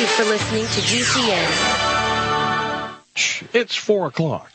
you for listening to GCN. It's 4 o'clock.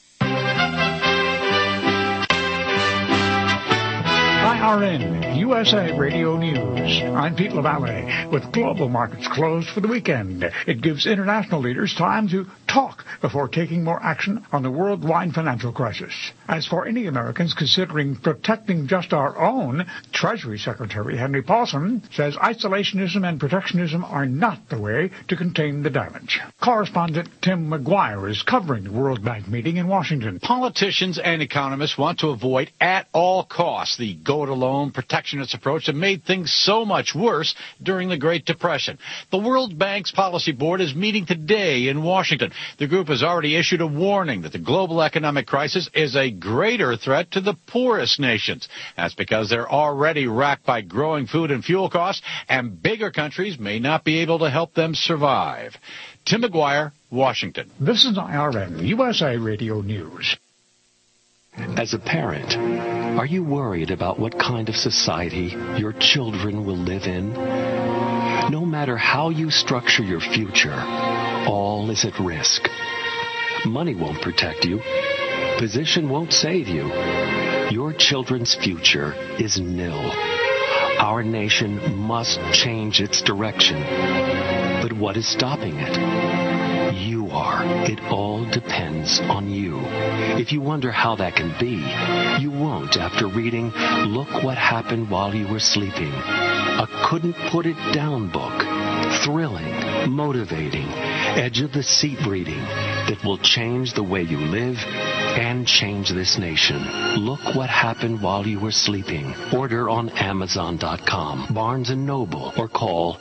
IRN, USA Radio News. I'm Pete LaValle. With global markets closed for the weekend, it gives international leaders time to talk before taking more action on the worldwide financial crisis. As for any Americans considering protecting just our own, Treasury Secretary Henry Paulson says isolationism and protectionism are not the way to contain the damage. Correspondent Tim McGuire is covering the World Bank meeting in Washington. Politicians and economists want to avoid at all costs the go-it-alone protectionist approach that made things so much worse during the Great Depression. The World Bank's Policy Board is meeting today in Washington. The group has already issued a warning that the global economic crisis is a greater threat to the poorest nations. That's because they're already racked by growing food and fuel costs, and bigger countries may not be able to help them survive. Tim McGuire, Washington. This is IRN, USA Radio News. As a parent, are you worried about what kind of society your children will live in? No matter how you structure your future, all is at risk. Money won't protect you. Position won't save you. Your children's future is nil. Our nation must change its direction. But what is stopping it? You are. It all depends on you. If you wonder how that can be, you won't after reading Look What Happened While You Were Sleeping, a couldn't-put-it-down book. Thrilling, motivating, edge-of-the-seat reading that will change the way you live and change this nation. Look What Happened While You Were Sleeping. Order on Amazon.com, Barnes & Noble, or call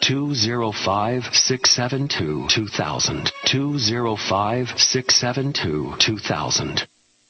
205-672-2000. 205-672-2000.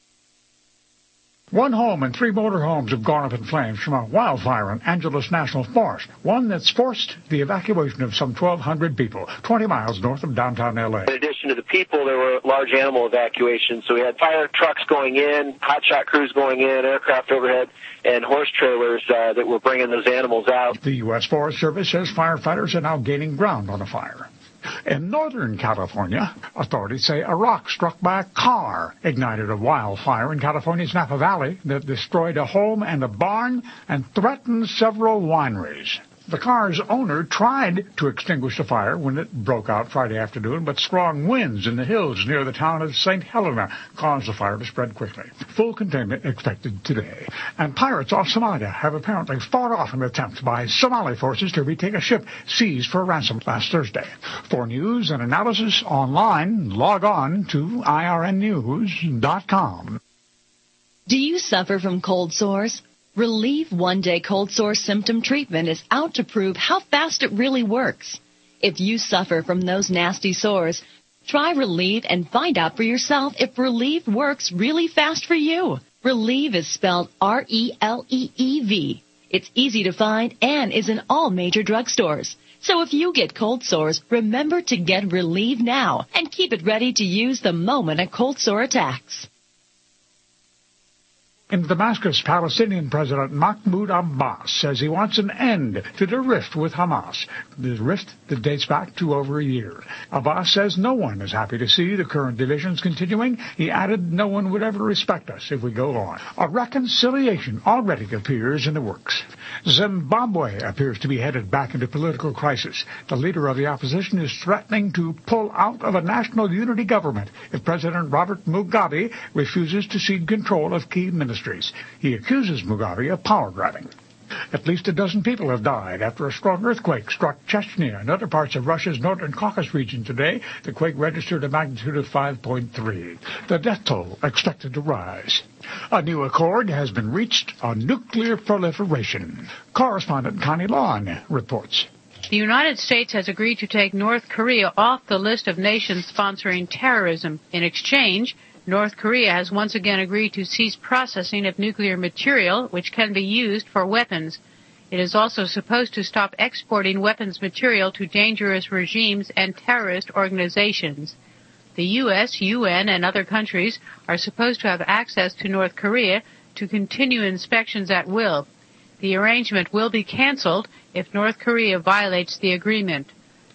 One home and 3 motorhomes have gone up in flames from a wildfire in Angeles National Forest, one that's forced the evacuation of some 1,200 people, 20 miles north of downtown L.A. In addition to the people, there were large animal evacuations. So we had fire trucks going in, hotshot crews going in, aircraft overhead, and horse trailers that were bringing those animals out. The U.S. Forest Service says firefighters are now gaining ground on the fire. In Northern California, authorities say a rock struck by a car ignited a wildfire in California's Napa Valley that destroyed a home and a barn and threatened several wineries. The car's owner tried to extinguish the fire when it broke out Friday afternoon, but strong winds in the hills near the town of St. Helena caused the fire to spread quickly. Full containment expected today. And pirates off Somalia have apparently fought off an attempt by Somali forces to retake a ship seized for ransom last Thursday. For news and analysis online, log on to irnnews.com. Do you suffer from cold sores? Relieve One-Day Cold Sore Symptom Treatment is out to prove how fast it really works. If you suffer from those nasty sores, try Relieve and find out for yourself if Relieve works really fast for you. Relieve is spelled R-E-L-E-E-V. It's easy to find and is in all major drugstores. So if you get cold sores, remember to get Relieve now and keep it ready to use the moment a cold sore attacks. In Damascus, Palestinian President Mahmoud Abbas says he wants an end to the rift with Hamas, the rift that dates back to over a year. Abbas says no one is happy to see the current divisions continuing. He added no one would ever respect us if we go on. A reconciliation already appears in the works. Zimbabwe appears to be headed back into political crisis. The leader of the opposition is threatening to pull out of a national unity government if President Robert Mugabe refuses to cede control of key ministries. He accuses Mugabe of power grabbing. At least a dozen people have died after a strong earthquake struck Chechnya and other parts of Russia's northern Caucasus region today. The quake registered a magnitude of 5.3. The death toll expected to rise. A new accord has been reached on nuclear proliferation. Correspondent Connie Lawn reports. The United States has agreed to take North Korea off the list of nations sponsoring terrorism. In exchange, North Korea has once again agreed to cease processing of nuclear material, which can be used for weapons. It is also supposed to stop exporting weapons material to dangerous regimes and terrorist organizations. The U.S., UN, and other countries are supposed to have access to North Korea to continue inspections at will. The arrangement will be canceled if North Korea violates the agreement.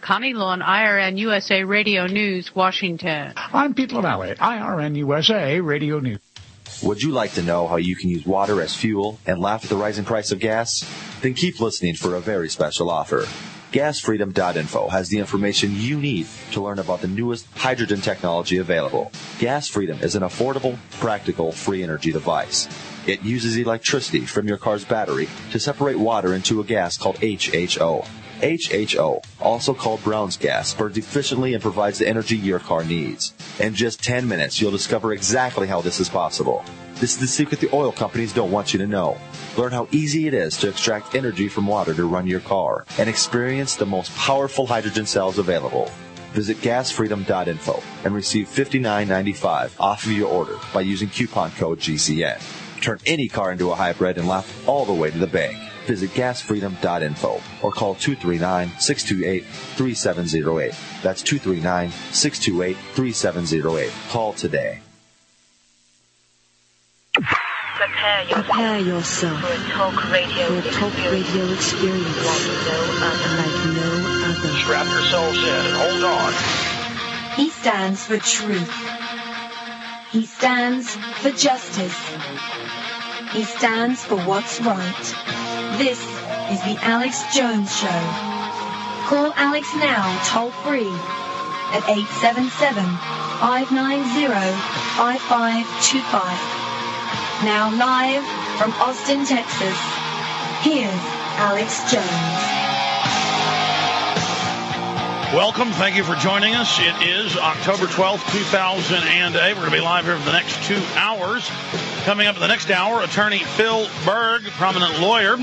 Connie Lawn, IRN USA Radio News, Washington. I'm Pete Lavalley, IRN USA Radio News. Would you like to know how you can use water as fuel and laugh at the rising price of gas? Then keep listening for a very special offer. GasFreedom.info has the information you need to learn about the newest hydrogen technology available. Gas Freedom is an affordable, practical, free energy device. It uses electricity from your car's battery to separate water into a gas called HHO. HHO, also called Brown's gas, burns efficiently and provides the energy your car needs. In just 10 minutes, you'll discover exactly how this is possible. This is the secret the oil companies don't want you to know. Learn how easy it is to extract energy from water to run your car and experience the most powerful hydrogen cells available. Visit gasfreedom.info and receive $59.95 off of your order by using coupon code GCN. Turn any car into a hybrid and laugh all the way to the bank. Visit gasfreedom.info or call 239-628-3708. That's 239-628-3708. Call today. Prepare yourself for a talk radio experience like no other. Strap yourselves in and hold on. He stands for truth. He stands for justice. He stands for what's right. This is the Alex Jones Show. Call Alex now, toll free, at 877-590-5525. Now live from Austin, Texas, here's Alex Jones. Welcome. Thank you for joining us. It is October 12th, 2008. We're going to be live here for the next 2 hours. Coming up in the next hour, attorney Phil Berg, prominent lawyer.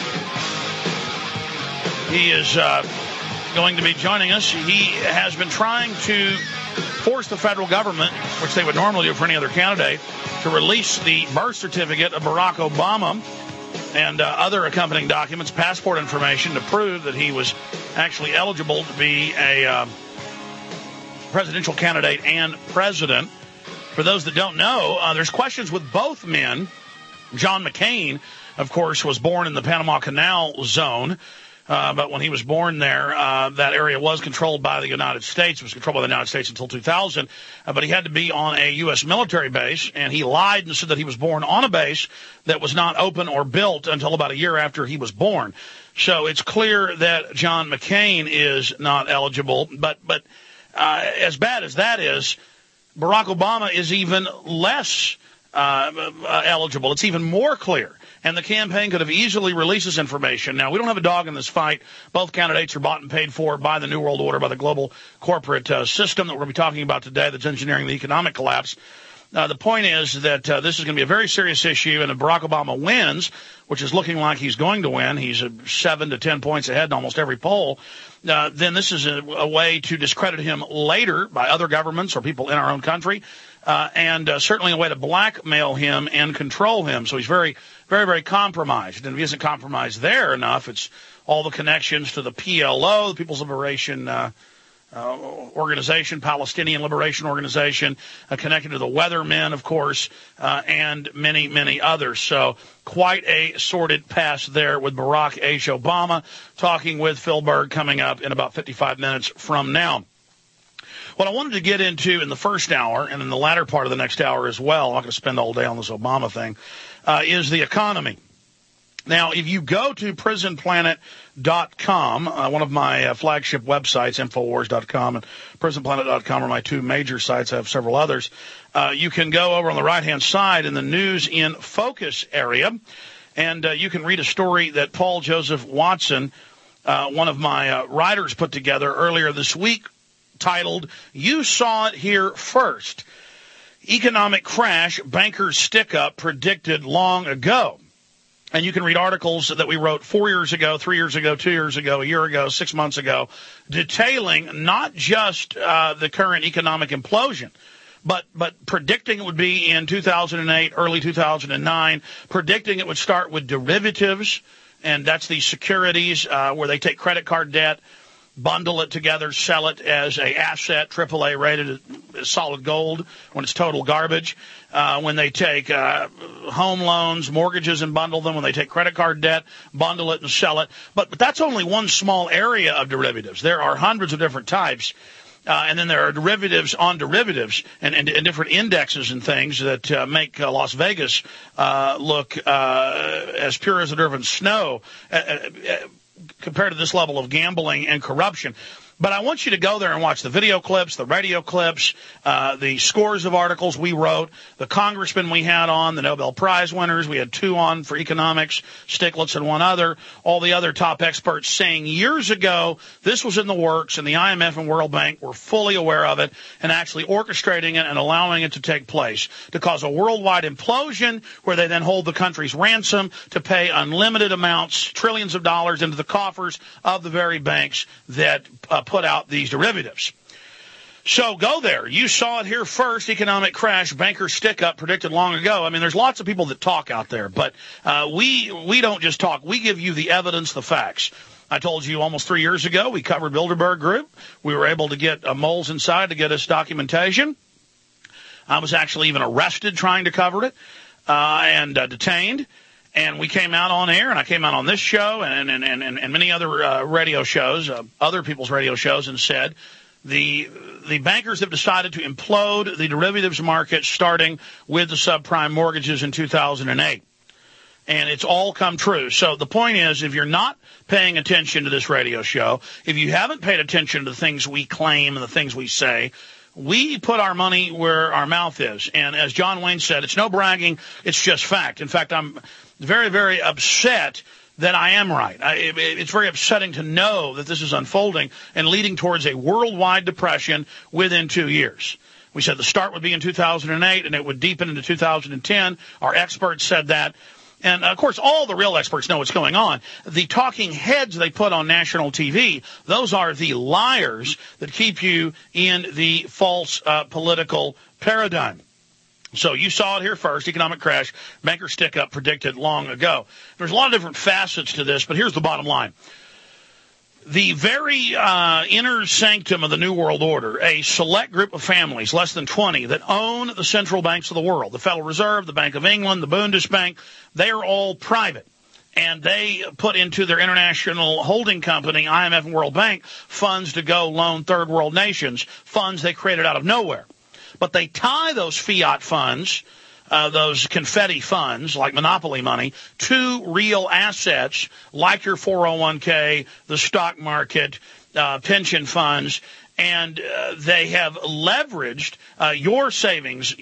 He is going to be joining us. He has been trying to force the federal government, which they would normally do for any other candidate, to release the birth certificate of Barack Obama and other accompanying documents, passport information, to prove that he was actually eligible to be a presidential candidate and president. For those that don't know, there's questions with both men. John McCain, of course, was born in the Panama Canal zone. But when he was born there, that area was controlled by the United States. It was controlled by the United States until 2000. But he had to be on a U.S. military base, and he lied and said that he was born on a base that was not open or built until about a year after he was born. So it's clear that John McCain is not eligible. But as bad as that is, Barack Obama is even less eligible. It's even more clear. And the campaign could have easily released this information. Now, we don't have a dog in this fight. Both candidates are bought and paid for by the New World Order, by the global corporate system that we're going to be talking about today that's engineering the economic collapse. The point is that this is going to be a very serious issue, and if Barack Obama wins, which is looking like he's going to win, he's 7 to 10 points ahead in almost every poll, then this is a way to discredit him later by other governments or people in our own country, and certainly a way to blackmail him and control him. So he's very, very, very compromised. And if he isn't compromised there enough, it's all the connections to the PLO, the People's Liberation Organization, Palestinian Liberation Organization, connected to the Weathermen, of course, and many, many others. So quite a sordid past there with Barack H. Obama. Talking with Phil Berg coming up in about 55 minutes from now. What I wanted to get into in the first hour and in the latter part of the next hour as well, I'm not going to spend all day on this Obama thing, is the economy. Now, if you go to prisonplanet.com, one of my flagship websites, Infowars.com and prisonplanet.com are my two major sites. I have several others. You can go over on the right-hand side in the News in Focus area, and you can read a story that Paul Joseph Watson, one of my writers, put together earlier this week, titled, "You Saw It Here First. Economic Crash, Bankers Stick-Up Predicted Long Ago." And you can read articles that we wrote 4 years ago, 3 years ago, 2 years ago, a year ago, 6 months ago, detailing not just the current economic implosion, but predicting it would be in 2008, early 2009, predicting it would start with derivatives, and that's the securities where they take credit card debt bundle it together, sell it as a asset, AAA rated as solid gold when it's total garbage. When they take home loans, mortgages, and bundle them. When they take credit card debt, bundle it and sell it. But that's only one small area of derivatives. There are hundreds of different types. And then there are derivatives on derivatives and different indexes and things that make Las Vegas look as pure as the driven snow compared to this level of gambling and corruption. But I want you to go there and watch the video clips, the radio clips, the scores of articles we wrote, the congressmen we had on, the Nobel Prize winners. We had 2 on for economics, Stiglitz and one other, all the other top experts saying years ago this was in the works, and the IMF and World Bank were fully aware of it and actually orchestrating it and allowing it to take place to cause a worldwide implosion where they then hold the country's ransom to pay unlimited amounts, trillions of dollars into the coffers of the very banks that put out these derivatives. So go there. You saw it here first. Economic crash, banker stick-up predicted long ago. I mean, there's lots of people that talk out there, but we don't just talk. We give you the evidence, the facts. I told you almost 3 years ago we covered Bilderberg Group. We were able to get moles inside to get us documentation. I was actually even arrested trying to cover it and detained. And we came out on air, and I came out on this show and many other radio shows, other people's radio shows, and said the bankers have decided to implode the derivatives market starting with the subprime mortgages in 2008. And it's all come true. So the point is, if you're not paying attention to this radio show, if you haven't paid attention to the things we claim and the things we say, we put our money where our mouth is. And as John Wayne said, it's no bragging, it's just fact. In fact, I'm very, very upset that I am right. It's very upsetting to know that this is unfolding and leading towards a worldwide depression within 2 years. We said the start would be in 2008 and it would deepen into 2010. Our experts said that. And, of course, all the real experts know what's going on. The talking heads they put on national TV, those are the liars that keep you in the false political paradigm. So you saw it here first, economic crash, banker stick-up predicted long ago. There's a lot of different facets to this, but here's the bottom line. The very inner sanctum of the New World Order, a select group of families, less than 20, that own the central banks of the world, the Federal Reserve, the Bank of England, the Bundesbank, they are all private. And they put into their international holding company, IMF and World Bank, funds to go loan third world nations, funds they created out of nowhere. But they tie those fiat funds, those confetti funds, like monopoly money, to real assets like your 401k, the stock market, pension funds, and they have leveraged your savings,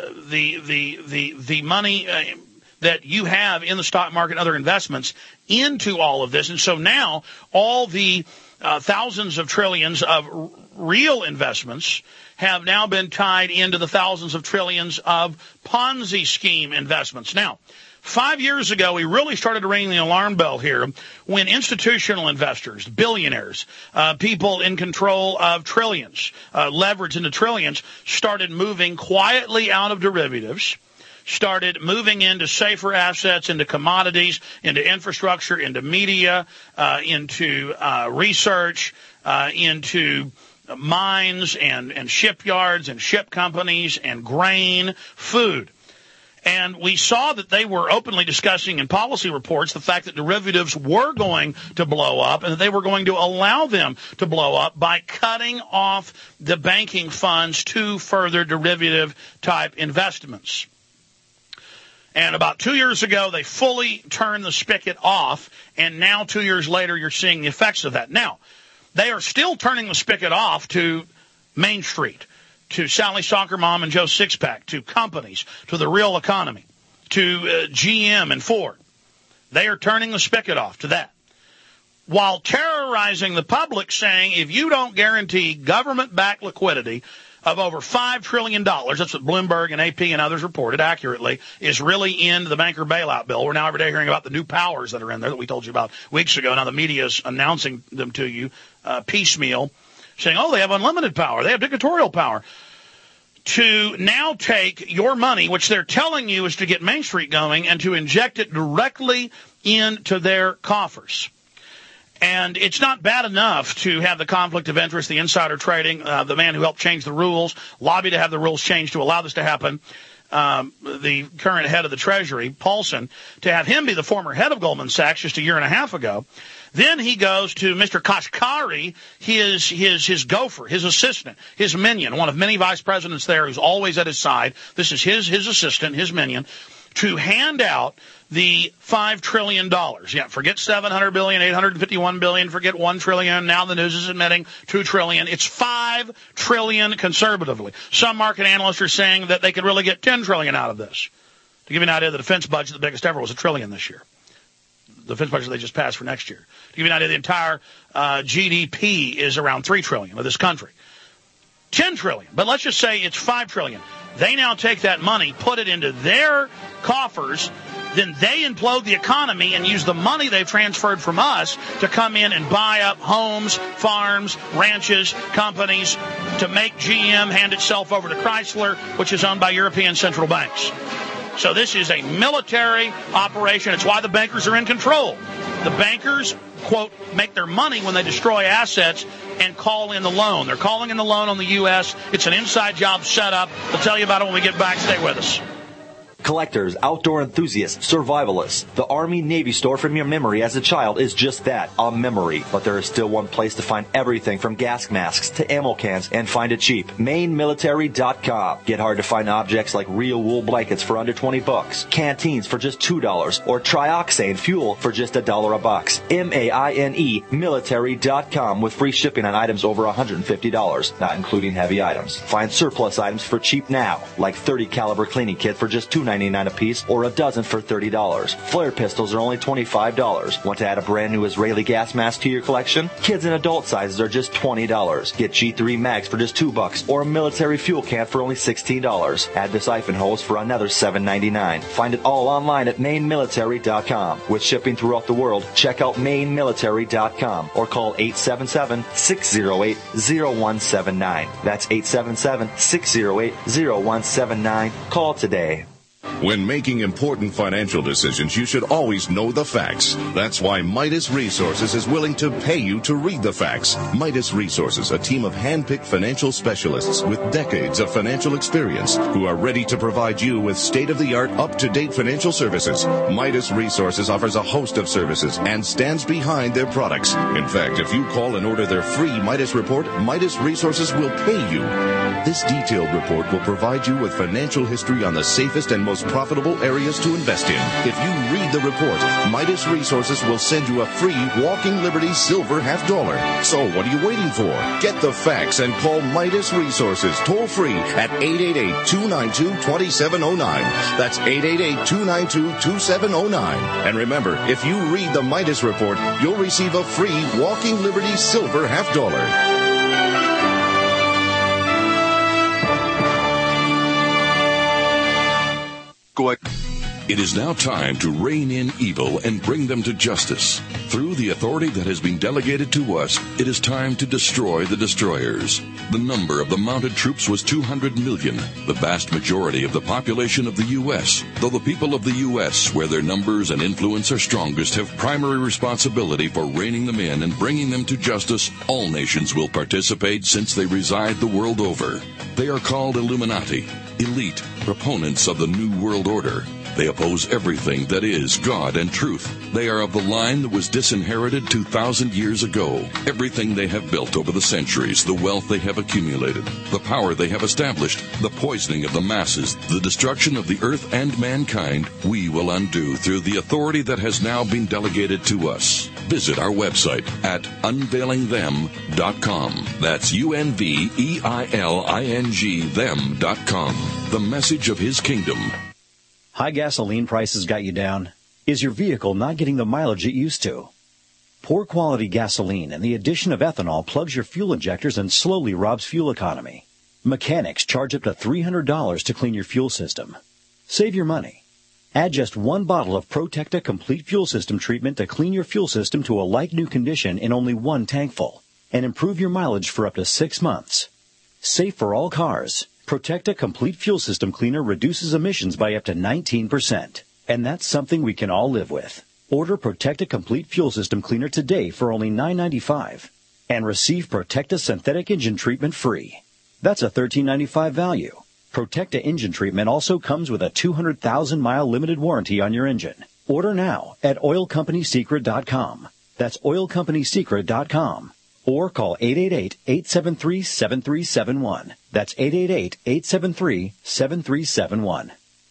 the money that you have in the stock market and other investments into all of this. And so now all the thousands of trillions of real investments have now been tied into the thousands of trillions of Ponzi scheme investments. Now, 5 years ago, we really started ringing the alarm bell here when institutional investors, billionaires, people in control of trillions, leverage into trillions, started moving quietly out of derivatives, started moving into safer assets, into commodities, into infrastructure, into media, into research, into mines and shipyards and ship companies and grain, food. And we saw that they were openly discussing in policy reports the fact that derivatives were going to blow up and that they were going to allow them to blow up by cutting off the banking funds to further derivative-type investments. And about 2 years ago, they fully turned the spigot off, and now 2 years later, you're seeing the effects of that. Now, they are still turning the spigot off to Main Street, to Sally Soccer Mom and Joe Sixpack, to companies, to the real economy, to GM and Ford. They are turning the spigot off to that, while terrorizing the public, saying if you don't guarantee government-backed liquidity of over $5 trillion, that's what Bloomberg and AP and others reported accurately, is really in the banker bailout bill. We're now every day hearing about the new powers that are in there that we told you about weeks ago. Now the media is announcing them to you piecemeal, saying, oh, they have unlimited power. They have dictatorial power. To now take your money, which they're telling you is to get Main Street going, and to inject it directly into their coffers. And it's not bad enough to have the conflict of interest, the insider trading, the man who helped change the rules, lobby to have the rules changed to allow this to happen, the current head of the Treasury, Paulson, to have him be the former head of Goldman Sachs just a year and a half ago. Then he goes to Mr. Kashkari, his gopher, his assistant, his minion, one of many vice presidents there who's always at his side. This is his assistant, his minion, to hand out the $5 trillion. Yeah, forget $700 billion, $851 billion, forget $1 trillion. Now the news is admitting $2 trillion. It's $5 trillion conservatively. Some market analysts are saying that they could really get $10 trillion out of this. To give you an idea, the defense budget, the biggest ever, was $1 trillion this year. The defense budget they just passed for next year. To give you an idea, the entire GDP is around $3 trillion of this country. $10 trillion, but let's just say it's $5 trillion. They now take that money, put it into their coffers, then they implode the economy and use the money they've transferred from us to come in and buy up homes, farms, ranches, companies, to make GM hand itself over to Chrysler, which is owned by European central banks. So this is a military operation. It's why the bankers are in control. The bankers, quote, make their money when they destroy assets and call in the loan. They're calling in the loan on the U.S. It's an inside job set up. We'll tell you about it when we get back. Stay with us. Collectors, outdoor enthusiasts, survivalists. The Army-Navy store from your memory as a child is just that, a memory. But there is still one place to find everything from gas masks to ammo cans and find it cheap. MaineMilitary.com. Get hard-to-find objects like real wool blankets for under $20, canteens for just $2, or trioxane fuel for just $1 a box. MAINE Military.com with free shipping on items over $150, not including heavy items. Find surplus items for cheap now, like 30 caliber cleaning kit for just $2.99 a piece, or a dozen for $30. Flare pistols are only $25. Want to add a brand new Israeli gas mask to your collection? Kids and adult sizes are just $20. Get G3 mags for just $2, or a military fuel can for only $16. Add the siphon hose for another $7.99. Find it all online at MaineMilitary.com. With shipping throughout the world, check out MaineMilitary.com or call 877-608-0179. That's 877-608-0179. Call today. When making important financial decisions, you should always know the facts. That's why Midas Resources is willing to pay you to read the facts. Midas Resources, a team of hand-picked financial specialists with decades of financial experience who are ready to provide you with state-of-the-art, up-to-date financial services. Midas Resources offers a host of services and stands behind their products. In fact, if you call and order their free Midas report, Midas Resources will pay you. This detailed report will provide you with financial history on the safest and most profitable areas to invest in. If you read the report, Midas Resources will send you a free Walking Liberty silver $50. So what are you waiting for? Get the facts and call Midas Resources toll free at 888-292-2709. That's 888-292-2709. And remember, if you read the Midas report, you'll receive a free Walking Liberty silver $50. Go ahead. It is now time to rein in evil and bring them to justice. Through the authority that has been delegated to us, it is time to destroy the destroyers. The number of the mounted troops was 200 million, the vast majority of the population of the U.S., though the people of the U.S., where their numbers and influence are strongest, have primary responsibility for reining them in and bringing them to justice. All nations will participate since they reside the world over. They are called Illuminati, elite, proponents of the New World Order. They oppose everything that is God and truth. They are of the line that was disinherited 2,000 years ago. Everything they have built over the centuries, the wealth they have accumulated, the power they have established, the poisoning of the masses, the destruction of the earth and mankind, we will undo through the authority that has now been delegated to us. Visit our website at unveilingthem.com. That's UNVEILING them.com. The message of His kingdom. High gasoline prices got you down? Is your vehicle not getting the mileage it used to? Poor quality gasoline and the addition of ethanol plugs your fuel injectors and slowly robs fuel economy. Mechanics charge up to $300 to clean your fuel system. Save your money. Add just one bottle of Protecta Complete Fuel System treatment to clean your fuel system to a like-new condition in only one tankful and improve your mileage for up to 6 months. Safe for all cars. Protecta Complete Fuel System Cleaner reduces emissions by up to 19%. And that's something we can all live with. Order Protecta Complete Fuel System Cleaner today for only $9.95 and receive Protecta Synthetic Engine Treatment free. That's a $13.95 value. Protecta Engine Treatment also comes with a 200,000-mile limited warranty on your engine. Order now at oilcompanysecret.com. That's oilcompanysecret.com. Or call 888-873-7371. That's 888-873-7371.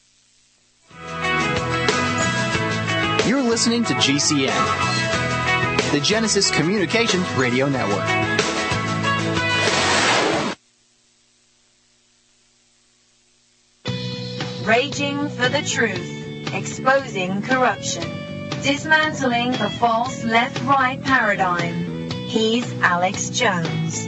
You're listening to GCN, the Genesis Communications Radio Network. Raging for the truth, exposing corruption, dismantling the false left-right paradigm. He's Alex Jones.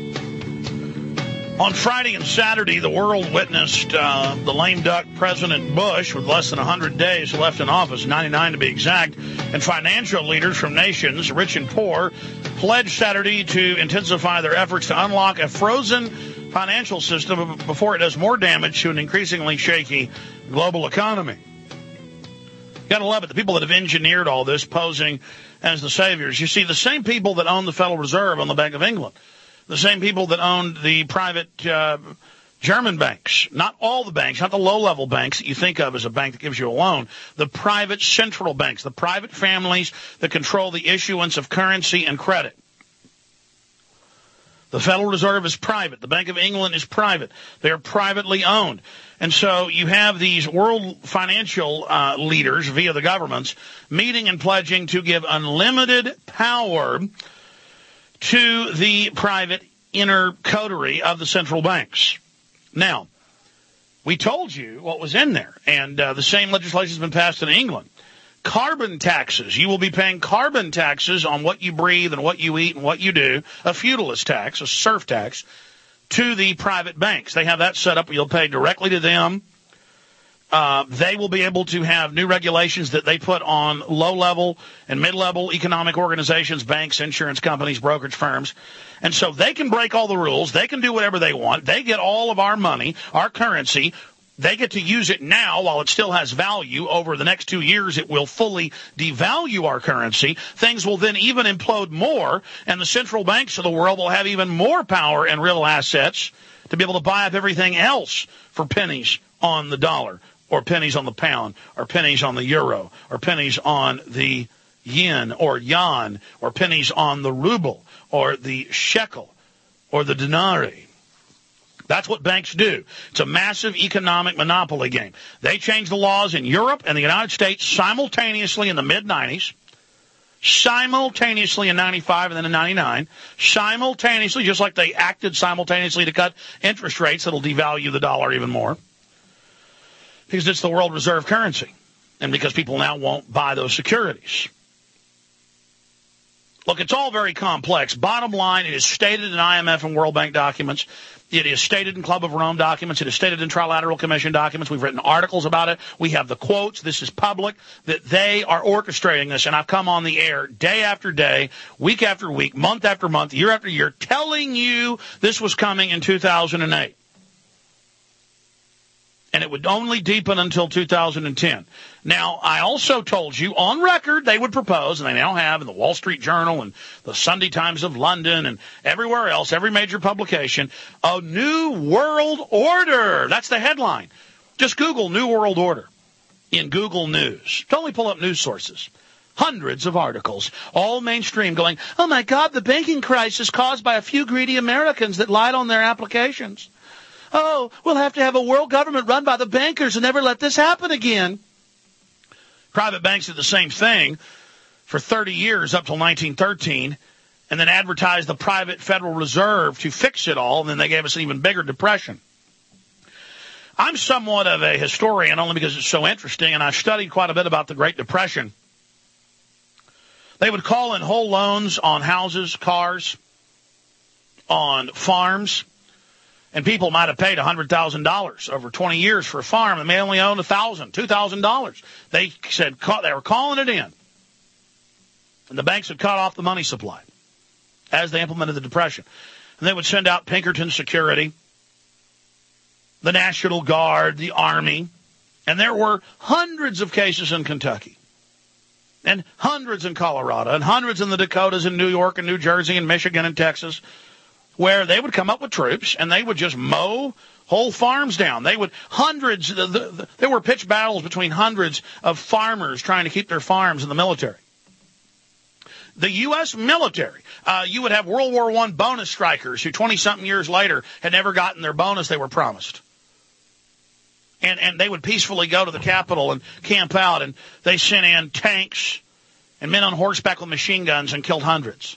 On Friday and Saturday, the world witnessed the lame duck President Bush, with less than 100 days left in office, 99 to be exact, and financial leaders from nations, rich and poor, pledged Saturday to intensify their efforts to unlock a frozen financial system before it does more damage to an increasingly shaky global economy. Gotta love it. The people that have engineered all this posing as the saviors. You see, the same people that own the Federal Reserve on the Bank of England, the same people that owned the private German banks, not all the banks, not the low-level banks that you think of as a bank that gives you a loan, the private central banks, the private families that control the issuance of currency and credit. The Federal Reserve is private. The Bank of England is private. They are privately owned. And so you have these world financial leaders via the governments meeting and pledging to give unlimited power to the private inner coterie of the central banks. Now, we told you what was in there, and the same legislation has been passed in England. Carbon taxes. You will be paying carbon taxes on what you breathe and what you eat and what you do, a feudalist tax, a serf tax, to the private banks. They have that set up. You'll pay directly to them. They will be able to have new regulations that they put on low-level and mid-level economic organizations, banks, insurance companies, brokerage firms. And so they can break all the rules. They can do whatever they want. They get all of our money, our currency. They get to use it now while it still has value. Over the next 2 years, it will fully devalue our currency. Things will then even implode more, and the central banks of the world will have even more power and real assets to be able to buy up everything else for pennies on the dollar, or pennies on the pound, or pennies on the euro, or pennies on the yen or yuan, or pennies on the ruble, or the shekel, or the denarii. That's what banks do. It's a massive economic monopoly game. They changed the laws in Europe and the United States simultaneously in the mid-'90s, simultaneously in 95 and then in 99, simultaneously, just like they acted simultaneously to cut interest rates that'll devalue the dollar even more, because it's the world reserve currency, and because people now won't buy those securities. Look, it's all very complex. Bottom line, it is stated in IMF and World Bank documents. It is stated in Club of Rome documents. It is stated in Trilateral Commission documents. We've written articles about it. We have the quotes. This is public, that they are orchestrating this. And I've come on the air day after day, week after week, month after month, year after year, telling you this was coming in 2008. And it would only deepen until 2010. Now, I also told you on record they would propose, and they now have in the Wall Street Journal and the Sunday Times of London and everywhere else, every major publication, a new world order. That's the headline. Just Google New World Order in Google News. Totally pull up news sources. Hundreds of articles, all mainstream, going, oh my God, the banking crisis caused by a few greedy Americans that lied on their applications. Oh, we'll have to have a world government run by the bankers and never let this happen again. Private banks did the same thing for 30 years up till 1913, and then advertised the private Federal Reserve to fix it all, and then they gave us an even bigger depression. I'm somewhat of a historian, only because it's so interesting, and I've studied quite a bit about the Great Depression. They would call in whole loans on houses, cars, on farms. And people might have paid $100,000 over 20 years for a farm, and they only owned $1,000, $2,000. They said they were calling it in. And the banks would cut off the money supply as they implemented the Depression. And they would send out Pinkerton Security, the National Guard, the Army. And there were hundreds of cases in Kentucky and hundreds in Colorado, and hundreds in the Dakotas, and New York, and New Jersey, and Michigan, and Texas, where they would come up with troops, and they would just mow whole farms down. They would, there were pitched battles between hundreds of farmers trying to keep their farms in the military. The U.S. military, you would have World War I bonus strikers who 20-something years later had never gotten their bonus they were promised. And they would peacefully go to the Capitol and camp out, and they sent in tanks and men on horseback with machine guns and killed hundreds.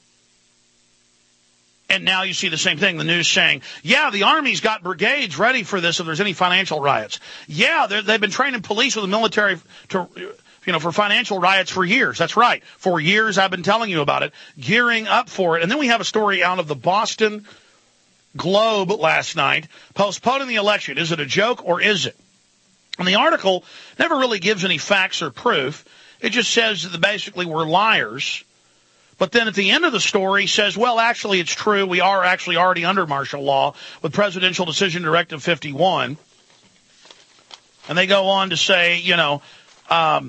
And now you see the same thing, the news saying, yeah, the Army's got brigades ready for this if there's any financial riots. Yeah, they've been training police with the military to, for financial riots for years. That's right. For years I've been telling you about it, gearing up for it. And then we have a story out of the Boston Globe last night, postponing the election. Is it a joke or is it? And the article never really gives any facts or proof. It just says that basically we're liars. But then at the end of the story says, well, actually it's true. We are actually already under martial law with Presidential Decision Directive 51. And they go on to say, the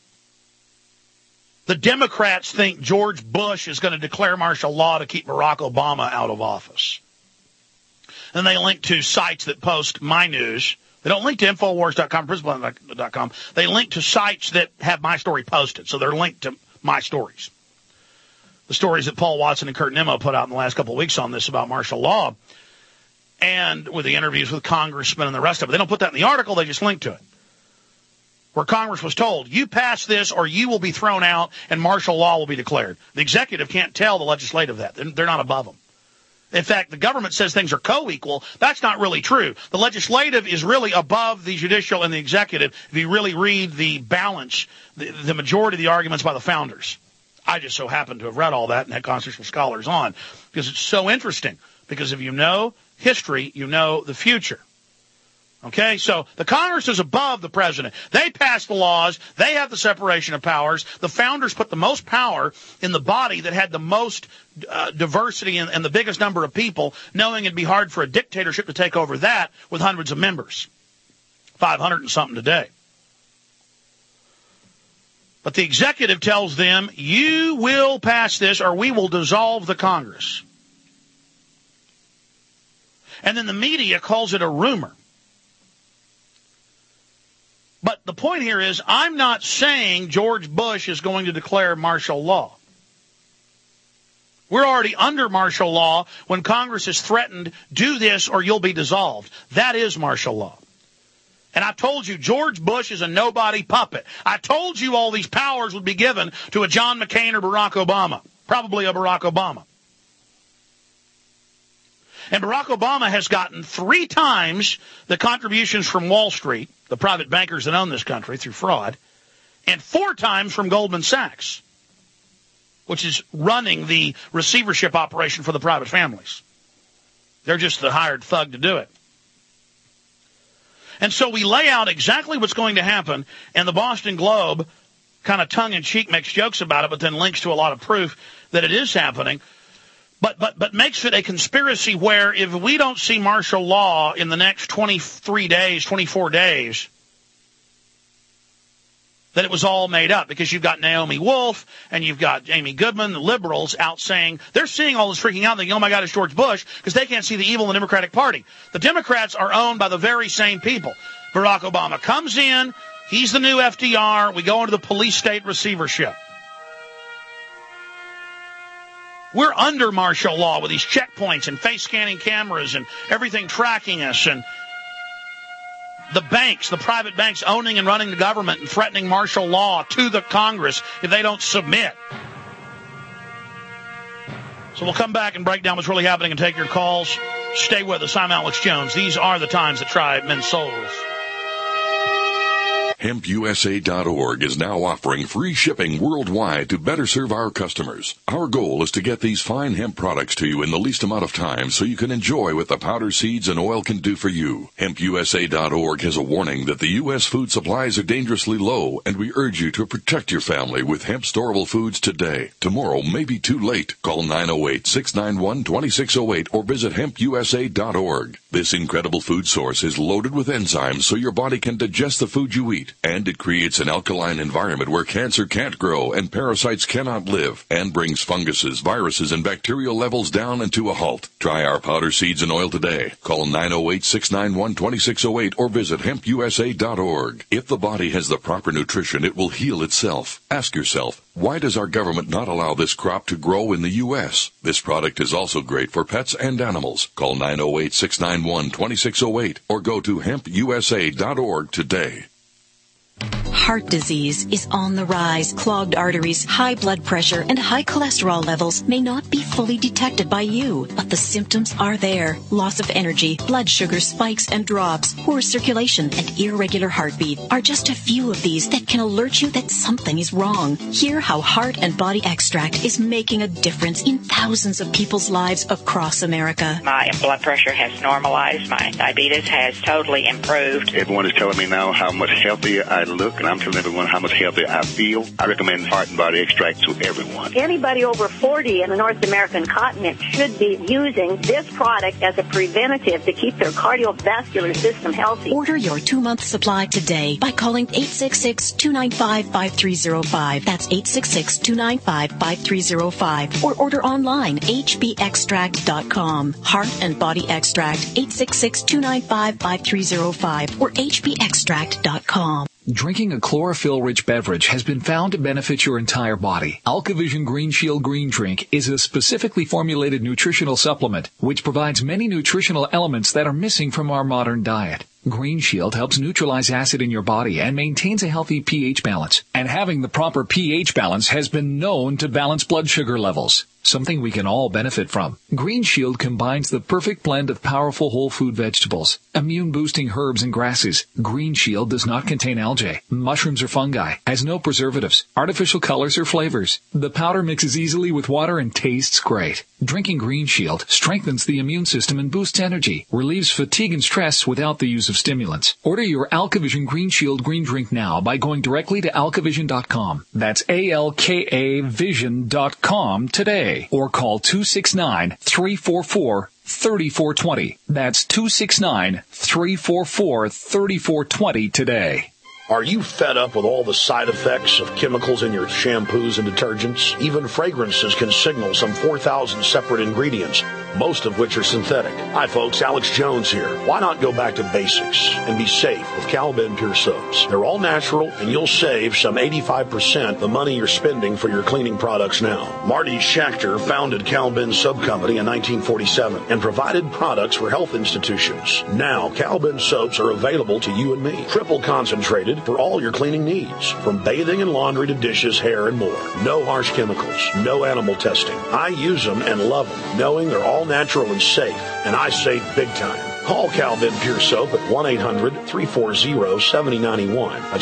Democrats think George Bush is going to declare martial law to keep Barack Obama out of office. And they link to sites that post my news. They don't link to Infowars.com, PrisonPlan.com. They link to sites that have my story posted. So they're linked to my stories. The stories that Paul Watson and Kurt Nimmo put out in the last couple of weeks on this about martial law. And with the interviews with congressmen and the rest of it. They don't put that in the article. They just link to it. Where Congress was told, you pass this or you will be thrown out and martial law will be declared. The executive can't tell the legislative that. They're not above them. In fact, the government says things are co-equal. That's not really true. The legislative is really above the judicial and the executive if you really read the balance, the majority of the arguments by the founders. I just so happen to have read all that and had constitutional scholars on because it's so interesting. Because if you know history, you know the future. Okay, so the Congress is above the president. They pass the laws. They have the separation of powers. The founders put the most power in the body that had the most diversity and the biggest number of people, knowing it'd be hard for a dictatorship to take over that with hundreds of members. 500 and something today. But the executive tells them, you will pass this or we will dissolve the Congress. And then the media calls it a rumor. But the point here is, I'm not saying George Bush is going to declare martial law. We're already under martial law when Congress has threatened, do this or you'll be dissolved. That is martial law. And I told you, George Bush is a nobody puppet. I told you all these powers would be given to a John McCain or Barack Obama. Probably a Barack Obama. And Barack Obama has gotten 3 times the contributions from Wall Street, the private bankers that own this country through fraud, and 4 times from Goldman Sachs, which is running the receivership operation for the private families. They're just the hired thug to do it. And so we lay out exactly what's going to happen, and the Boston Globe kind of tongue-in-cheek makes jokes about it, but then links to a lot of proof that it is happening. But makes it a conspiracy where if we don't see martial law in the next 23 days, 24 days, that it was all made up because you've got Naomi Wolf and you've got Amy Goodman, the liberals, out saying they're seeing all this freaking out thinking, oh my God, it's George Bush because they can't see the evil in the Democratic Party. The Democrats are owned by the very same people. Barack Obama comes in. He's the new FDR. We go into the police state receivership. We're under martial law with these checkpoints and face scanning cameras and everything tracking us and the banks, the private banks owning and running the government and threatening martial law to the Congress if they don't submit. So we'll come back and break down what's really happening and take your calls. Stay with us. I'm Alex Jones. These are the times that try men's souls. HempUSA.org is now offering free shipping worldwide to better serve our customers. Our goal is to get these fine hemp products to you in the least amount of time so you can enjoy what the powder, seeds, and oil can do for you. HempUSA.org has a warning that the U.S. food supplies are dangerously low, and we urge you to protect your family with hemp storable foods today. Tomorrow may be too late. Call 908-691-2608 or visit HempUSA.org. This incredible food source is loaded with enzymes so your body can digest the food you eat. feet. And it creates an alkaline environment where cancer can't grow and parasites cannot live, and brings funguses, viruses, and bacterial levels down and to a halt. Try our powder seeds and oil today. Call 908-691-2608 or visit hempusa.org. If the body has the proper nutrition, it will heal itself. Ask yourself, why does our government not allow this crop to grow in the U.S.? This product is also great for pets and animals. Call 908-691-2608 or go to hempusa.org today. Heart disease is on the rise. Clogged arteries, high blood pressure, and high cholesterol levels may not be fully detected by you, but the symptoms are there. Loss of energy, blood sugar spikes and drops, poor circulation, and irregular heartbeat are just a few of these that can alert you that something is wrong. Hear how Heart and Body Extract is making a difference in thousands of people's lives across America. My blood pressure has normalized. My diabetes has totally improved. Everyone is telling me now how much healthier I look, and I'm telling everyone how much healthier I feel. I recommend Heart and Body Extract to everyone. Anybody over 40 in the North American continent should be using this product as a preventative to keep their cardiovascular system healthy. Order your 2-month supply today by calling 866-295-5305. That's 866-295-5305. Or order online, hbextract.com. Heart and Body Extract, 866-295-5305 or hbextract.com. Drinking a chlorophyll-rich beverage has been found to benefit your entire body. AlkaVision Green Shield Green Drink is a specifically formulated nutritional supplement which provides many nutritional elements that are missing from our modern diet. Green Shield helps neutralize acid in your body and maintains a healthy pH balance. And having the proper pH balance has been known to balance blood sugar levels, something we can all benefit from. Green Shield combines the perfect blend of powerful whole food vegetables, immune-boosting herbs and grasses. Green Shield does not contain algae, mushrooms or fungi, has no preservatives, artificial colors or flavors. The powder mixes easily with water and tastes great. Drinking Green Shield strengthens the immune system and boosts energy, relieves fatigue and stress without the use of stimulants. Order your AlkaVision Green Shield Green Drink now by going directly to alkavision.com. That's ALKAvision.com today. Or call 269-344-3420. That's 269-344-3420 today. Are you fed up with all the side effects of chemicals in your shampoos and detergents? Even fragrances can signal some 4,000 separate ingredients, most of which are synthetic. Hi folks, Alex Jones here. Why not go back to basics and be safe with Cal-Ben Pure Soaps? They're all natural and you'll save some 85% the money you're spending for your cleaning products now. Marty Schachter founded Cal-Ben Soap Company in 1947 and provided products for health institutions. Now, Cal-Ben soaps are available to you and me. Triple concentrated for all your cleaning needs, from bathing and laundry to dishes, hair, and more. No harsh chemicals, no animal testing. I use them and love them, knowing they're all natural and safe, and I save big time. Call Cal-Ben Pure Soap at 1-800-340-7091. That's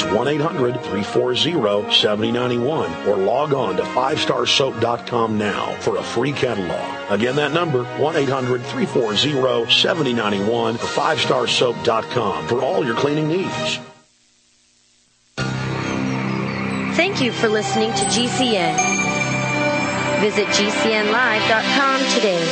1-800-340-7091. Or log on to 5starsoap.com now for a free catalog. Again, that number, 1-800-340-7091 or 5starsoap.com for all your cleaning needs. Thank you for listening to GCN. Visit GCNlive.com today.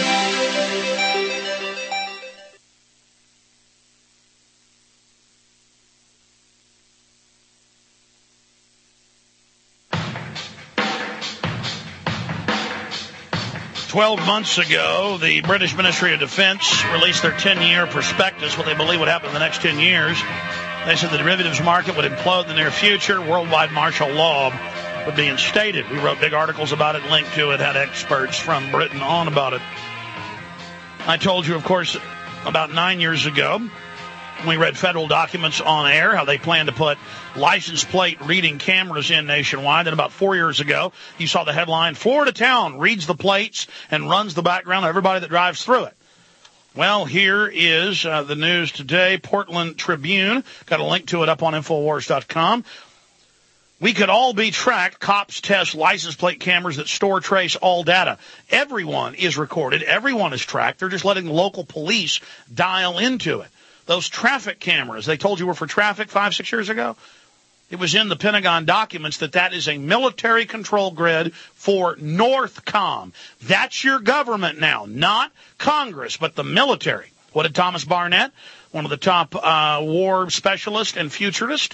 "12 months ago, the British Ministry of Defense released their 10-year prospectus, what they believe would happen in the next 10 years. They said the derivatives market would implode in the near future. Worldwide martial law would be instated. We wrote big articles about it, linked to it, had experts from Britain on about it. I told you, of course, about 9 years ago, we read federal documents on air, how they plan to put license plate reading cameras in nationwide. And about 4 years ago, you saw the headline, "Florida town reads the plates and runs the background of everybody that drives through it." Well, here is the news today. Portland Tribune, got a link to it up on Infowars.com. "We could all be tracked. Cops test license plate cameras that store, trace all data. Everyone is recorded. Everyone is tracked. They're just letting the local police dial into it." Those traffic cameras, they told you were for traffic 5-6 years ago. It was in the Pentagon documents that is a military control grid for NORTHCOM. That's your government now, not Congress, but the military. What did Thomas Barnett, one of the top war specialists and futurists,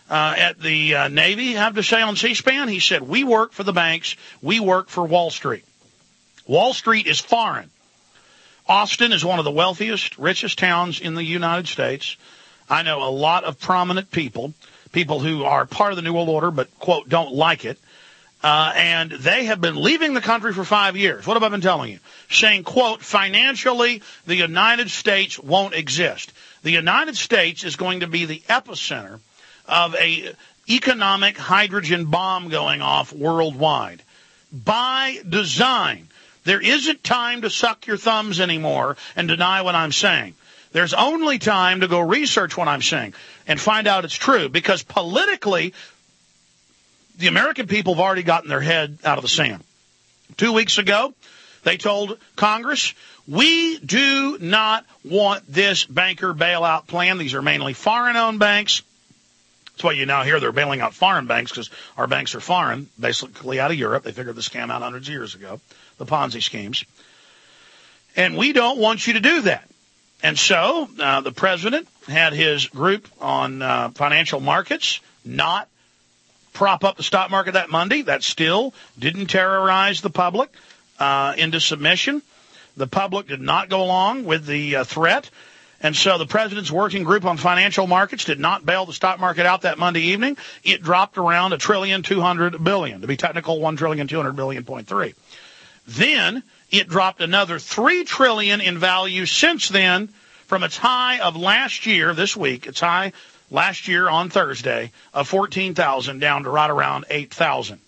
at the Navy have to say on C-SPAN? He said, we work for the banks. We work for Wall Street. Wall Street is foreign. Austin is one of the wealthiest, richest towns in the United States. I know a lot of prominent people who are part of the New World Order but, quote, don't like it. And they have been leaving the country for 5 years. What have I been telling you? Saying, quote, financially, the United States won't exist. The United States is going to be the epicenter of a economic hydrogen bomb going off worldwide. By design. There isn't time to suck your thumbs anymore and deny what I'm saying. There's only time to go research what I'm saying and find out it's true, because politically, the American people have already gotten their head out of the sand. 2 weeks ago, they told Congress, we do not want this banker bailout plan. These are mainly foreign-owned banks. That's why you now hear they're bailing out foreign banks, because our banks are foreign, basically out of Europe. They figured the scam out hundreds of years ago, the Ponzi schemes. And we don't want you to do that. And so the president had his group on financial markets not prop up the stock market that Monday. That still didn't terrorize the public into submission. The public did not go along with the threat. And so the president's working group on financial markets did not bail the stock market out that Monday evening. It dropped around $1.2 trillion, to be technical, $1.2 trillion. Then it dropped another $3 trillion in value since then, from its high of last year, this week, its high last year on Thursday of 14,000 down to right around 8,000.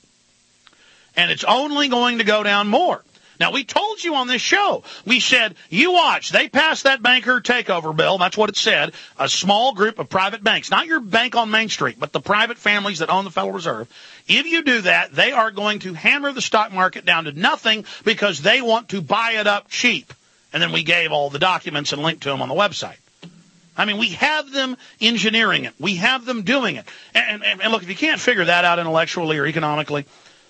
And it's only going to go down more. Now, we told you on this show, we said, you watch, they passed that banker takeover bill. That's what it said. A small group of private banks, not your bank on Main Street, but the private families that own the Federal Reserve. If you do that, they are going to hammer the stock market down to nothing because they want to buy it up cheap. And then we gave all the documents and linked to them on the website. I mean, we have them engineering it. We have them doing it. And look, if you can't figure that out intellectually or economically,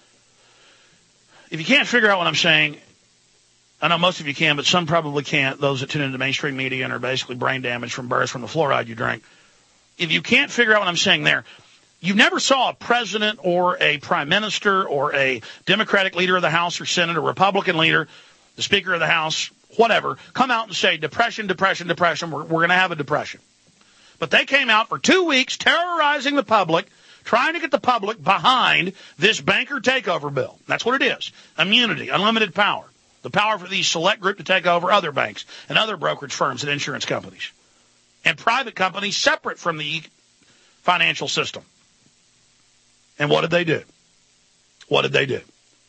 if you can't figure out what I'm saying, I know most of you can, but some probably can't, those that tune into mainstream media and are basically brain damaged from birth from the fluoride you drink. If you can't figure out what I'm saying there, you never saw a president or a prime minister or a Democratic leader of the House or Senate or Republican leader, the Speaker of the House, whatever, come out and say, depression, depression, depression, we're going to have a depression. But they came out for 2 weeks terrorizing the public, trying to get the public behind this banker takeover bill. That's what it is. Immunity, unlimited power. The power for these select group to take over other banks and other brokerage firms and insurance companies. And private companies separate from the financial system. And what did they do? What did they do?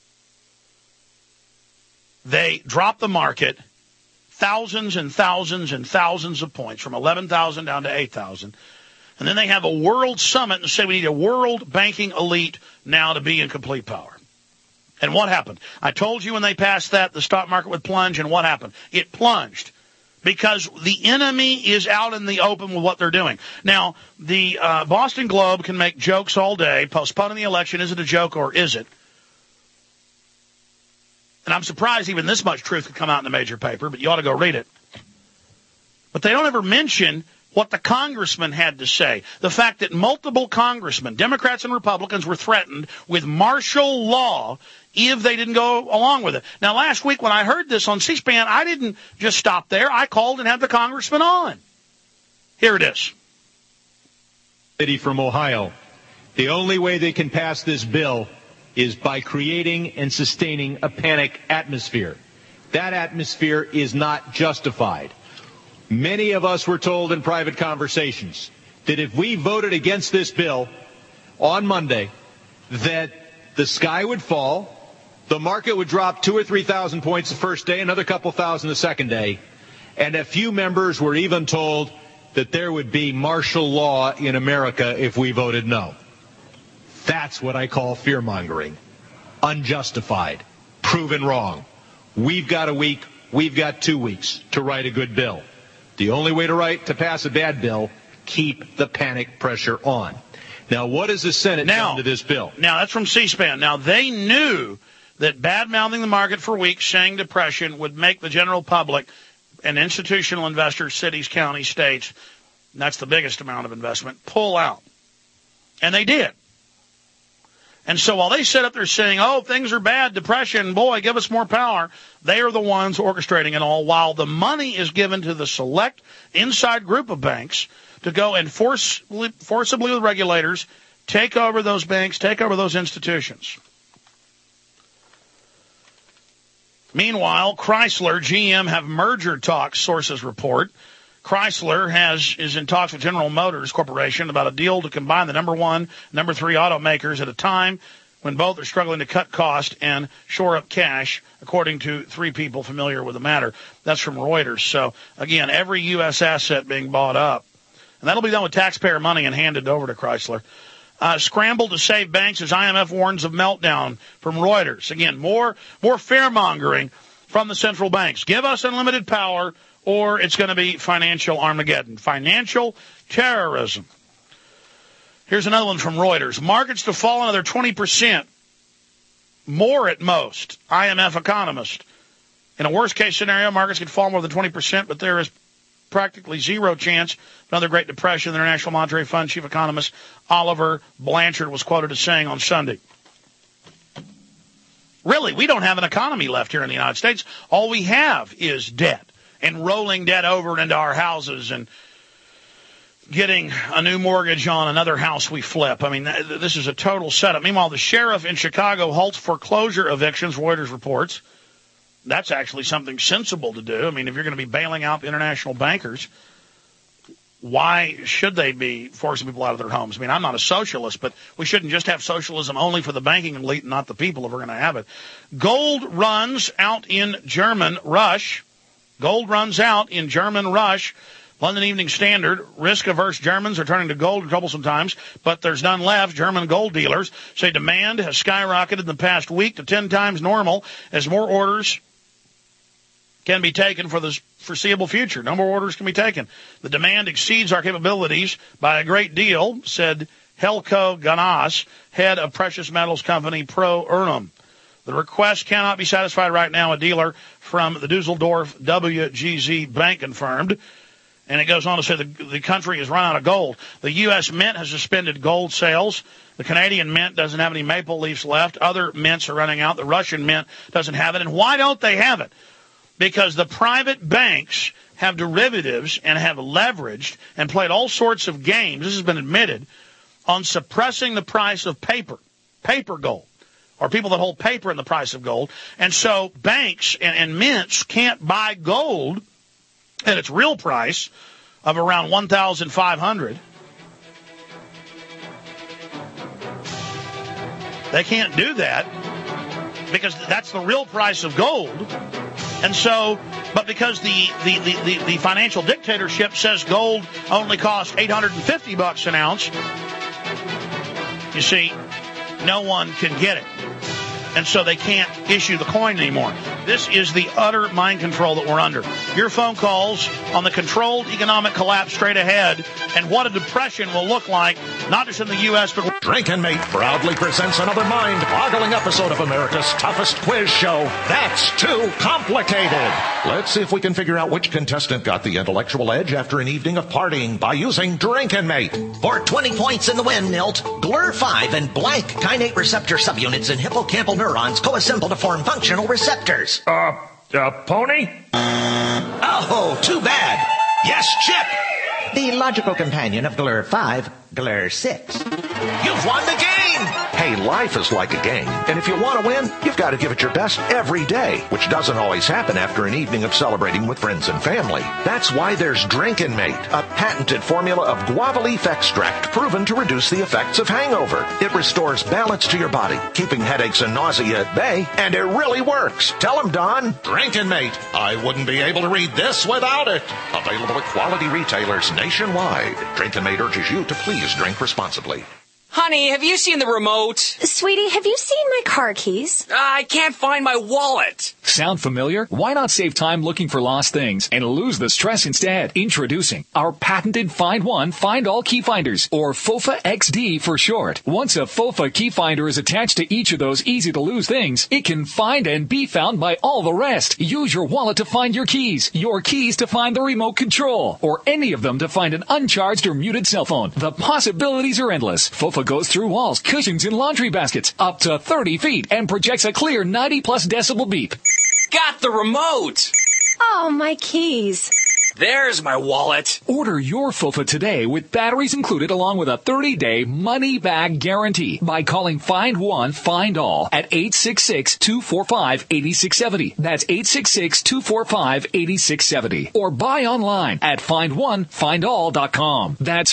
They dropped the market thousands and thousands and thousands of points, from 11,000 down to 8,000. And then they have a world summit and say we need a world banking elite now to be in complete power. And what happened? I told you when they passed that, the stock market would plunge, and what happened? It plunged because the enemy is out in the open with what they're doing. Now, the Boston Globe can make jokes all day. Postponing the election, is it a joke or is it? And I'm surprised even this much truth could come out in a major paper, but you ought to go read it. But they don't ever mention what the congressman had to say. The fact that multiple congressmen, Democrats and Republicans, were threatened with martial law if they didn't go along with it. Now, last week when I heard this on C-SPAN, I didn't just stop there. I called and had the congressman on. Here it is. City from Ohio. The only way they can pass this bill is by creating and sustaining a panic atmosphere. That atmosphere is not justified. Many of us were told in private conversations that if we voted against this bill on Monday, that the sky would fall, the market would drop 2,000 or 3,000 points the first day, another couple thousand the second day, and a few members were even told that there would be martial law in America if we voted no. That's what I call fear-mongering. Unjustified. Proven wrong. We've got a week, we've got 2 weeks to write a good bill. The only way to pass a bad bill, keep the panic pressure on. Now, what has the Senate done to this bill? Now, that's from C-SPAN. Now, they knew that bad-mouthing the market for weeks, saying depression, would make the general public and institutional investors, cities, counties, states, and that's the biggest amount of investment, pull out. And they did. And so while they sit up there saying, oh, things are bad, depression, boy, give us more power, they are the ones orchestrating it all, while the money is given to the select inside group of banks to go and forcibly with regulators, take over those banks, take over those institutions. Meanwhile, Chrysler, GM have merger talks, sources report. Chrysler is in talks with General Motors Corporation about a deal to combine the number 1, number 3 automakers at a time when both are struggling to cut cost and shore up cash, according to 3 people familiar with the matter. That's from Reuters. So, again, every U.S. asset being bought up. And that'll be done with taxpayer money and handed over to Chrysler. Scramble to save banks as IMF warns of meltdown, from Reuters. Again, more fear-mongering from the central banks. Give us unlimited power, or it's going to be financial Armageddon. Financial terrorism. Here's another one from Reuters. Markets to fall another 20%. More at most. IMF economist. In a worst-case scenario, markets could fall more than 20%, but there is practically zero chance of another Great Depression. The International Monetary Fund chief economist Oliver Blanchard was quoted as saying on Sunday. Really, we don't have an economy left here in the United States. All we have is debt. And rolling debt over into our houses and getting a new mortgage on another house we flip. I mean, this is a total setup. Meanwhile, the sheriff in Chicago halts foreclosure evictions, Reuters reports. That's actually something sensible to do. I mean, if you're going to be bailing out the international bankers, why should they be forcing people out of their homes? I mean, I'm not a socialist, but we shouldn't just have socialism only for the banking elite and not the people if we're going to have it. Gold runs out in German rush. Gold runs out in German rush. London Evening Standard, risk-averse Germans are turning to gold in troublesome times, but there's none left. German gold dealers say demand has skyrocketed in the past week to 10 times normal as more orders can be taken for the foreseeable future. No more orders can be taken. The demand exceeds our capabilities by a great deal, said Helco Ganas, head of precious metals company Pro Urnum. The request cannot be satisfied right now, a dealer from the Dusseldorf WGZ Bank confirmed. And it goes on to say the country has run out of gold. The U.S. Mint has suspended gold sales. The Canadian Mint doesn't have any maple leafs left. Other mints are running out. The Russian Mint doesn't have it. And why don't they have it? Because the private banks have derivatives and have leveraged and played all sorts of games, this has been admitted, on suppressing the price of paper gold, or people that hold paper in the price of gold. And so banks and mints can't buy gold at its real price of around $1,500. They can't do that because that's the real price of gold. And so, but because the financial dictatorship says gold only costs $850 an ounce, you see, no one can get it. And so they can't issue the coin anymore. This is the utter mind control that we're under. Your phone calls on the controlled economic collapse straight ahead and what a depression will look like, not just in the U.S., but... Drinkin' Mate proudly presents another mind-boggling episode of America's toughest quiz show, That's Too Complicated. Let's see if we can figure out which contestant got the intellectual edge after an evening of partying by using Drinkin' Mate. For 20 points in the win, Milt, GLUR5 and blank kainate receptor subunits in hippocampal neurons coassemble to form functional receptors. Pony? Oh, too bad. Yes, Chip. The logical companion of GLUR5, GLUR6. You've won the game! Hey, life is like a game, and if you want to win, you've got to give it your best every day, which doesn't always happen after an evening of celebrating with friends and family. That's why there's Drinkin' Mate, a patented formula of guava leaf extract proven to reduce the effects of hangover. It restores balance to your body, keeping headaches and nausea at bay, and it really works. Tell them, Don. Drinkin' Mate. I wouldn't be able to read this without it. Available at quality retailers nationwide. Drinkin' Mate urges you to please drink responsibly. Honey, have you seen the remote? Sweetie, have you seen my car keys? I can't find my wallet. Sound familiar? Why not save time looking for lost things and lose the stress instead? Introducing our patented Find One, Find All Key Finders, or FOFA XD for short. Once a FOFA key finder is attached to each of those easy-to-lose things, it can find and be found by all the rest. Use your wallet to find your keys to find the remote control, or any of them to find an uncharged or muted cell phone. The possibilities are endless. FOFA goes through walls, cushions, and laundry baskets up to 30 feet and projects a clear 90-plus decibel beep. Got the remote! Oh, my keys. There's my wallet. Order your FUFA today with batteries included along with a 30-day money-back guarantee by calling Find One, Find All at 866-245-8670. That's 866-245-8670. Or buy online at FindOneFindAll.com. That's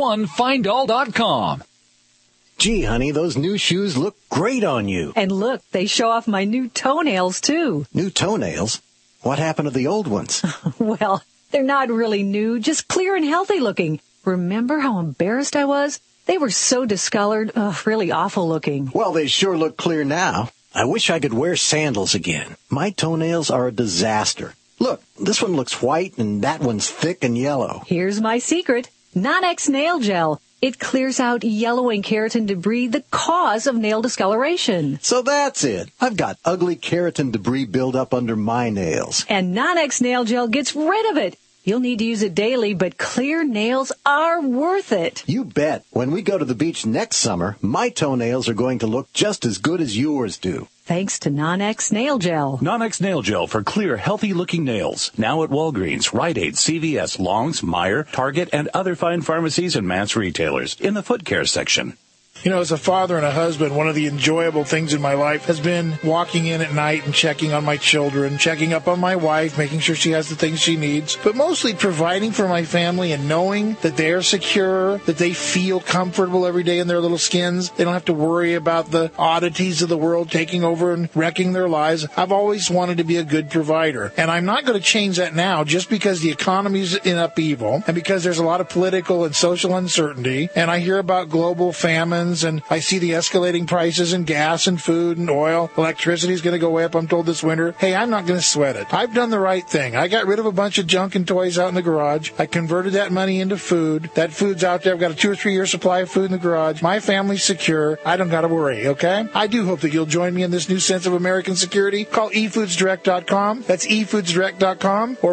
FindOneFindAll.com. Gee, honey, those new shoes look great on you. And look, they show off my new toenails, too. New toenails? What happened to the old ones? Well, they're not really new, just clear and healthy looking. Remember how embarrassed I was? They were so discolored, really awful looking. Well, they sure look clear now. I wish I could wear sandals again. My toenails are a disaster. Look, this one looks white and that one's thick and yellow. Here's my secret. Non-X Nail Gel. It clears out yellow and keratin debris, the cause of nail discoloration. So that's it. I've got ugly keratin debris build up under my nails. And Non-X Nail Gel gets rid of it. You'll need to use it daily, but clear nails are worth it. You bet. When we go to the beach next summer, my toenails are going to look just as good as yours do. Thanks to Non-X Nail Gel. Non-X Nail Gel for clear, healthy-looking nails. Now at Walgreens, Rite Aid, CVS, Long's, Meijer, Target, and other fine pharmacies and mass retailers in the foot care section. You know, as a father and a husband, one of the enjoyable things in my life has been walking in at night and checking on my children, checking up on my wife, making sure she has the things she needs, but mostly providing for my family and knowing that they are secure, that they feel comfortable every day in their little skins. They don't have to worry about the oddities of the world taking over and wrecking their lives. I've always wanted to be a good provider, and I'm not going to change that now just because the economy's in upheaval and because there's a lot of political and social uncertainty, and I hear about global famine. And I see the escalating prices in gas and food and oil. Electricity is going to go way up, I'm told, this winter. Hey, I'm not going to sweat it. I've done the right thing. I got rid of a bunch of junk and toys out in the garage. I converted that money into food. That food's out there. I've got a 2 or 3 year supply of food in the garage. My family's secure. I don't got to worry, okay? I do hope that you'll join me in this new sense of American security. Call eFoodsDirect.com. That's eFoodsDirect.com or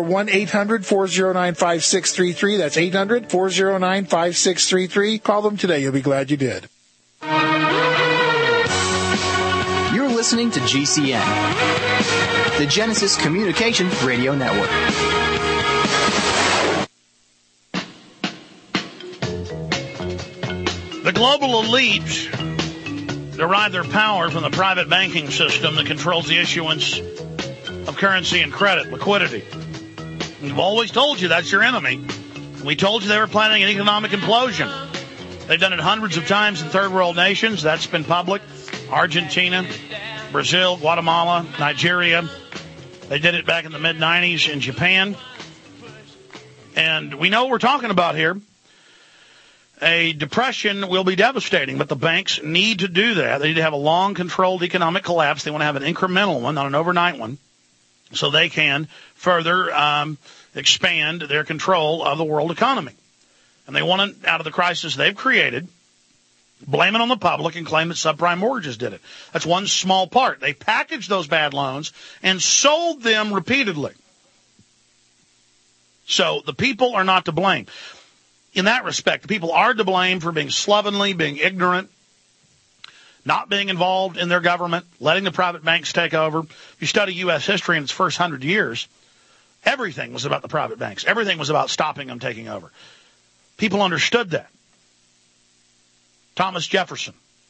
1-800-409-5633. That's 800-409-5633. Call them today. You'll be glad you did. You're listening to GCN, the Genesis Communications Radio Network. The global elite derive their power from the private banking system that controls the issuance of currency and credit, liquidity. We've always told you that's your enemy. We told you they were planning an economic implosion. They've done it hundreds of times in third world nations. That's been public. Argentina, Brazil, Guatemala, Nigeria. They did it back in the mid-90s in Japan. And we know what we're talking about here. A depression will be devastating, but the banks need to do that. They need to have a long, controlled economic collapse. They want to have an incremental one, not an overnight one, so they can further expand their control of the world economy. And they want it out of the crisis they've created, blame it on the public, and claim that subprime mortgages did it. That's one small part. They packaged those bad loans and sold them repeatedly. So the people are not to blame. In that respect, the people are to blame for being slovenly, being ignorant, not being involved in their government, letting the private banks take over. If you study U.S. history in its first 100 years, everything was about the private banks. Everything was about stopping them taking over. People understood that. Thomas Jefferson.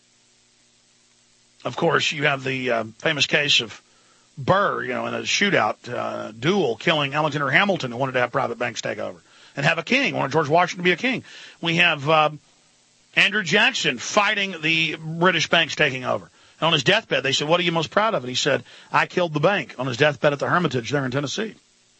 Of course, you have the famous case of Burr, in a shootout, duel, killing Alexander Hamilton, who wanted to have private banks take over and have a king, wanted George Washington to be a king. We have Andrew Jackson fighting the British banks taking over. And on his deathbed, they said, "What are you most proud of?" And he said, "I killed the bank," on his deathbed at the Hermitage there in Tennessee.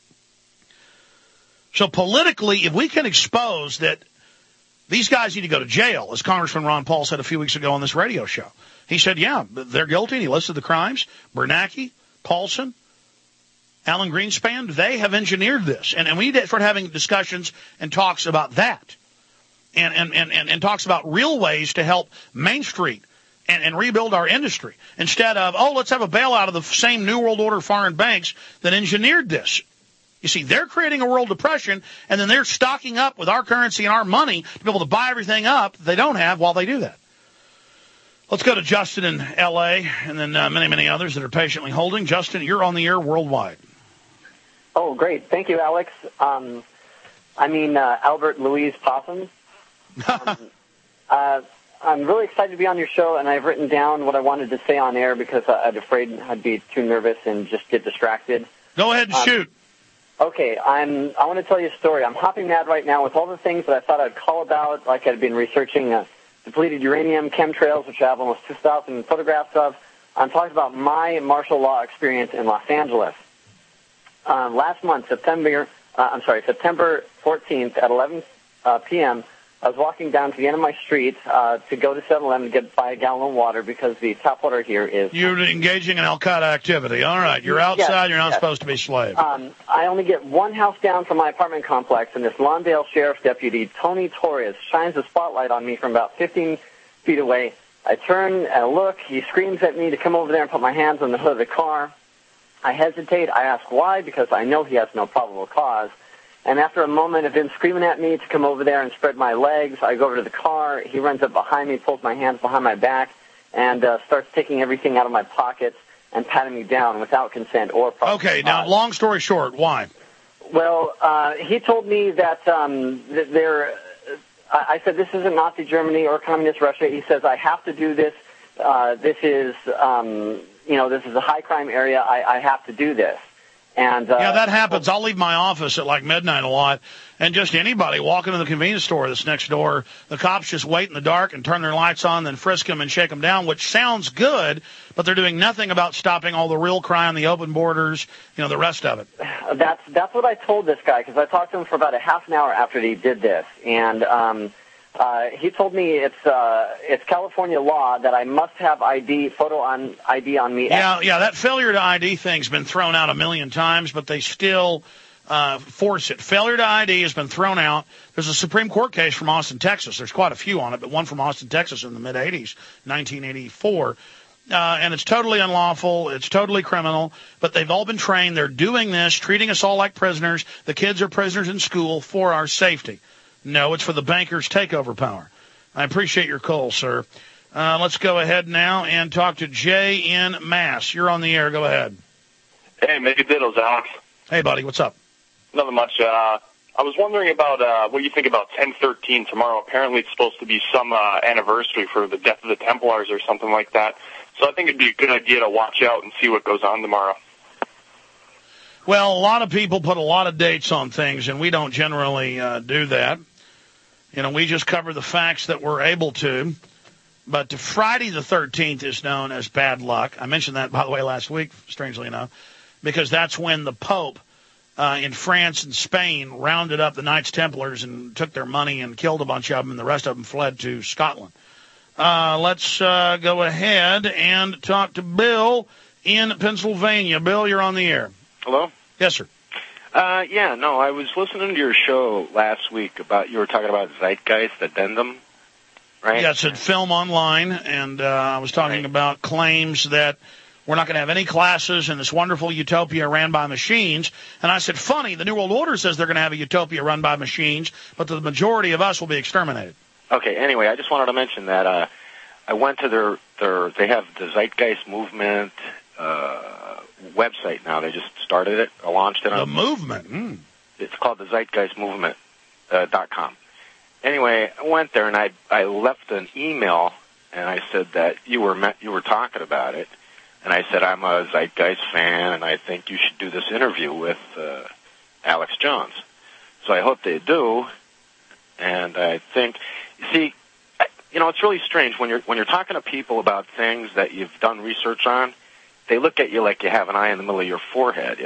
So politically, if we can expose that these guys need to go to jail, as Congressman Ron Paul said a few weeks ago on this radio show. He said, yeah, they're guilty, and he listed the crimes. Bernanke, Paulson, Alan Greenspan, they have engineered this. And we need to start having discussions and talks about that. And talks about real ways to help Main Street and rebuild our industry. Instead of, let's have a bailout of the same New World Order foreign banks that engineered this. You see, they're creating a world depression, and then they're stocking up with our currency and our money to be able to buy everything up that they don't have while they do that. Let's go to Justin in L.A. and then many, many others that are patiently holding. Justin, you're on the air worldwide. Oh, great. Thank you, Alex. Albert Louise Possum. I'm really excited to be on your show, and I've written down what I wanted to say on air because I'm afraid I'd be too nervous and just get distracted. Go ahead and shoot. Okay, I want to tell you a story. I'm hopping mad right now with all the things that I thought I'd call about, like I'd been researching depleted uranium, chemtrails, which I have almost 2,000 photographs of. I'm talking about my martial law experience in Los Angeles. Last month, September 14th at 11 p.m., I was walking down to the end of my street to go to 7-Eleven to buy a gallon of water because the tap water here is... You're engaging in Al-Qaeda activity. All right. You're outside. Yes, you're not supposed to be slave. I only get one house down from my apartment complex, and this Lawndale Sheriff's Deputy, Tony Torres, shines a spotlight on me from about 15 feet away. I turn and look. He screams at me to come over there and put my hands on the hood of the car. I hesitate. I ask why, because I know he has no probable cause. And after a moment of him screaming at me to come over there and spread my legs, I go over to the car. He runs up behind me, pulls my hands behind my back, and starts taking everything out of my pockets and patting me down without consent or probable cause. Okay, now, long story short, why? Well, he told me that I said, this isn't Nazi Germany or Communist Russia. He says, I have to do this. This is a high crime area. I have to do this. And yeah, that happens. I'll leave my office at like midnight a lot, and just anybody walking to the convenience store that's next door, the cops just wait in the dark and turn their lights on, then frisk them and shake them down, which sounds good, but they're doing nothing about stopping all the real crime, the open borders, the rest of it. That's what I told this guy, because I talked to him for about a half an hour after he did this, and he told me it's California law that I must have photo ID on me. Yeah, that failure to ID thing's been thrown out a million times, but they still force it. Failure to ID has been thrown out. There's a Supreme Court case from Austin, Texas. There's quite a few on it, but one from Austin, Texas in the mid-'80s, 1984. And it's totally unlawful. It's totally criminal. But they've all been trained. They're doing this, treating us all like prisoners. The kids are prisoners in school for our safety. No, it's for the bankers' takeover power. I appreciate your call, sir. Let's go ahead now and talk to Jay in Mass. You're on the air. Go ahead. Hey, Mega Diddles, Alex. Hey, buddy. What's up? Nothing much. I was wondering about what you think about 10/13 tomorrow. Apparently it's supposed to be some anniversary for the death of the Templars or something like that. So I think it'd be a good idea to watch out and see what goes on tomorrow. Well, a lot of people put a lot of dates on things, and we don't generally do that. We just cover the facts that we're able to. But Friday the 13th is known as bad luck. I mentioned that, by the way, last week, strangely enough, because that's when the Pope in France and Spain rounded up the Knights Templars and took their money and killed a bunch of them, and the rest of them fled to Scotland. Let's go ahead and talk to Bill in Pennsylvania. Bill, you're on the air. Hello? Yes, sir. I was listening to your show last week you were talking about Zeitgeist Addendum, right? Yes, at Film Online, and I was talking about claims that we're not going to have any classes in this wonderful utopia ran by machines. And I said, funny, the New World Order says they're going to have a utopia run by machines, but the majority of us will be exterminated. Okay, anyway, I just wanted to mention that I went to they have the Zeitgeist Movement website now. They just started it, launched it. The movement? It's called the Zeitgeist Movement.com. Anyway, I went there and I left an email and I said that you were talking about it, and I said I'm a Zeitgeist fan and I think you should do this interview with Alex Jones. So I hope they do, and I think it's really strange when you're talking to people about things that you've done research on. They look at you like you have an eye in the middle of your forehead,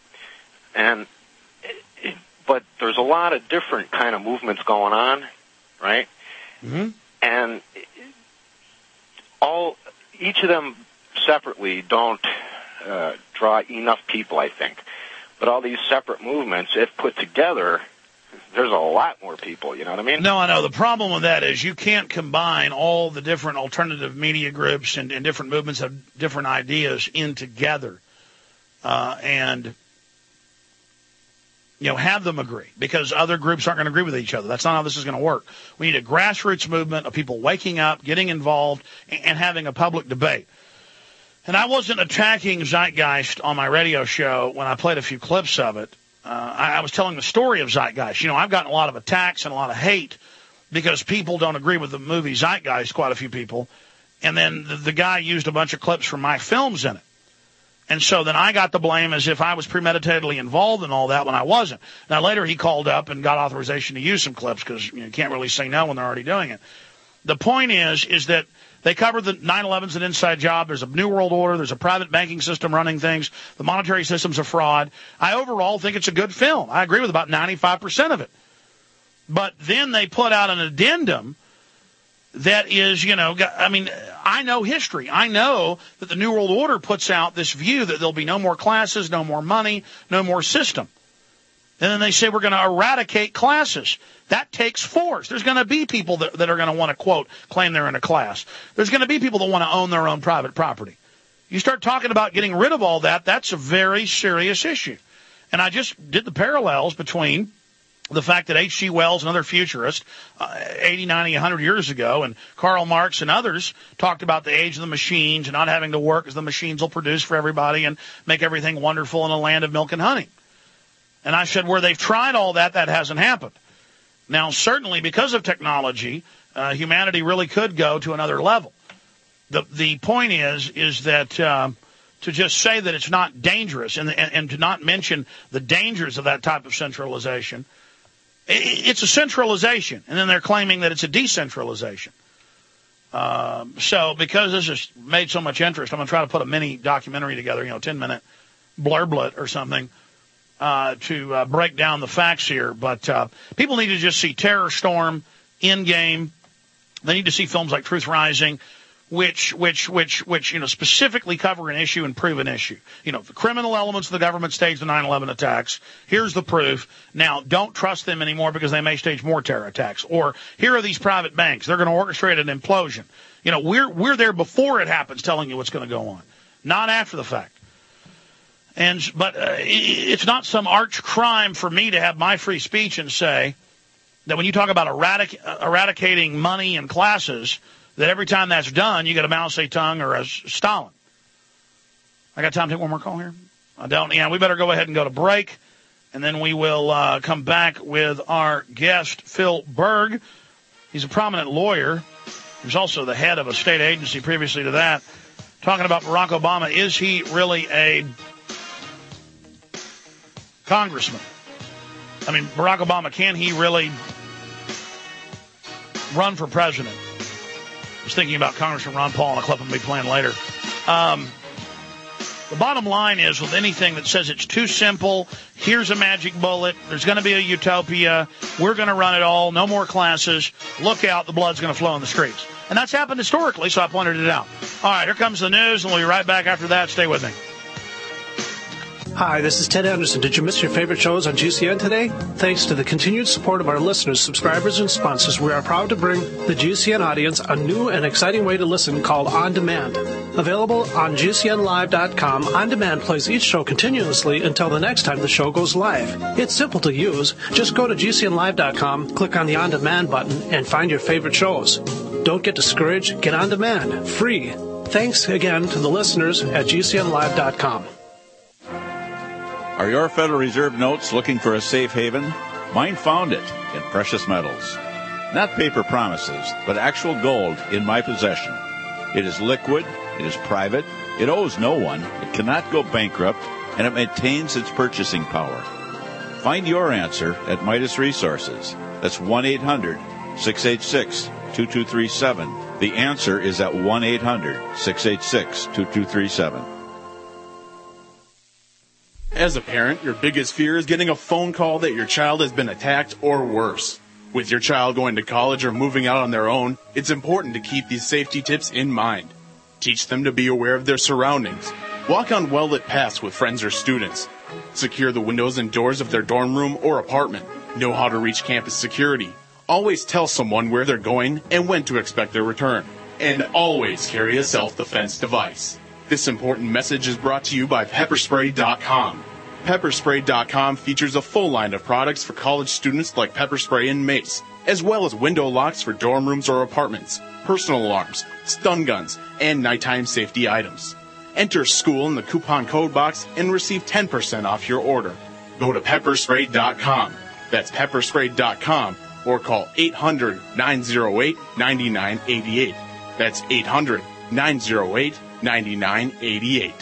but there's a lot of different kind of movements going on, right? Mm-hmm. And each of them separately don't draw enough people, I think. But all these separate movements, if put together, there's a lot more people, you know what I mean? No, I know. The problem with that is you can't combine all the different alternative media groups and different movements of different ideas in together. And have them agree, because other groups aren't going to agree with each other. That's not how this is going to work. We need a grassroots movement of people waking up, getting involved, and having a public debate. And I wasn't attacking Zeitgeist on my radio show when I played a few clips of it. I was telling the story of Zeitgeist. I've gotten a lot of attacks and a lot of hate because people don't agree with the movie Zeitgeist, quite a few people. And then the guy used a bunch of clips from my films in it. And so then I got the blame as if I was premeditatedly involved in all that when I wasn't. Now, later he called up and got authorization to use some clips because you can't really say no when they're already doing it. The point is that they covered the 9/11's an inside job. There's a new world order. There's a private banking system running things. The monetary system's a fraud. I overall think it's a good film. I agree with about 95% of it. But then they put out an addendum that is, I know history. I know that the New World Order puts out this view that there'll be no more classes, no more money, no more system. And then they say we're going to eradicate classes. That takes force. There's going to be people that are going to want to, quote, claim they're in a class. There's going to be people that want to own their own private property. You start talking about getting rid of all that, that's a very serious issue. And I just did the parallels between the fact that H.G. Wells and other futurists 80, 90, 100 years ago, and Karl Marx and others talked about the age of the machines and not having to work as the machines will produce for everybody and make everything wonderful in a land of milk and honey. And I said where they've tried all that, that hasn't happened. Now, certainly because of technology, humanity really could go to another level. The point is that to just say that it's not dangerous and to not mention the dangers of that type of centralization, it's a centralization, and then they're claiming that it's a decentralization. So because this has made so much interest, I'm going to try to put a mini documentary together, 10-minute blurblet or something, to break down the facts here. But people need to just see Terror Storm, Endgame. They need to see films like Truth Rising, which specifically cover an issue and prove an issue. The criminal elements of the government staged the 9/11 attacks. Here's the proof. Now, don't trust them anymore because they may stage more terror attacks. Or here are these private banks. They're going to orchestrate an implosion. We're there before it happens, telling you what's going to go on, not after the fact. But it's not some arch crime for me to have my free speech and say that when you talk about eradicating money and classes, that every time that's done, you get a Mao Zedong or a Stalin. I got time to take one more call here? I don't. Yeah, we better go ahead and go to break, and then we will come back with our guest, Phil Berg. He's a prominent lawyer. He was also the head of a state agency previously to that, talking about Barack Obama. Is he really a congressman? I mean, Barack Obama, can he really run for president? I was thinking about Congressman Ron Paul and a clip I'm going to be playing later. The bottom line is, with anything that says it's too simple, here's a magic bullet, there's going to be a utopia, we're going to run it all, no more classes, look out, the blood's going to flow in the streets. And that's happened historically, so I pointed it out. All right, here comes the news, and we'll be right back after that. Stay with me. Hi, this is Ted Anderson. Did you miss your favorite shows on GCN today? Thanks to the continued support of our listeners, subscribers, and sponsors, we are proud to bring the GCN audience a new and exciting way to listen called On Demand. Available on GCNlive.com, On Demand plays each show continuously until the next time the show goes live. It's simple to use. Just go to GCNlive.com, click on the On Demand button, and find your favorite shows. Don't get discouraged. Get On Demand. Free. Thanks again to the listeners at GCNlive.com. Are your Federal Reserve notes looking for a safe haven? Mine found it in precious metals. Not paper promises, but actual gold in my possession. It is liquid, it is private, it owes no one, it cannot go bankrupt, and it maintains its purchasing power. Find your answer at Midas Resources. That's 1-800-686-2237. The answer is at 1-800-686-2237. As a parent, your biggest fear is getting a phone call that your child has been attacked or worse. With your child going to college or moving out on their own, it's important to keep these safety tips in mind. Teach them to be aware of their surroundings. Walk on well-lit paths with friends or students. Secure the windows and doors of their dorm room or apartment. Know how to reach campus security. Always tell someone where they're going and when to expect their return. And always carry a self-defense device. This important message is brought to you by Pepperspray.com. Pepperspray.com features a full line of products for college students like pepper spray and mace, as well as window locks for dorm rooms or apartments, personal alarms, stun guns, and nighttime safety items. Enter school in the coupon code box and receive 10% off your order. Go to pepperspray.com. That's pepperspray.com or call 800-908-9988. That's 800-908-9988.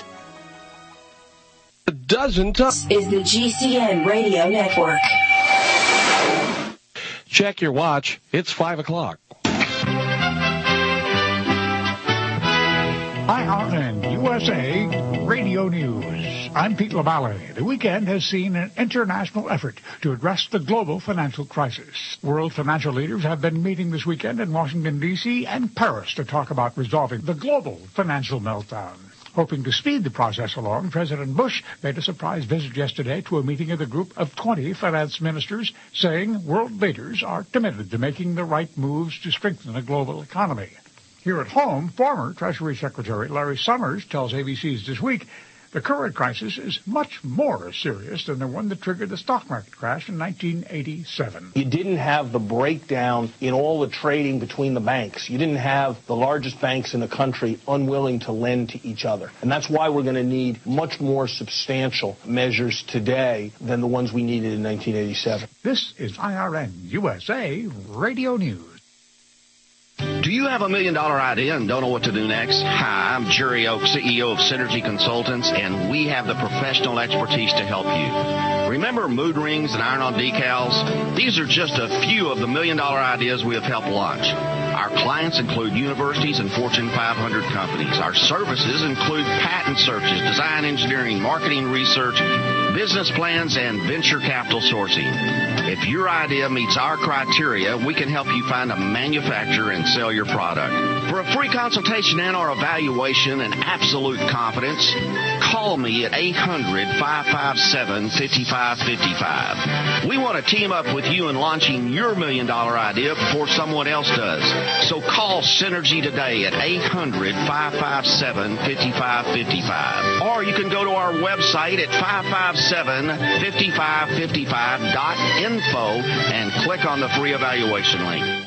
A dozen times is the GCN Radio Network. Check your watch. It's 5 o'clock. IRN USA Radio News. I'm Pete LaValle. The weekend has seen an international effort to address the global financial crisis. World financial leaders have been meeting this weekend in Washington, D.C. and Paris to talk about resolving the global financial meltdown. Hoping to speed the process along, President Bush made a surprise visit yesterday to a meeting of the group of 20 finance ministers, saying world leaders are committed to making the right moves to strengthen the global economy. Here at home, former Treasury Secretary Larry Summers tells ABC's This Week the current crisis is much more serious than the one that triggered the stock market crash in 1987. You didn't have the breakdown in all the trading between the banks. You didn't have the largest banks in the country unwilling to lend to each other. And that's why we're going to need much more substantial measures today than the ones we needed in 1987. This is IRN USA Radio News. Do you have $1 million idea and don't know what to do next? Hi, I'm Jerry Oak, CEO of Synergy Consultants, and we have the professional expertise to help you. Remember mood rings and iron-on decals? These are just a few of the $1 million ideas we have helped launch. Our clients include universities and Fortune 500 companies. Our services include patent searches, design engineering, marketing research, business plans, and venture capital sourcing. If your idea meets our criteria, we can help you find a manufacturer and sell your product. For a free consultation and our evaluation and absolute confidence, call me at 800-557-5555. We want to team up with you in launching your $1 million idea before someone else does. So call Synergy today at 800-557-5555. Or you can go to our website at 557-5555.info and click on the free evaluation link.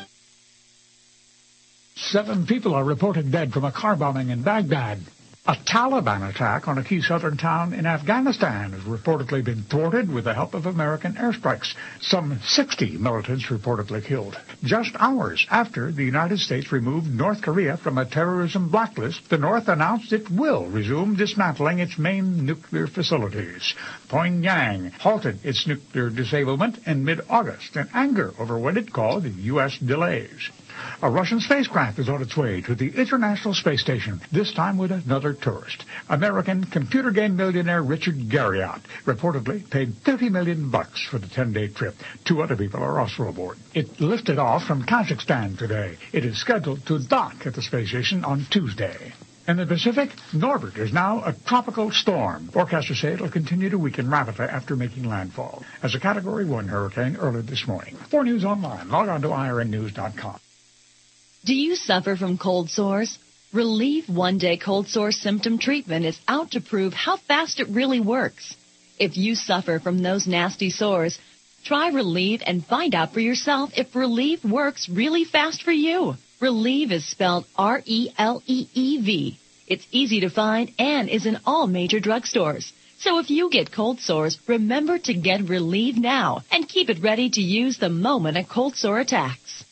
7 people are reported dead from a car bombing in Baghdad. A Taliban attack on a key southern town in Afghanistan has reportedly been thwarted with the help of American airstrikes. Some 60 militants reportedly killed. Just hours after the United States removed North Korea from a terrorism blacklist, the North announced it will resume dismantling its main nuclear facilities. Pyongyang halted its nuclear disablement in mid-August in anger over what it called U.S. delays. A Russian spacecraft is on its way to the International Space Station, this time with another tourist. American computer game millionaire Richard Garriott reportedly paid $30 million for the 10-day trip. 2 other people are also aboard. It lifted off from Kazakhstan today. It is scheduled to dock at the space station on Tuesday. In the Pacific, Norbert is now a tropical storm. Forecasters say it will continue to weaken rapidly after making landfall as a Category 1 hurricane early this morning. For News Online, log on to IRNnews.com. Do you suffer from cold sores? Relieve One-Day Cold Sore Symptom Treatment is out to prove how fast it really works. If you suffer from those nasty sores, try Relieve and find out for yourself if Relieve works really fast for you. Relieve is spelled R-E-L-E-E-V. It's easy to find and is in all major drugstores. So if you get cold sores, remember to get Relieve now and keep it ready to use the moment a cold sore attacks.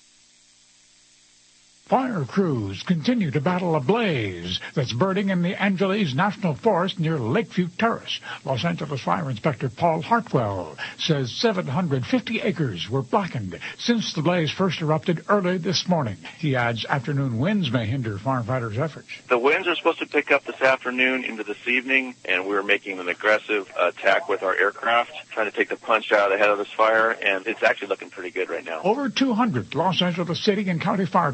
Fire crews continue to battle a blaze that's burning in the Angeles National Forest near Lakeview Terrace. Los Angeles Fire Inspector Paul Hartwell says 750 acres were blackened since the blaze first erupted early this morning. He adds afternoon winds may hinder firefighters' efforts. The winds are supposed to pick up this afternoon into this evening, and we're making an aggressive attack with our aircraft, trying to take the punch out ahead of this fire, and it's actually looking pretty good right now. Over 200 Los Angeles City and County Fire Department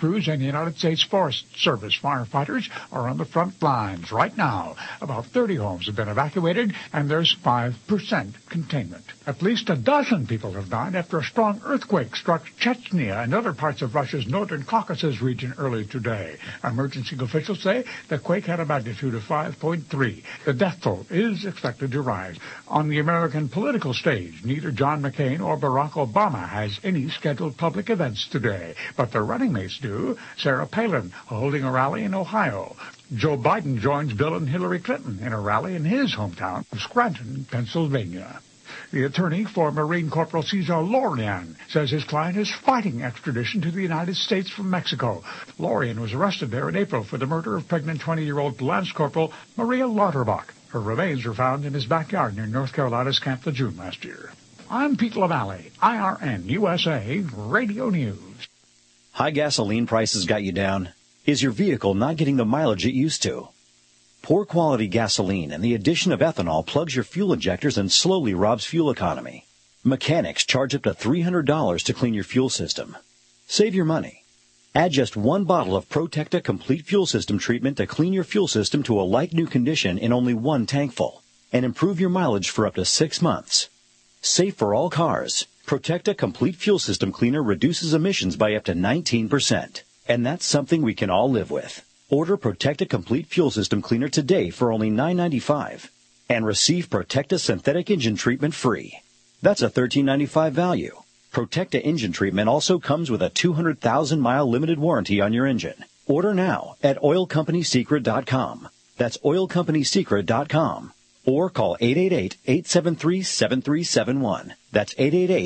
crews and the United States Forest Service firefighters are on the front lines right now. About 30 homes have been evacuated, and there's 5% containment. At least a dozen people have died after a strong earthquake struck Chechnya and other parts of Russia's northern Caucasus region early today. Emergency officials say the quake had a magnitude of 5.3. The death toll is expected to rise. On the American political stage, neither John McCain or Barack Obama has any scheduled public events today, but their running mates do. Sarah Palin holding a rally in Ohio. Joe Biden joins Bill and Hillary Clinton in a rally in his hometown of Scranton, Pennsylvania. The attorney for Marine Corporal Cesar Lorian says his client is fighting extradition to the United States from Mexico. Lorian was arrested there in April for the murder of pregnant 20-year-old Lance Corporal Maria Lauterbach. Her remains were found in his backyard near North Carolina's Camp Lejeune last year. I'm Pete LaValle, IRN USA Radio News. High gasoline prices got you down. Is your vehicle not getting the mileage it used to? Poor quality gasoline and the addition of ethanol plugs your fuel injectors and slowly robs fuel economy. Mechanics charge up to $300 to clean your fuel system. Save your money. Add just one bottle of Protecta Complete Fuel System treatment to clean your fuel system to a like-new condition in only one tankful, and improve your mileage for up to 6 months. Safe for all cars, Protecta Complete Fuel System Cleaner reduces emissions by up to 19%. And that's something we can all live with. Order Protecta Complete Fuel System Cleaner today for only $9.95 and receive Protecta Synthetic Engine Treatment free. That's a $13.95 value. Protecta Engine Treatment also comes with a 200,000-mile limited warranty on your engine. Order now at oilcompanysecret.com. That's oilcompanysecret.com. Or call 888-873-7371. That's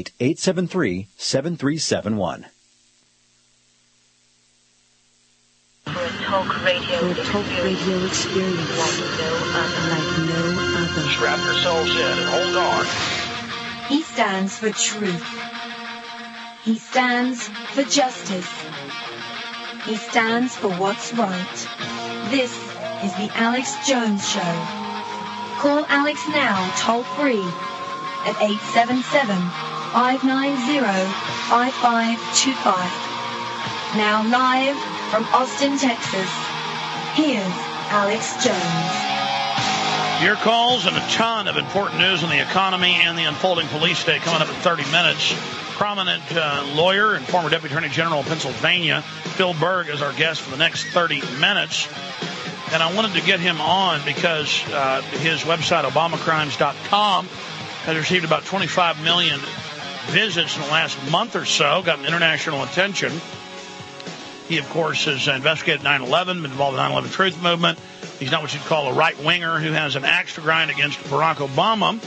888-873-7371. Talk radio experience like no other. Strap yourselves in and hold on. He stands for truth. He stands for justice. He stands for what's right. This is the Alex Jones Show. Call Alex now, toll free, at 877-590-5525. Now live from Austin, Texas, here's Alex Jones. Your calls and a ton of important news on the economy and the unfolding police state coming up in 30 minutes. Prominent lawyer and former Deputy Attorney General of Pennsylvania, Phil Berg, is our guest for the next 30 minutes. And I wanted to get him on because his website, ObamaCrimes.com, has received about 25 million visits in the last month or so, gotten international attention. He, of course, has investigated 9/11, been involved in the 9/11 Truth Movement. He's not what you'd call a right-winger who has an axe to grind against Barack Obama.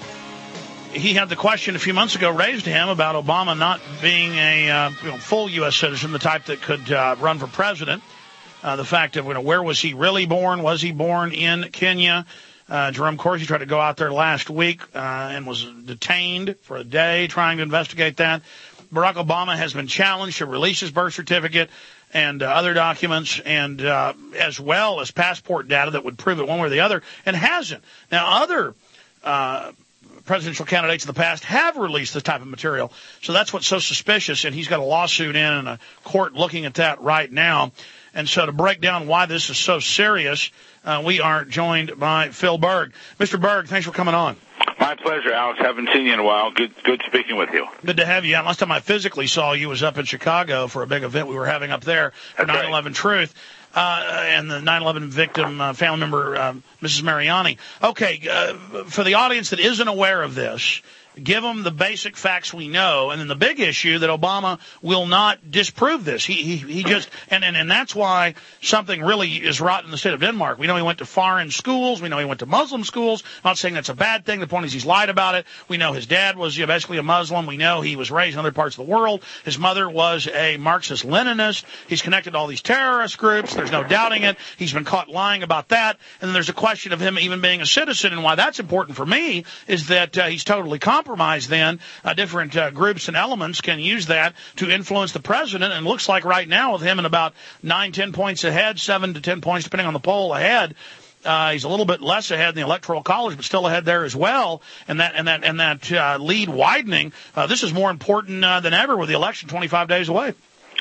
He had the question a few months ago raised to him about Obama not being a full U.S. citizen, the type that could run for president. The fact of where was he really born? Was he born in Kenya? Jerome Corsi tried to go out there last week and was detained for a day trying to investigate that. Barack Obama has been challenged to release his birth certificate and other documents, and as well as passport data that would prove it one way or the other, and hasn't. Now, other presidential candidates in the past have released this type of material, so that's what's so suspicious, and he's got a lawsuit in and a court looking at that right now. And so to break down why this is so serious, we are joined by Phil Berg. Mr. Berg, thanks for coming on. My pleasure, Alex. Haven't seen you in a while. Good speaking with you. Good to have you. Last time I physically saw you was up in Chicago for a big event we were having up there for 9/11 Truth. And the 9/11 victim family member, Mrs. Mariani. Okay, for the audience that isn't aware of this, give them the basic facts we know, and then the big issue that Obama will not disprove this. He just and that's why something really is rotten in the state of Denmark. We know he went to foreign schools. We know he went to Muslim schools. I'm not saying that's a bad thing. The point is he's lied about it. We know his dad was basically a Muslim. We know he was raised in other parts of the world. His mother was a Marxist-Leninist. He's connected to all these terrorist groups. There's no doubting it. He's been caught lying about that. And then there's a question of him even being a citizen, and why that's important for me is that he's totally compromised then. Different groups and elements can use that to influence the president, and it looks like right now with him in about 9-10 points ahead, 7 to 10 points depending on the poll ahead. He's a little bit less ahead in the Electoral College, but still ahead there as well. And that lead widening. This is more important than ever with the election 25 days away.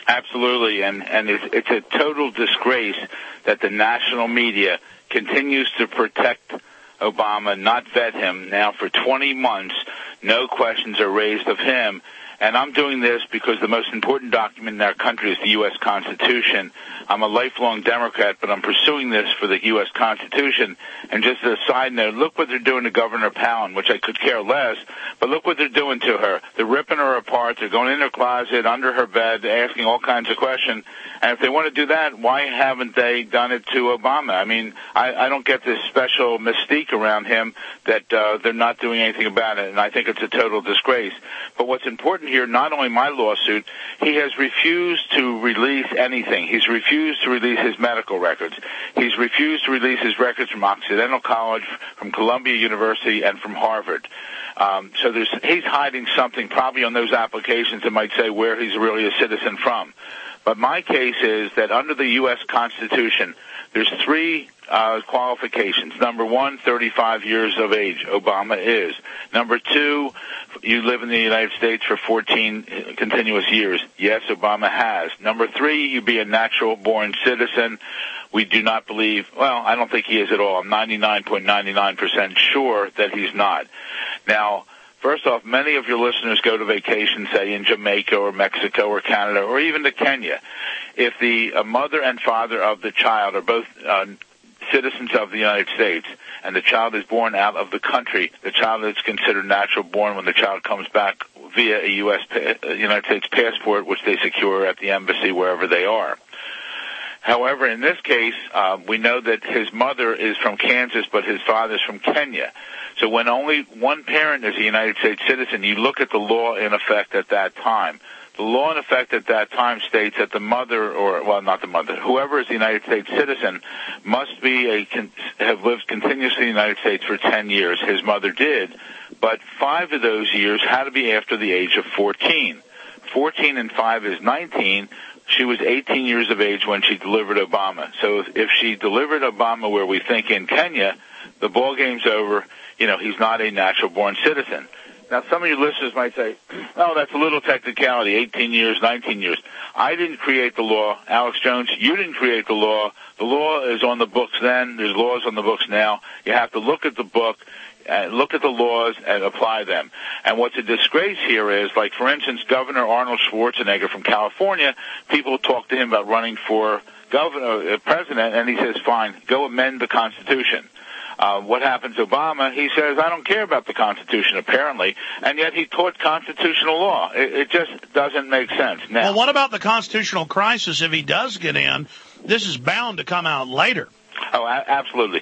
Absolutely, and it's a total disgrace that the national media continues to protect Obama, not vet him. Now for 20 months, no questions are raised of him. And I'm doing this because the most important document in our country is the U.S. Constitution. I'm a lifelong Democrat, but I'm pursuing this for the U.S. Constitution. And just as a side note, look what they're doing to Governor Palin, which I could care less, but look what they're doing to her. They're ripping her apart. They're going in her closet, under her bed, asking all kinds of questions. And if they want to do that, why haven't they done it to Obama? I mean, I don't get this special mystique around him that they're not doing anything about it, and I think it's a total disgrace. But what's important here, not only my lawsuit, he has refused to release anything. He's refused to release his medical records. He's refused to release his records from Occidental College, from Columbia University, and from Harvard. So he's hiding something probably on those applications that might say where he's really a citizen from. But my case is that under the U.S. Constitution, there's three qualifications. Number one, 35 years of age. Obama is. Number two, you live in the United States for 14 continuous years. Yes, Obama has. Number three, you be a natural-born citizen. We do not believe, well, I don't think he is at all. I'm 99.99% sure that he's not. Now, first off, many of your listeners go to vacation, say, in Jamaica or Mexico or Canada or even to Kenya. If the mother and father of the child are both citizens of the United States and the child is born out of the country, the child is considered natural born when the child comes back via a United States passport, which they secure at the embassy wherever they are. However, in this case, we know that his mother is from Kansas, but his father is from Kenya. So when only one parent is a United States citizen, you look at the law in effect at that time. The law in effect at that time states that the mother, or, well, not the mother, whoever is a United States citizen must be have lived continuously in the United States for 10 years. His mother did, but 5 of those years had to be after the age of 14. 14 and 5 is 19. She was 18 years of age when she delivered Obama. So if she delivered Obama where we think in Kenya, the ball game's over. You know, he's not a natural-born citizen. Now, some of your listeners might say, oh, that's a little technicality, 18 years, 19 years. I didn't create the law. Alex Jones, you didn't create the law. The law is on the books then. There's laws on the books now. You have to look at the book, look at the laws, and apply them. And what's a disgrace here is, like, for instance, Governor Arnold Schwarzenegger from California, people talk to him about running for president, and he says, fine, go amend the Constitution. What happens to Obama? He says, I don't care about the Constitution, apparently, and yet he taught constitutional law. It just doesn't make sense. Now, well, what about the constitutional crisis if he does get in? This is bound to come out later. Oh, absolutely.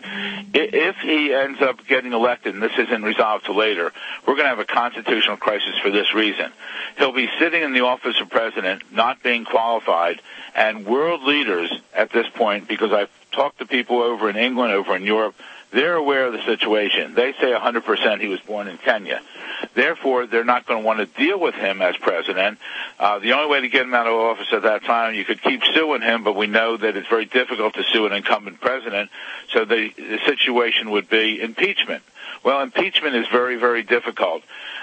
If he ends up getting elected, and this isn't resolved till later, we're going to have a constitutional crisis for this reason. He'll be sitting in the office of president, not being qualified, and world leaders at this point, because I've talked to people over in England, over in Europe, they're aware of the situation. They say 100% he was born in Kenya. Therefore, they're not going to want to deal with him as president. The only way to get him out of office at that time, you could keep suing him, but we know that it's very difficult to sue an incumbent president. So the situation would be impeachment. Well, impeachment is very, very difficult.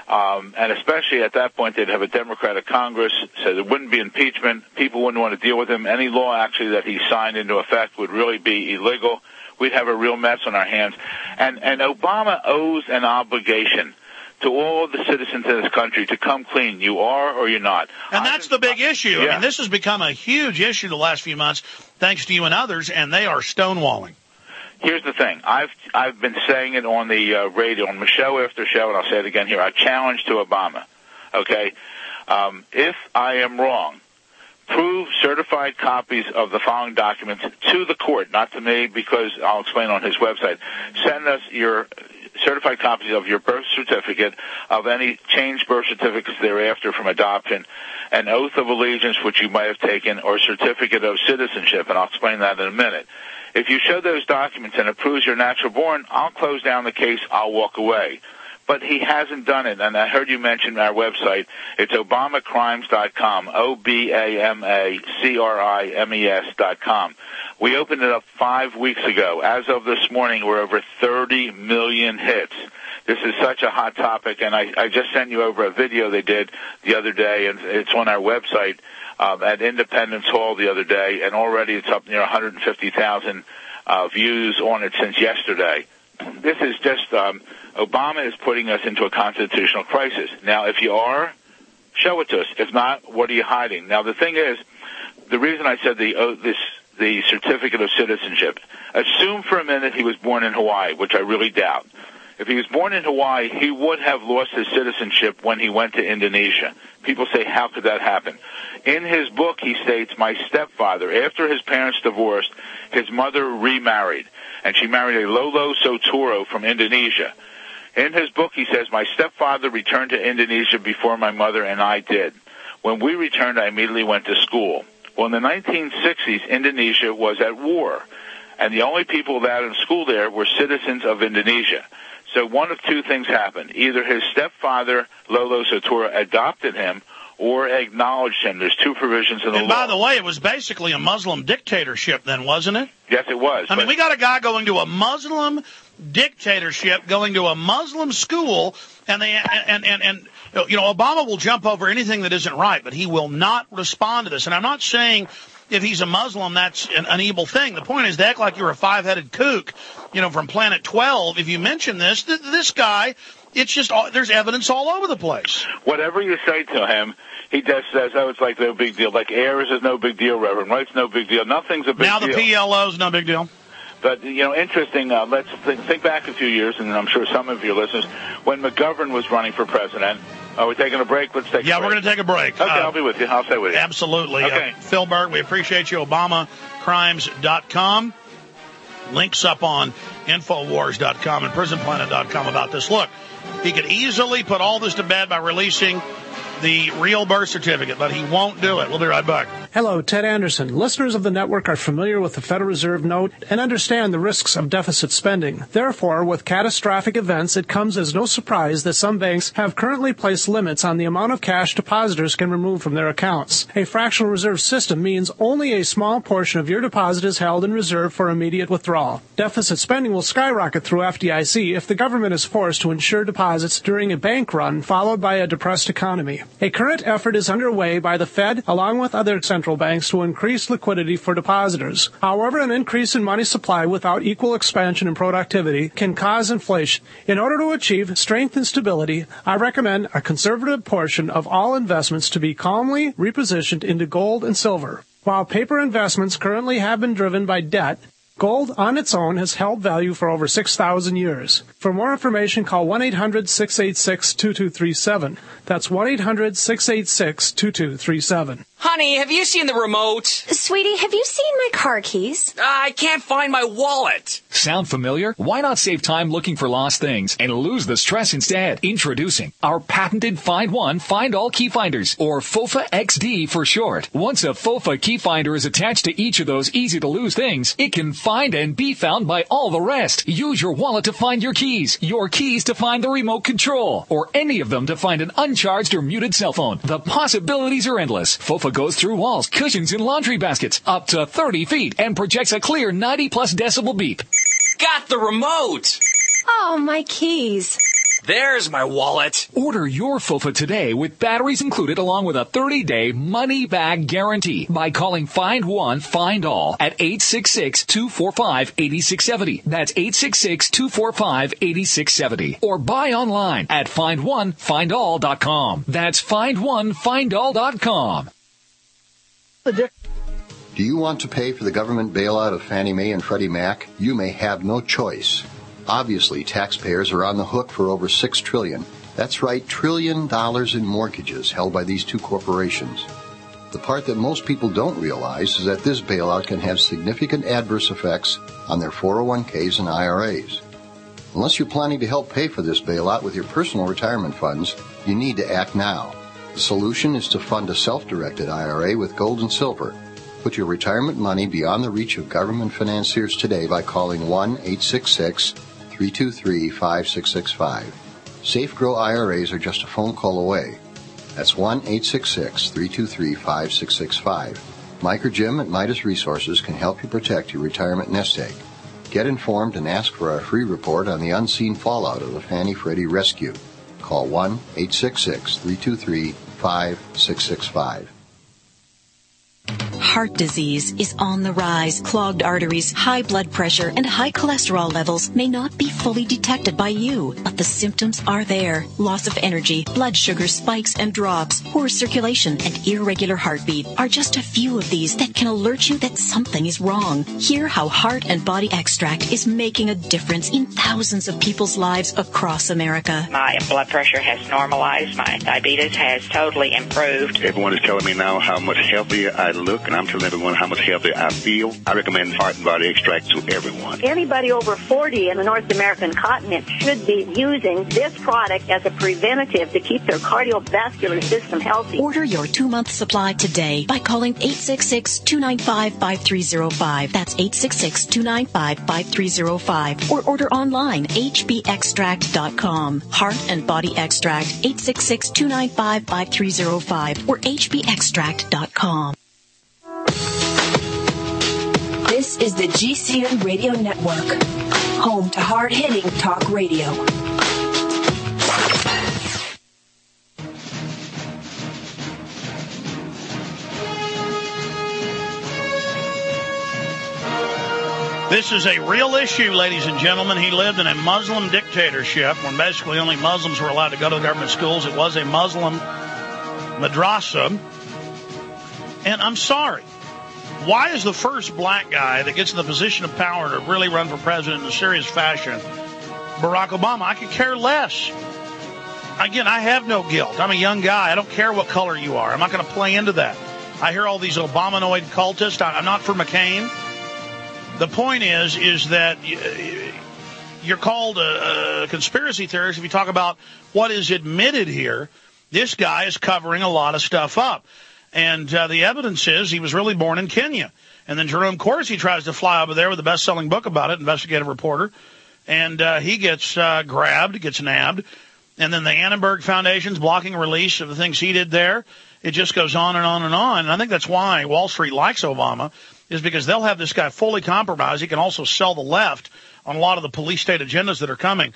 And especially at that point, they'd have a Democratic Congress, so there wouldn't be impeachment. People wouldn't want to deal with him. Any law, actually, that he signed into effect would really be illegal. We'd have a real mess on our hands. And Obama owes an obligation to all the citizens of this country to come clean. You are or you're not. And that's the big issue. Yeah. I mean, this has become a huge issue the last few months, thanks to you and others, and they are stonewalling. Here's the thing. I've been saying it on the radio, on the show after show, and I'll say it again here. I challenge to Obama, okay? If I am wrong, prove certified copies of the following documents to the court, not to me, because I'll explain on his website. Send us your certified copies of your birth certificate, of any changed birth certificates thereafter from adoption, an oath of allegiance which you might have taken, or certificate of citizenship, and I'll explain that in a minute. If you show those documents and it proves you're natural born, I'll close down the case, I'll walk away. But he hasn't done it, and I heard you mention our website. It's ObamaCrimes.com, ObamaCrimes.com. We opened it up 5 weeks ago. As of this morning, we're over 30 million hits. This is such a hot topic, and I just sent you over a video they did the other day, and it's on our website at Independence Hall the other day, and already it's up near 150,000 views on it since yesterday. This is just Obama is putting us into a constitutional crisis. Now, if you are, show it to us. If not, what are you hiding? Now, the thing is, the reason I said the certificate of citizenship, assume for a minute he was born in Hawaii, which I really doubt. If he was born in Hawaii, he would have lost his citizenship when he went to Indonesia. People say, how could that happen? In his book, he states, my stepfather, after his parents divorced, his mother remarried, and she married a Lolo Soturo from Indonesia. In his book, he says, my stepfather returned to Indonesia before my mother and I did. When we returned, I immediately went to school. Well, in the 1960s, Indonesia was at war, and the only people allowed in school there were citizens of Indonesia. So one of two things happened. Either his stepfather, Lolo Soturo, adopted him or acknowledged him. There's two provisions in the law. And by the way, it was basically a Muslim dictatorship then, wasn't it? Yes, it was. I mean, we got a guy going to a Muslim dictatorship, going to a Muslim school, and Obama will jump over anything that isn't right, but he will not respond to this. And I'm not saying if he's a Muslim, that's an evil thing. The point is, they act like you're a five-headed kook, from Planet 12. If you mention this guy, it's just, there's evidence all over the place. Whatever you say to him, he just says, oh, it's like no big deal. Like heirs is no big deal, Reverend Wright's no big deal. Nothing's a big deal. Now the PLO's no big deal. But, interesting, let's think back a few years, and I'm sure some of your listeners, when McGovern was running for president. Are we taking a break? Let's take a break. Yeah, we're going to take a break. Okay, I'll be with you. I'll stay with you. Absolutely. Okay. Phil Berg, we appreciate you. ObamaCrimes.com. Links up on Infowars.com and PrisonPlanet.com about this. Look, he could easily put all this to bed by releasing the real birth certificate, but he won't do it. We'll be right back. Hello, Ted Anderson. Listeners of the network are familiar with the Federal Reserve note and understand the risks of deficit spending. Therefore, with catastrophic events, it comes as no surprise that some banks have currently placed limits on the amount of cash depositors can remove from their accounts. A fractional reserve system means only a small portion of your deposit is held in reserve for immediate withdrawal. Deficit spending will skyrocket through FDIC if the government is forced to insure deposits during a bank run followed by a depressed economy. A current effort is underway by the Fed, along with other central banks, to increase liquidity for depositors. However, an increase in money supply without equal expansion in productivity can cause inflation. In order to achieve strength and stability, I recommend a conservative portion of all investments to be calmly repositioned into gold and silver. While paper investments currently have been driven by debt, gold on its own has held value for over 6,000 years. For more information, call 1-800-686-2237. That's 1-800-686-2237. Honey, have you seen the remote? Sweetie, have you seen my car keys? I can't find my wallet. Sound familiar? Why not save time looking for lost things and lose the stress instead? Introducing our patented Find One, Find All key finders, or FOFA XD for short. Once a FOFA key finder is attached to each of those easy-to-lose things, it can find and be found by all the rest. Use your wallet to find your keys to find the remote control, or any of them to find an uncharged or muted cell phone. The possibilities are endless. FOFA goes through walls, cushions, and laundry baskets up to 30 feet and projects a clear 90-plus decibel beep. Got the remote! Oh, my keys. There's my wallet. Order your FOFA today with batteries included along with a 30-day money-back guarantee by calling Find One, Find All at 866-245-8670. That's 866-245-8670. Or buy online at FindOneFindAll.com. That's FindOneFindAll.com. Do you want to pay for the government bailout of Fannie Mae and Freddie Mac? You may have no choice. Obviously, taxpayers are on the hook for over $6 trillion. That's right, $1 trillion in mortgages held by these two corporations. The part that most people don't realize is that this bailout can have significant adverse effects on their 401ks and IRAs. Unless you're planning to help pay for this bailout with your personal retirement funds, you need to act now. The solution is to fund a self-directed IRA with gold and silver. Put your retirement money beyond the reach of government financiers today by calling 1-866-323-5665. Safe Grow IRAs are just a phone call away. That's 1-866-323-5665. Mike or Jim at Midas Resources can help you protect your retirement nest egg. Get informed and ask for our free report on the unseen fallout of the Fannie Freddie rescue. Call 1-866-323-5665. Heart disease is on the rise. Clogged arteries, high blood pressure, and high cholesterol levels may not be fully detected by you, but the symptoms are there. Loss of energy, blood sugar spikes and drops, poor circulation, and irregular heartbeat are just a few of these that can alert you that something is wrong. Hear how Heart and Body Extract is making a difference in thousands of people's lives across America. My blood pressure has normalized. My diabetes has totally improved. Everyone is telling me now how much healthier I look, and I'm telling everyone how much healthier I feel. I recommend Heart and Body Extract to everyone. Anybody over 40 in the North American continent should be using this product as a preventative to keep their cardiovascular system healthy. Order your 2-month supply today by calling 866-295-5305. That's 866-295-5305. Or order online, hbextract.com. Heart and Body Extract, 866-295-5305 or hbextract.com. This is the GCN Radio Network, home to hard-hitting talk radio. This is a real issue, ladies and gentlemen. He lived in a Muslim dictatorship when basically only Muslims were allowed to go to the government schools. It was a Muslim madrasa. And I'm sorry. Why is the first black guy that gets in the position of power to really run for president in a serious fashion Barack Obama? I could care less. Again, I have no guilt. I'm a young guy. I don't care what color you are. I'm not going to play into that. I hear all these Obamanoid cultists. I'm not for McCain. The point is that you're called a conspiracy theorist if you talk about what is admitted here. This guy is covering a lot of stuff up. And the evidence is he was really born in Kenya. And then Jerome Corsi tries to fly over there with a best-selling book about it, investigative reporter. And he gets grabbed, gets nabbed. And then the Annenberg Foundation's blocking release of the things he did there. It just goes on and on and on. And I think that's why Wall Street likes Obama, is because they'll have this guy fully compromised. He can also sell the left on a lot of the police state agendas that are coming.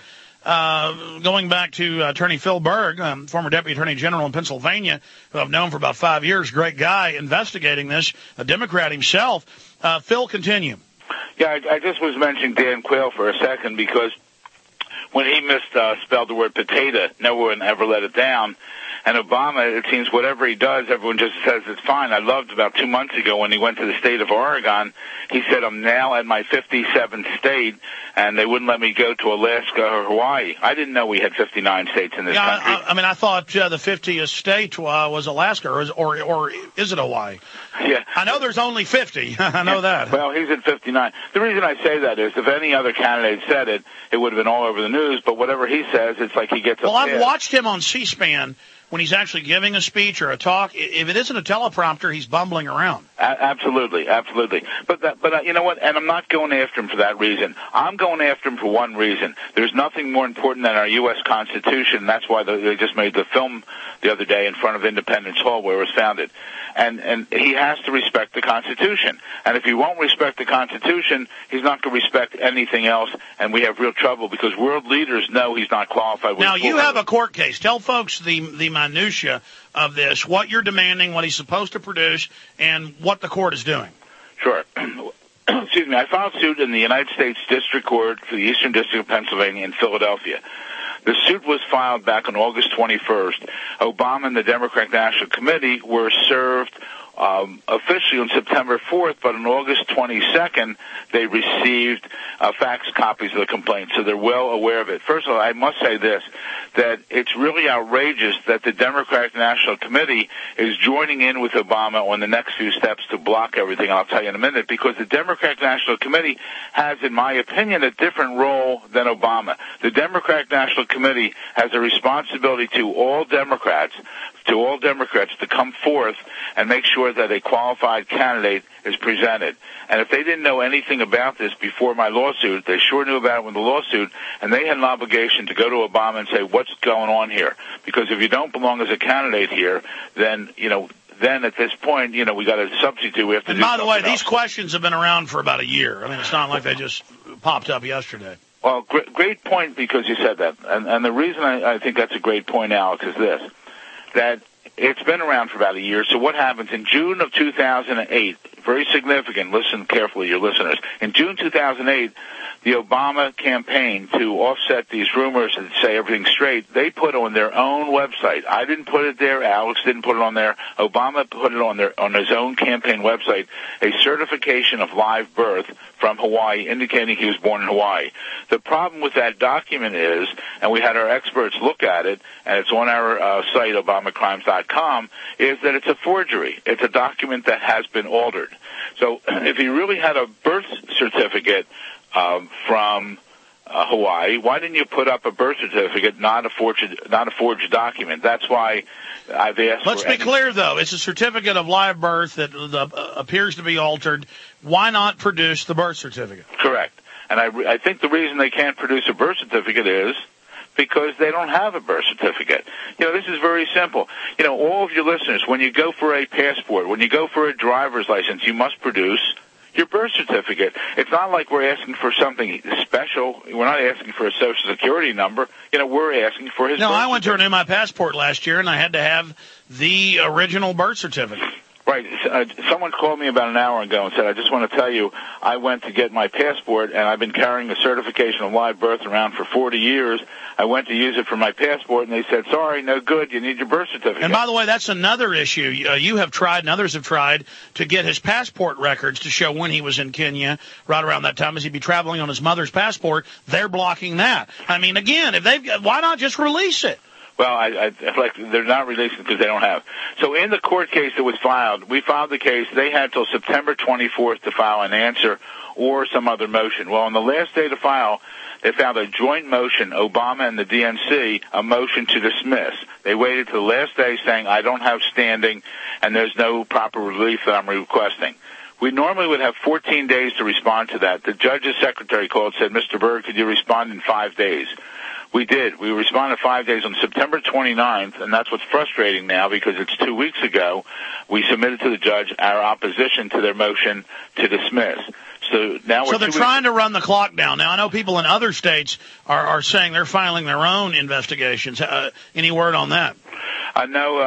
Going back to Attorney Phil Berg, former Deputy Attorney General in Pennsylvania, who I've known for about 5 years, great guy investigating this, a Democrat himself. Phil, continue. Yeah, I just was mentioning Dan Quayle for a second because when he misspelled the word potato, no one ever let it down. And Obama, it seems whatever he does, everyone just says it's fine. I loved about 2 months ago when he went to the state of Oregon, he said, I'm now at my 57th state, and they wouldn't let me go to Alaska or Hawaii. I didn't know we had 59 states in this country. I mean, I thought the 50th state was Alaska, or is it Hawaii? Yeah. I know there's only 50. I know that. Well, he's at 59. The reason I say that is if any other candidate said it, it would have been all over the news, but whatever he says, it's like he gets a I've watched him on C-SPAN when he's actually giving a speech or a talk. If it isn't a teleprompter, he's bumbling around. Absolutely, absolutely. But you know what? And I'm not going after him for that reason. I'm going after him for one reason. There's nothing more important than our U.S. Constitution. That's why they just made the film the other day in front of Independence Hall where it was founded. And he has to respect the Constitution. And if he won't respect the Constitution, he's not going to respect anything else. And we have real trouble because world leaders know he's not qualified. Now, you have a court case. Tell folks the minutia of this, what you're demanding, what he's supposed to produce, and what the court is doing. Sure. Excuse me. I filed suit in the United States District Court for the Eastern District of Pennsylvania in Philadelphia. The suit was filed back on August 21st. Obama and the Democratic National Committee were served officially on September 4th, but on August 22nd, they received fax copies of the complaint, so they're well aware of it. First of all, I must say this, that it's really outrageous that the Democratic National Committee is joining in with Obama on the next few steps to block everything. I'll tell you in a minute, because the Democratic National Committee has, in my opinion, a different role than Obama. The Democratic National Committee has a responsibility to all Democrats to come forth and make sure that a qualified candidate is presented. And if they didn't know anything about this before my lawsuit, they sure knew about it with the lawsuit, and they had an obligation to go to Obama and say, what's going on here? Because if you don't belong as a candidate here, then, then at this point, we got to substitute. We have to. And by the way, these questions have been around for about a year. I mean, it's not like they just popped up yesterday. Well, great point because you said that. And the reason I think that's a great point, Alex, is this, that it's been around for about a year. So what happens in June of 2008, very significant, listen carefully, your listeners. In June 2008, the Obama campaign to offset these rumors and say everything's straight, they put on their own website. I didn't put it there. Alex didn't put it on there. Obama put it on his own campaign website, a certification of live birth from Hawaii indicating he was born in Hawaii. The problem with that document is, and we had our experts look at it, and it's on our site, obamacrimes.com, is that it's a forgery. It's a document that has been altered. So if he really had a birth certificate from Hawaii, why didn't you put up a birth certificate, not a forged document? That's why I've asked. Let's be clear, though. It's a certificate of live birth that appears to be altered. Why not produce the birth certificate? Correct. And I think the reason they can't produce a birth certificate is because they don't have a birth certificate. This is very simple. All of your listeners, when you go for a passport, when you go for a driver's license, you must produce your birth certificate. It's not like we're asking for something special. We're not asking for a Social Security number. We're asking for his birth certificate. I went to renew my passport last year, and I had to have the original birth certificate. Right. Someone called me about an hour ago and said, I just want to tell you, I went to get my passport, and I've been carrying a certification of live birth around for 40 years. I went to use it for my passport, and they said, sorry, no good. You need your birth certificate. And by the way, that's another issue. You have tried, and others have tried, to get his passport records to show when he was in Kenya, right around that time, as he'd be traveling on his mother's passport. They're blocking that. I mean, again, why not just release it? Well, I like they're not releasing because they don't have. So in the court case that was filed, we filed the case. They had till September 24th to file an answer or some other motion. Well, on the last day to file, they filed a joint motion, Obama and the DNC, a motion to dismiss. They waited to the last day saying, I don't have standing and there's no proper relief that I'm requesting. We normally would have 14 days to respond to that. The judge's secretary called and said, Mr. Berg, could you respond in 5 days? We did. We responded 5 days on September 29th, and that's what's frustrating now because it's 2 weeks ago. We submitted to the judge our opposition to their motion to dismiss. So now they're trying to run the clock down. Now, I know people in other states are saying they're filing their own investigations. Any word on that? No,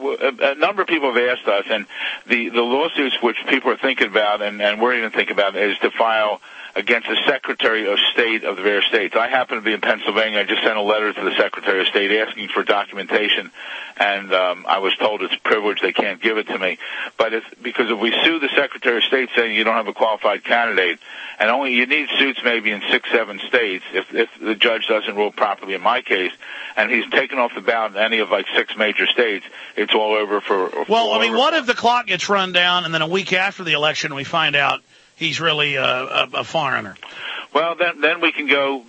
a number of people have asked us, and the lawsuits which people are thinking about and we're even thinking about is to file against the Secretary of State of the various states. I happen to be in Pennsylvania. I just sent a letter to the Secretary of State asking for documentation, and I was told it's privileged, they can't give it to me. But because if we sue the Secretary of State saying you don't have a qualified candidate, and only you need suits maybe in 6-7 states, if the judge doesn't rule properly in my case, and he's taken off the ballot in any of 6 major states, it's all over for. Well, I mean, what if the clock gets run down, and then a week after the election we find out he's really a foreigner? Well, then we can go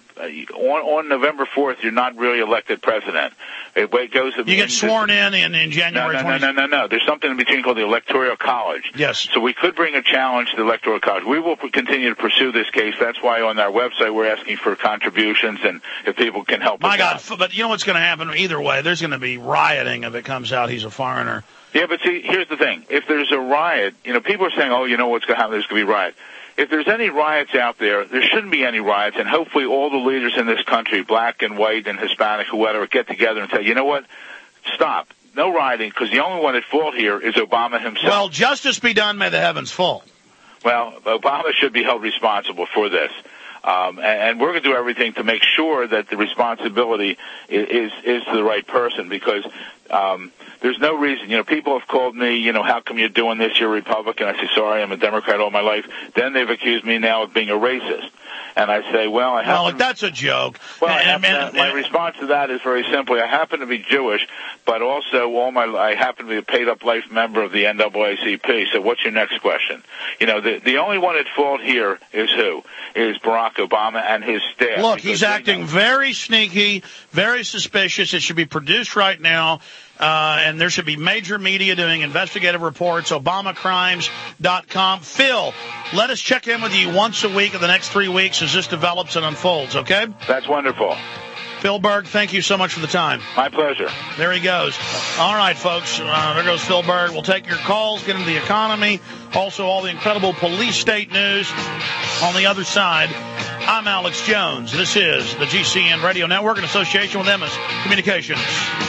on November 4th. You're not really elected president. It goes. You get sworn in January. No. There's something in between called the Electoral College. Yes. So we could bring a challenge to the Electoral College. We will continue to pursue this case. That's why on our website we're asking for contributions and if people can help. My God! But you know what's going to happen either way? There's going to be rioting if it comes out he's a foreigner. Yeah, but see, here's the thing. If there's a riot, people are saying, oh, you know what's going to happen? There's going to be riots. If there's any riots out there, there shouldn't be any riots, and hopefully all the leaders in this country, black and white and Hispanic, whoever, get together and say, you know what, stop. No rioting, because the only one at fault here is Obama himself. Well, justice be done, may the heavens fall. Well, Obama should be held responsible for this. And we're going to do everything to make sure that the responsibility is to the right person, because there's no reason. People have called me, how come you're doing this? You're a Republican. I say, sorry, I'm a Democrat all my life. Then they've accused me now of being a racist. And I say, well, I have. Well, that's a joke. Well, my response to that is very simply, I happen to be Jewish, but also I happen to be a paid-up life member of the NAACP. So what's your next question? The only one at fault here is who? Is Barack Obama and his staff. Look, he's acting very sneaky, very suspicious. It should be produced right now. And there should be major media doing investigative reports, ObamaCrimes.com. Phil, let us check in with you once a week in the next 3 weeks as this develops and unfolds, okay? That's wonderful. Phil Berg, thank you so much for the time. My pleasure. There he goes. All right, folks, there goes Phil Berg. We'll take your calls, get into the economy, also all the incredible police state news on the other side. I'm Alex Jones. This is the GCN Radio Network in association with Emmis Communications.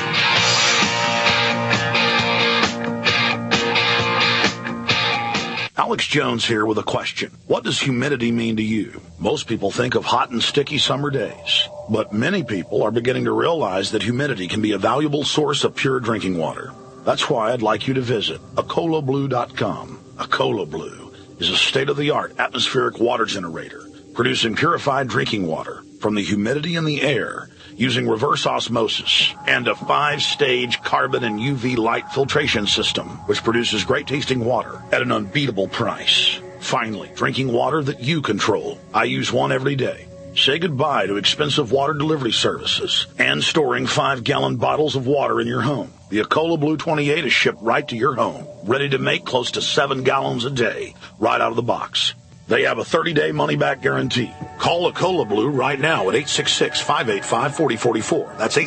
Alex Jones here with a question. What does humidity mean to you? Most people think of hot and sticky summer days, but many people are beginning to realize that humidity can be a valuable source of pure drinking water. That's why I'd like you to visit AcolaBlue.com. Acola Blue is a state-of-the-art atmospheric water generator, producing purified drinking water from the humidity in the air using reverse osmosis and a 5-stage carbon and UV light filtration system, which produces great-tasting water at an unbeatable price. Finally, drinking water that you control. I use one every day. Say goodbye to expensive water delivery services and storing 5-gallon bottles of water in your home. The Acola Blue 28 is shipped right to your home, ready to make close to 7 gallons a day, right out of the box. They have a 30-day money-back guarantee. Call Acola Blue right now at 866-585-4044. That's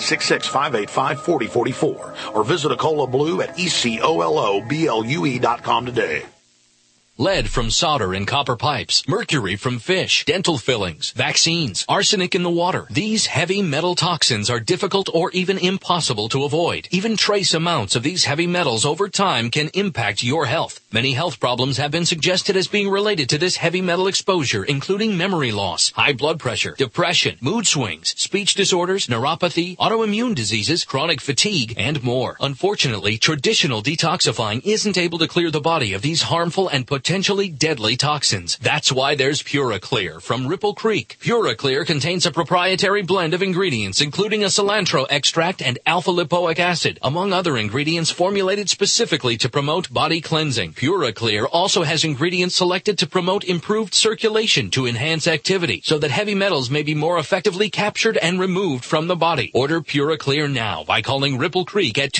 866-585-4044. Or visit Acola Blue at ECOLOBLUE.com today. Lead from solder in copper pipes, mercury from fish, dental fillings, vaccines, arsenic in the water. These heavy metal toxins are difficult or even impossible to avoid. Even trace amounts of these heavy metals over time can impact your health. Many health problems have been suggested as being related to this heavy metal exposure, including memory loss, high blood pressure, depression, mood swings, speech disorders, neuropathy, autoimmune diseases, chronic fatigue, and more. Unfortunately, traditional detoxifying isn't able to clear the body of these harmful and potentially deadly toxins. That's why there's PuraClear from Ripple Creek. PuraClear contains a proprietary blend of ingredients, including a cilantro extract and alpha-lipoic acid, among other ingredients formulated specifically to promote body cleansing. PuraClear also has ingredients selected to promote improved circulation to enhance activity, so that heavy metals may be more effectively captured and removed from the body. Order PuraClear now by calling Ripple Creek at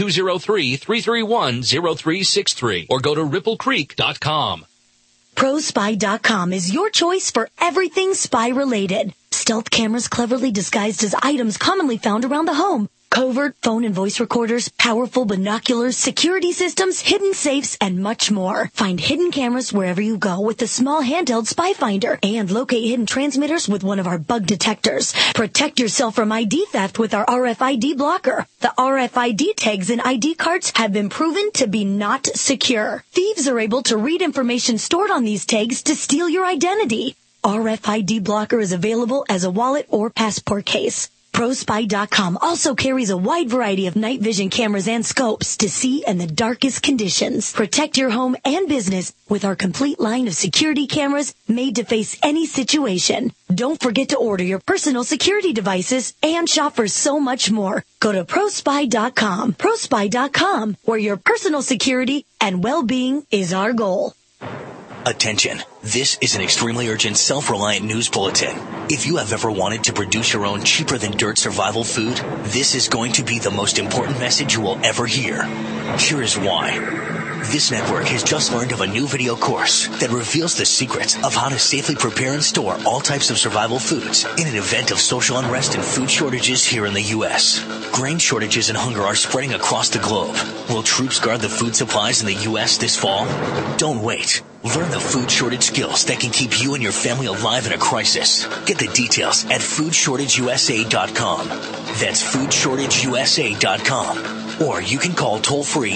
203-331-0363 or go to ripplecreek.com. ProSpy.com is your choice for everything spy-related. Stealth cameras cleverly disguised as items commonly found around the home. Covert phone and voice recorders, powerful binoculars, security systems, hidden safes, and much more. Find hidden cameras wherever you go with the small handheld Spy Finder and locate hidden transmitters with one of our bug detectors. Protect yourself from ID theft with our RFID blocker. The RFID tags in ID cards have been proven to be not secure. Thieves are able to read information stored on these tags to steal your identity. RFID blocker is available as a wallet or passport case. ProSpy.com also carries a wide variety of night vision cameras and scopes to see in the darkest conditions. Protect your home and business with our complete line of security cameras made to face any situation. Don't forget to order your personal security devices and shop for so much more. Go to ProSpy.com. ProSpy.com, where your personal security and well-being is our goal. Attention. This is an extremely urgent, self-reliant news bulletin. If you have ever wanted to produce your own cheaper-than-dirt survival food, this is going to be the most important message you will ever hear. Here is why. This network has just learned of a new video course that reveals the secrets of how to safely prepare and store all types of survival foods in an event of social unrest and food shortages here in the U.S. Grain shortages and hunger are spreading across the globe. Will troops guard the food supplies in the U.S. this fall? Don't wait. Learn the food shortage skills that can keep you and your family alive in a crisis. Get the details at foodshortageusa.com. That's foodshortageusa.com. Or you can call toll-free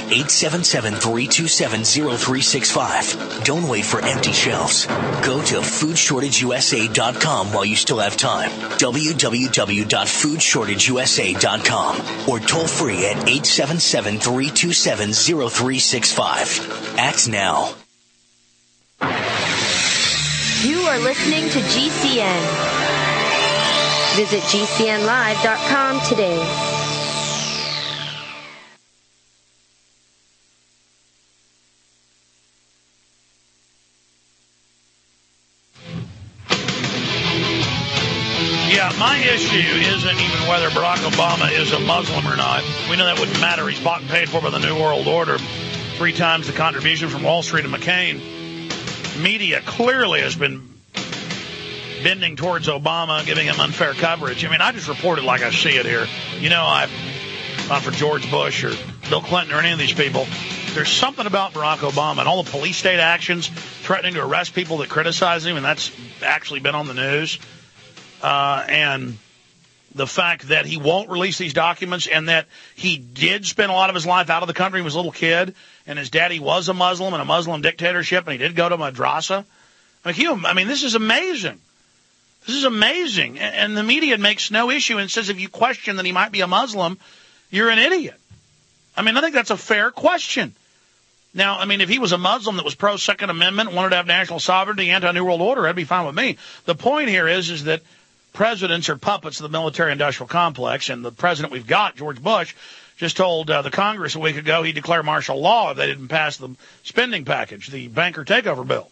877-327-0365. Don't wait for empty shelves. Go to foodshortageusa.com while you still have time. www.foodshortageusa.com. Or toll-free at 877-327-0365. Act now. You are listening to GCN. Visit GCNlive.com today. Yeah, my issue isn't even whether Barack Obama is a Muslim or not. We know that wouldn't matter. He's bought and paid for by the New World Order. 3 times the contribution from Wall Street and McCain. Media clearly has been bending towards Obama, giving him unfair coverage. I mean, I just report it like I see it here. You know, I'm not for George Bush or Bill Clinton or any of these people. There's something about Barack Obama and all the police state actions, threatening to arrest people that criticize him, and that's actually been on the news. and the fact that he won't release these documents and that he did spend a lot of his life out of the country when he was a little kid, and his daddy was a Muslim in a Muslim dictatorship, and he did go to madrasa. I mean, this is amazing. This is amazing. And the media makes no issue and says if you question that he might be a Muslim, you're an idiot. I mean, I think that's a fair question. Now, I mean, if he was a Muslim that was pro-Second Amendment, wanted to have national sovereignty, anti-New World Order, that'd be fine with me. The point here is that presidents are puppets of the military-industrial complex, and the president we've got, George Bush, just told the Congress a week ago he'd declare martial law if they didn't pass the spending package, the banker takeover bill.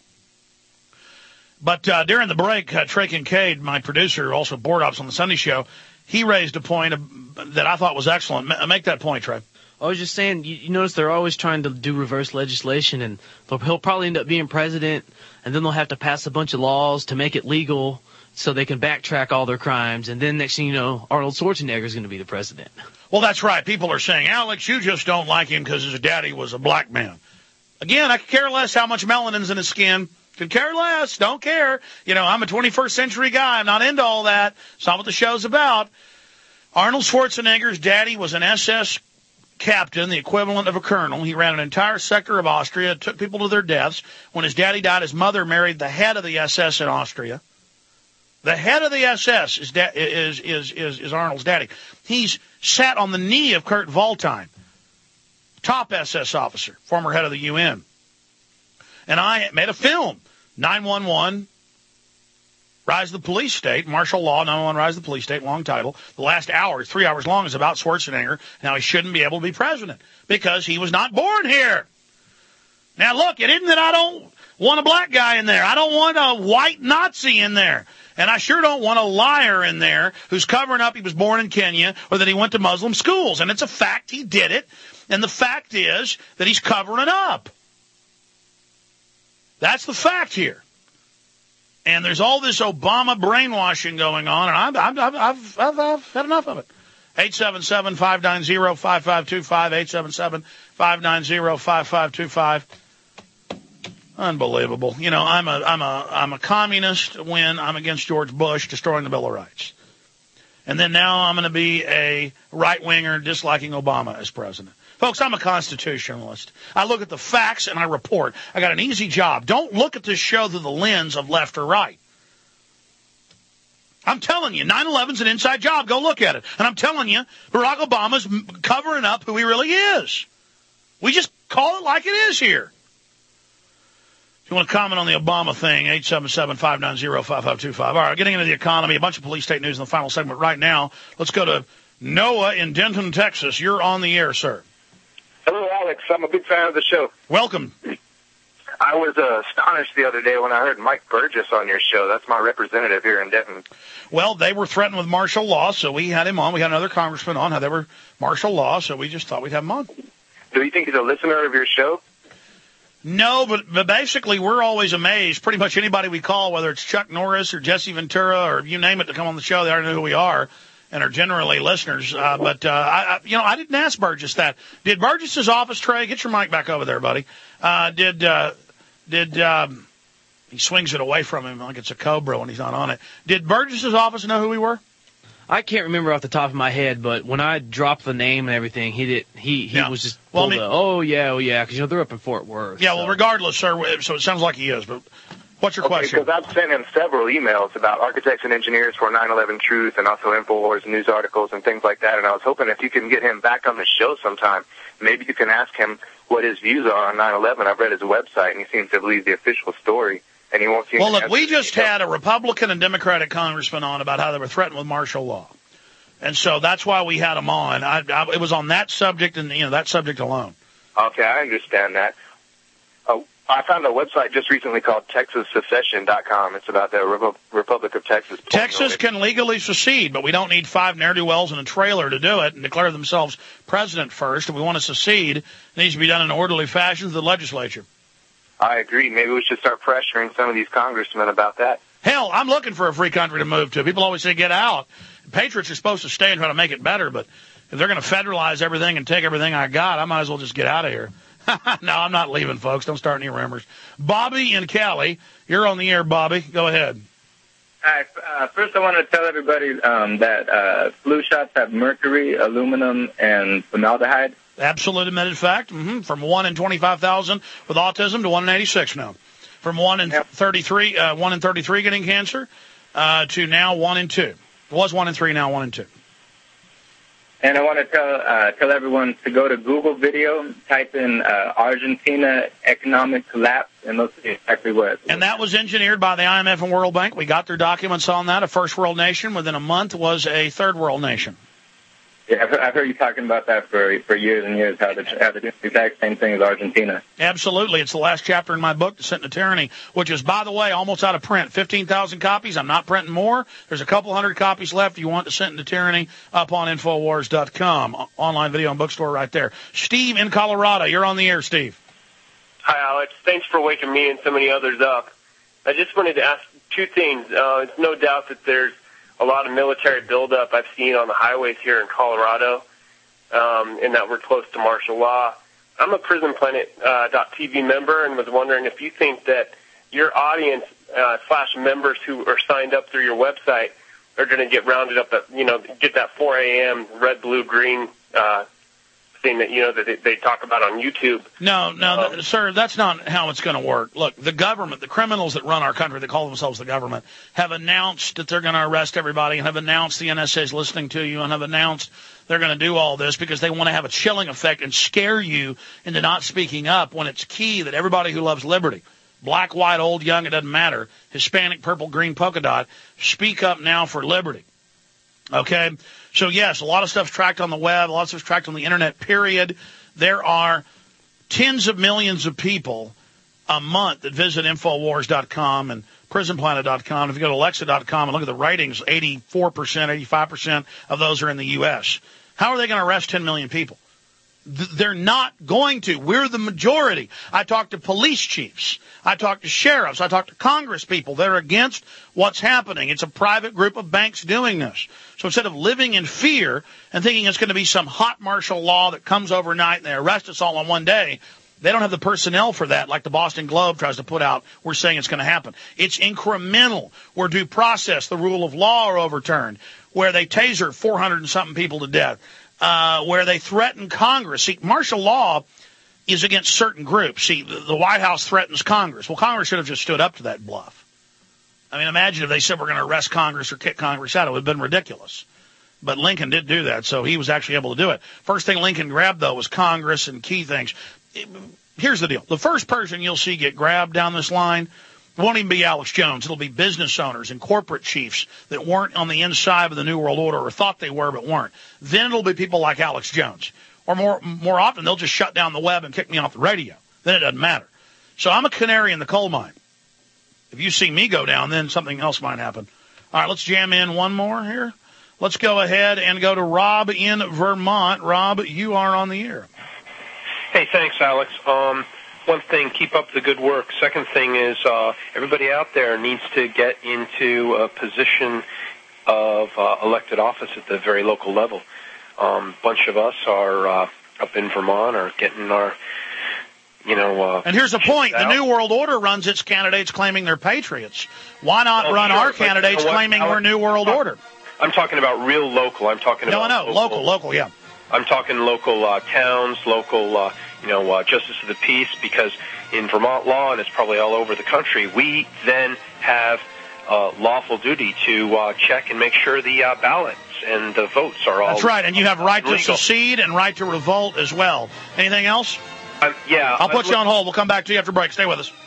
But during the break, Trey Kincaid, my producer, also board ops on the Sunday show, he raised a point that I thought was excellent. Make that point, Trey. I was just saying, you notice they're always trying to do reverse legislation, and he'll probably end up being president, and then they'll have to pass a bunch of laws to make it legal so they can backtrack all their crimes, and then next thing you know, Arnold Schwarzenegger is going to be the president. Well, that's right. People are saying, Alex, you just don't like him because his daddy was a black man. Again, I could care less how much melanin's in his skin. Could care less. Don't care. I'm a 21st century guy. I'm not into all that. It's not what the show's about. Arnold Schwarzenegger's daddy was an SS captain, the equivalent of a colonel. He ran an entire sector of Austria, took people to their deaths. When his daddy died, his mother married the head of the SS in Austria. The head of the SS is Arnold's daddy. He's sat on the knee of Kurt Waldheim, top SS officer, former head of the UN. And I made a film, 911, Rise of the Police State, martial law, 911, Rise of the Police State, long title. The last hour, 3 hours long, is about Schwarzenegger. Now, he shouldn't be able to be president because he was not born here. Now, look, it isn't that I don't want a black guy in there. I don't want a white Nazi in there. And I sure don't want a liar in there who's covering up he was born in Kenya or that he went to Muslim schools. And it's a fact he did it. And the fact is that he's covering it up. That's the fact here. And there's all this Obama brainwashing going on, and I've had enough of it. 877-590-5525, 877-590-5525. Unbelievable. I'm a communist when I'm against George Bush destroying the Bill of Rights. And then now I'm going to be a right-winger disliking Obama as president. Folks, I'm a constitutionalist. I look at the facts and I report. I got an easy job. Don't look at this show through the lens of left or right. I'm telling you, 9/11's an inside job. Go look at it. And I'm telling you, Barack Obama's covering up who he really is. We just call it like it is here. If you want to comment on the Obama thing, 877-590-5525. All right, getting into the economy, a bunch of police state news in the final segment right now. Let's go to Noah in Denton, Texas. You're on the air, sir. Hello, Alex. I'm a big fan of the show. Welcome. I was astonished the other day when I heard Mike Burgess on your show. That's my representative here in Denton. Well, they were threatened with martial law, so we had him on. We had another congressman on. They were martial law, so we just thought we'd have him on. Do you think he's a listener of your show? No, but basically we're always amazed. Pretty much anybody we call, whether it's Chuck Norris or Jesse Ventura or you name it to come on the show, they already know who we are and are generally listeners. But I didn't ask Burgess that. Did Burgess's office, Trey, get your mic back over there, buddy. He swings it away from him like it's a cobra when he's not on it. Did Burgess's office know who we were? I can't remember off the top of my head, but when I dropped the name and everything, he was just pulled oh yeah, because they're up in Fort Worth. Yeah, so. Well, regardless, sir, so it sounds like he is, but what's your question? Because I've sent him several emails about architects and engineers for 9/11 Truth and also InfoWars news articles and things like that, and I was hoping if you can get him back on the show sometime, maybe you can ask him what his views are on 9/11. I've read his website, and he seems to believe the official story. And he won't. Well, look, we just had a Republican and Democratic congressman on about how they were threatened with martial law, and so that's why we had him on. It was on that subject and that subject alone. Okay, I understand that. I found a website just recently called TexasSecession.com. It's about the Republic of Texas. Texas can legally secede, but we don't need 5 ne'er-do-wells in a trailer to do it and declare themselves president first. If we want to secede, it needs to be done in an orderly fashion to the legislature. I agree. Maybe we should start pressuring some of these congressmen about that. Hell, I'm looking for a free country to move to. People always say get out. Patriots are supposed to stay and try to make it better, but if they're going to federalize everything and take everything I got, I might as well just get out of here. No, I'm not leaving, folks. Don't start any rumors. Bobby in Cali, you're on the air, Bobby. Go ahead. First, I want to tell everybody that flu shots have mercury, aluminum, and formaldehyde. Absolute admitted fact. From 1 in 25,000 with autism to 1 in 86 now. From 1 in 33 getting cancer to now 1 in 2. It was 1 in 3, now 1 in 2. And I want to tell everyone to go to Google Video, type in Argentina economic collapse, and they'll see exactly what. And that was engineered by the IMF and World Bank. We got their documents on that. A first world nation within a month was a third world nation. Yeah, I've heard you talking about that for years and years, how they do the exact same thing as Argentina. Absolutely. It's the last chapter in my book, Descent into Tyranny, which is, by the way, almost out of print. 15,000 copies. I'm not printing more. There's a couple hundred copies left. If you want Descent into Tyranny, up on Infowars.com. Online video and bookstore right there. Steve in Colorado. You're on the air, Steve. Hi, Alex. Thanks for waking me and so many others up. I just wanted to ask two things. It's no doubt that there's a lot of military buildup I've seen on the highways here in Colorado, and that we're close to martial law. I'm a PrisonPlanet.tv member and was wondering if you think that your audience / members who are signed up through your website are going to get rounded up at, get that 4 a.m. red, blue, green thing that, that they talk about on YouTube. No, sir, that's not how it's going to work. Look, the government, the criminals that run our country, that call themselves the government, have announced that they're going to arrest everybody and have announced the NSA is listening to you and have announced they're going to do all this because they want to have a chilling effect and scare you into not speaking up when it's key that everybody who loves liberty, black, white, old, young, it doesn't matter, Hispanic, purple, green, polka dot, speak up now for liberty. Okay? So, yes, a lot of stuff's tracked on the web, a lot of stuff's tracked on the internet, period. There are tens of millions of people a month that visit Infowars.com and PrisonPlanet.com. If you go to Alexa.com and look at the ratings, 84%, 85% of those are in the U.S. How are they going to arrest 10 million people? They're not going to. We're the majority. I talk to police chiefs. I talk to sheriffs. I talk to Congress people. They're against what's happening. It's a private group of banks doing this. So instead of living in fear and thinking it's going to be some hot martial law that comes overnight and they arrest us all on one day, they don't have the personnel for that like the Boston Globe tries to put out. We're saying it's going to happen. It's incremental, where due process, the rule of law are overturned, where they taser 400 and something people to death. Where they threaten Congress. See, martial law is against certain groups. See, the White House threatens Congress. Well, Congress should have just stood up to that bluff. I mean, imagine if they said we're going to arrest Congress or kick Congress out. It would have been ridiculous. But Lincoln did do that, so he was actually able to do it. First thing Lincoln grabbed, though, was Congress and key things. Here's the deal. The first person you'll see get grabbed down this line won't even be Alex Jones. It'll be business owners and corporate chiefs that weren't on the inside of the New World Order or thought they were but weren't. Then it'll be people like Alex Jones. Or more often, they'll just shut down the web and kick me off the radio. Then it doesn't matter. So I'm a canary in the coal mine. If you see me go down, then something else might happen. All right, let's jam in one more here. Let's go ahead and go to Rob in Vermont. Rob, you are on the air. Hey, thanks, Alex. One thing, keep up the good work. Second thing is everybody out there needs to get into a position of elected office at the very local level. Bunch of us are up in Vermont are getting our, and here's the point. The New World Order runs its candidates claiming they're patriots. Why not run our candidates claiming we're New World Order? I'm talking about real local. I'm talking about local, yeah. I'm talking local towns, local, justice of the peace, because in Vermont law, and it's probably all over the country, we then have lawful duty to check and make sure the ballots and the votes are all. That's right, and you have right legal. to secede and right to revolt as well. Anything else? Yeah. I'll put you on hold. We'll come back to you after break. Stay with us.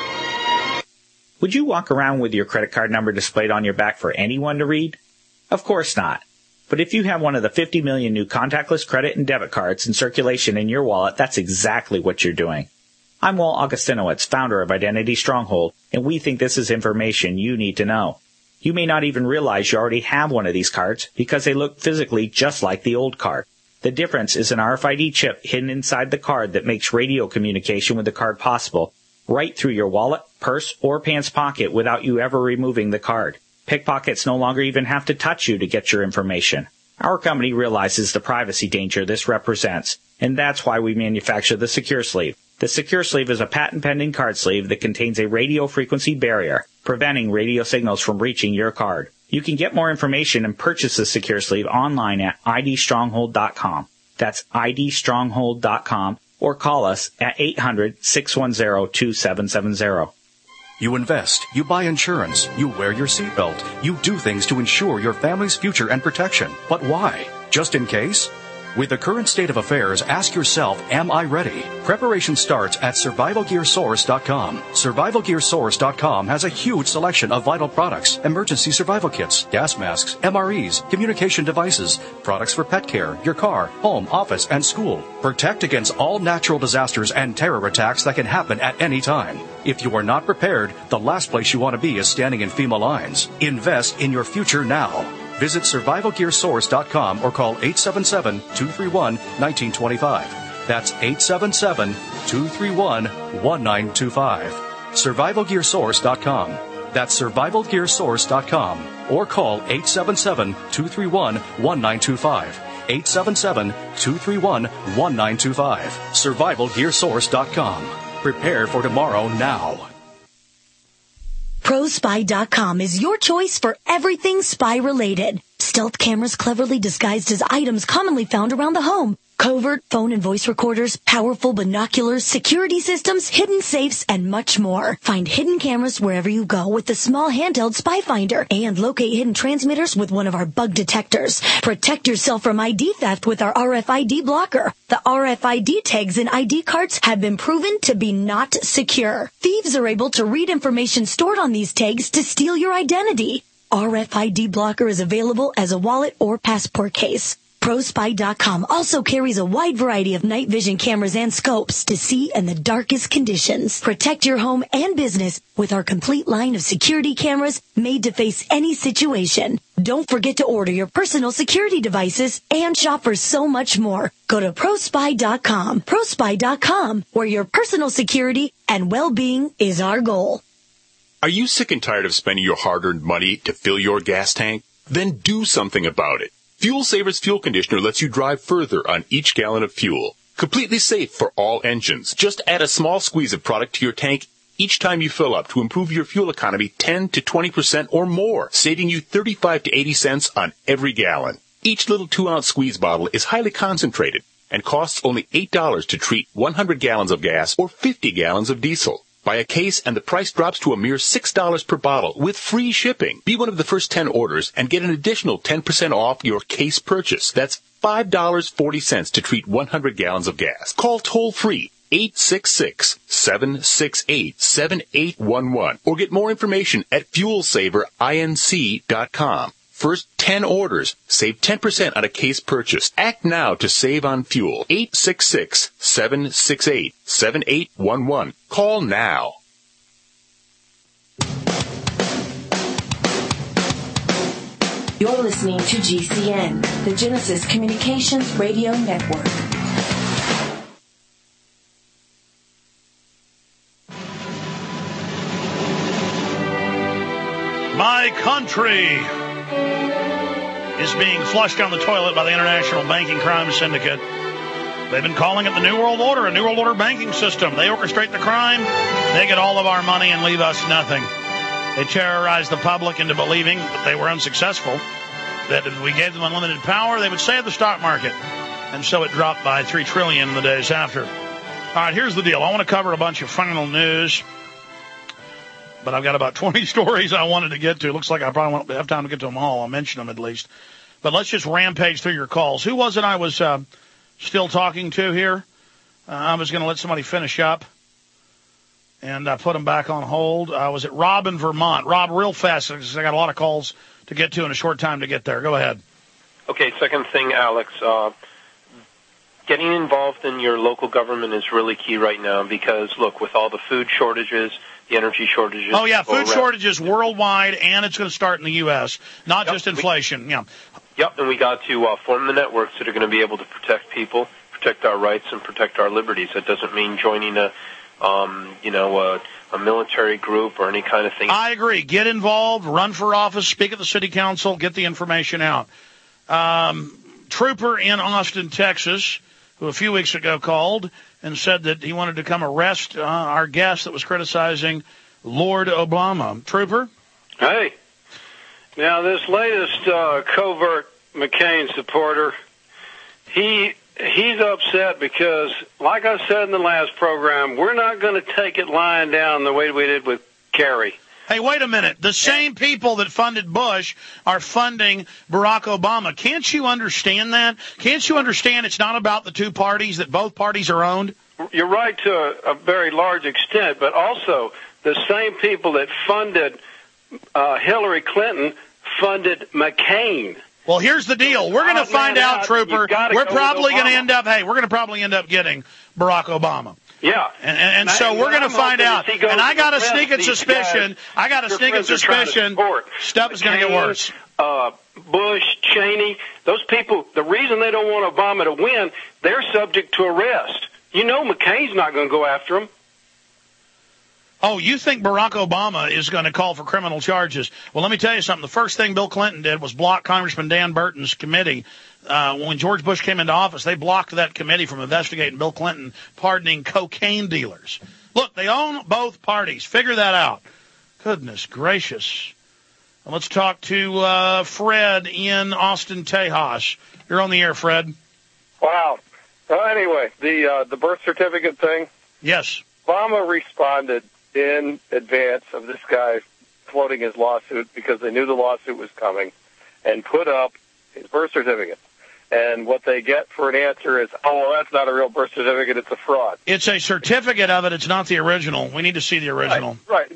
Would you walk around with your credit card number displayed on your back for anyone to read? Of course not. But if you have one of the 50 million new contactless credit and debit cards in circulation in your wallet, that's exactly what you're doing. I'm Walt Augustinowicz, founder of Identity Stronghold, and we think this is information you need to know. You may not even realize you already have one of these cards because they look physically just like the old card. The difference is an RFID chip hidden inside the card that makes radio communication with the card possible, right through your wallet, purse, or pants pocket without you ever removing the card. Pickpockets no longer even have to touch you to get your information. Our company realizes the privacy danger this represents, and that's why we manufacture the Secure Sleeve. The Secure Sleeve is a patent-pending card sleeve that contains a radio frequency barrier preventing radio signals from reaching your card. You can get more information and purchase the Secure Sleeve online at idstronghold.com. That's idstronghold.com, or call us at 800-610-2770. You invest, you buy insurance, you wear your seatbelt, you do things to ensure your family's future and protection. But why? Just in case? With the current state of affairs, ask yourself, am I ready? Preparation starts at survivalgearsource.com. Survivalgearsource.com has a huge selection of vital products, emergency survival kits, gas masks, MREs, communication devices, products for pet care, your car, home, office, and school. Protect against all natural disasters and terror attacks that can happen at any time. If you are not prepared, the last place you want to be is standing in FEMA lines. Invest in your future now. Visit survivalgearsource.com or call 877-231-1925. That's 877-231-1925. Survivalgearsource.com. That's survivalgearsource.com or call 877-231-1925. 877-231-1925. Survivalgearsource.com. Prepare for tomorrow now. ProSpy.com is your choice for everything spy-related. Stealth cameras cleverly disguised as items commonly found around the home. Covert phone and voice recorders, powerful binoculars, security systems, hidden safes, and much more. Find hidden cameras wherever you go with the small handheld Spy Finder and locate hidden transmitters with one of our bug detectors. Protect yourself from ID theft with our RFID blocker. The RFID tags in ID cards have been proven to be not secure. Thieves are able to read information stored on these tags to steal your identity. RFID blocker is available as a wallet or passport case. ProSpy.com also carries a wide variety of night vision cameras and scopes to see in the darkest conditions. Protect your home and business with our complete line of security cameras made to face any situation. Don't forget to order your personal security devices and shop for so much more. Go to ProSpy.com. ProSpy.com, where your personal security and well-being is our goal. Are you sick and tired of spending your hard-earned money to fill your gas tank? Then do something about it. Fuel Saver's fuel conditioner lets you drive further on each gallon of fuel. Completely safe for all engines. Just add a small squeeze of product to your tank each time you fill up to improve your fuel economy 10 to 20% or more, saving you 35 to 80 cents on every gallon. Each little 2-ounce squeeze bottle is highly concentrated and costs only $8 to treat 100 gallons of gas or 50 gallons of diesel. Buy a case and the price drops to a mere $6 per bottle with free shipping. Be one of the first 10 orders and get an additional 10% off your case purchase. That's $5.40 to treat 100 gallons of gas. Call toll-free 866-768-7811 or get more information at FuelSaverINC.com. First 10 orders, save 10% on a case purchase. Act now to save on fuel. 866-768-7811. Call now. You're listening to GCN, the Genesis Communications Radio Network. My country is being flushed down the toilet by the International Banking Crime Syndicate. They've been calling it the New World Order, a New World Order banking system. They orchestrate the crime, they get all of our money and leave us nothing. They terrorized the public into believing, but they were unsuccessful, that if we gave them unlimited power, they would save the stock market. And so it dropped by $3 trillion in the days after. All right, here's the deal. I want to cover a bunch of final news, but I've got about 20 stories I wanted to get to. It looks like I probably won't have time to get to them all. I'll mention them at least. But let's just rampage through your calls. Who was it I was still talking to here? I was going to let somebody finish up and put them back on hold. Was it Rob in Vermont? Rob, real fast, because I got a lot of calls to get to in a short time to get there. Go ahead. Okay, second thing, Alex. Getting involved in your local government is really key right now because, look, with all the food shortages, the energy shortages. Oh, yeah, food shortages worldwide, and it's going to start in the U.S., not just inflation. Yep, and we got to form the networks that are going to be able to protect people, protect our rights, and protect our liberties. That doesn't mean joining a military group or any kind of thing. I agree. Get involved, run for office, speak at the city council, get the information out. Trooper in Austin, Texas, who a few weeks ago called and said that he wanted to come arrest our guest that was criticizing Lord Obama. Trooper? Hey. Now, this latest covert McCain supporter, he's upset because, like I said in the last program, we're not going to take it lying down the way we did with Kerry. Hey, wait a minute. The same people that funded Bush are funding Barack Obama. Can't you understand that? Can't you understand it's not about the two parties, that both parties are owned? You're right to a very large extent, but also the same people that funded Hillary Clinton funded McCain. Well, here's the deal. We're going to find out, Trooper. We're probably going to end up, we're going to probably end up getting Barack Obama. Yeah. And so we're going to find out. And I got a sneaking suspicion. Stuff is going to get worse. Bush, Cheney, those people, the reason they don't want Obama to win, they're subject to arrest. You know McCain's not going to go after him. Oh, you think Barack Obama is going to call for criminal charges? Well, let me tell you something. The first thing Bill Clinton did was block Congressman Dan Burton's committee. When George Bush came into office, they blocked that committee from investigating Bill Clinton pardoning cocaine dealers. Look, they own both parties. Figure that out. Goodness gracious. And let's talk to Fred in Austin, Tejas. You're on the air, Fred. Wow. Anyway, the birth certificate thing. Yes. Obama responded in advance of this guy floating his lawsuit because they knew the lawsuit was coming and put up his birth certificate. And what they get for an answer is, oh, well, that's not a real birth certificate, it's a fraud. It's a certificate of it, it's not the original. We need to see the original. Right.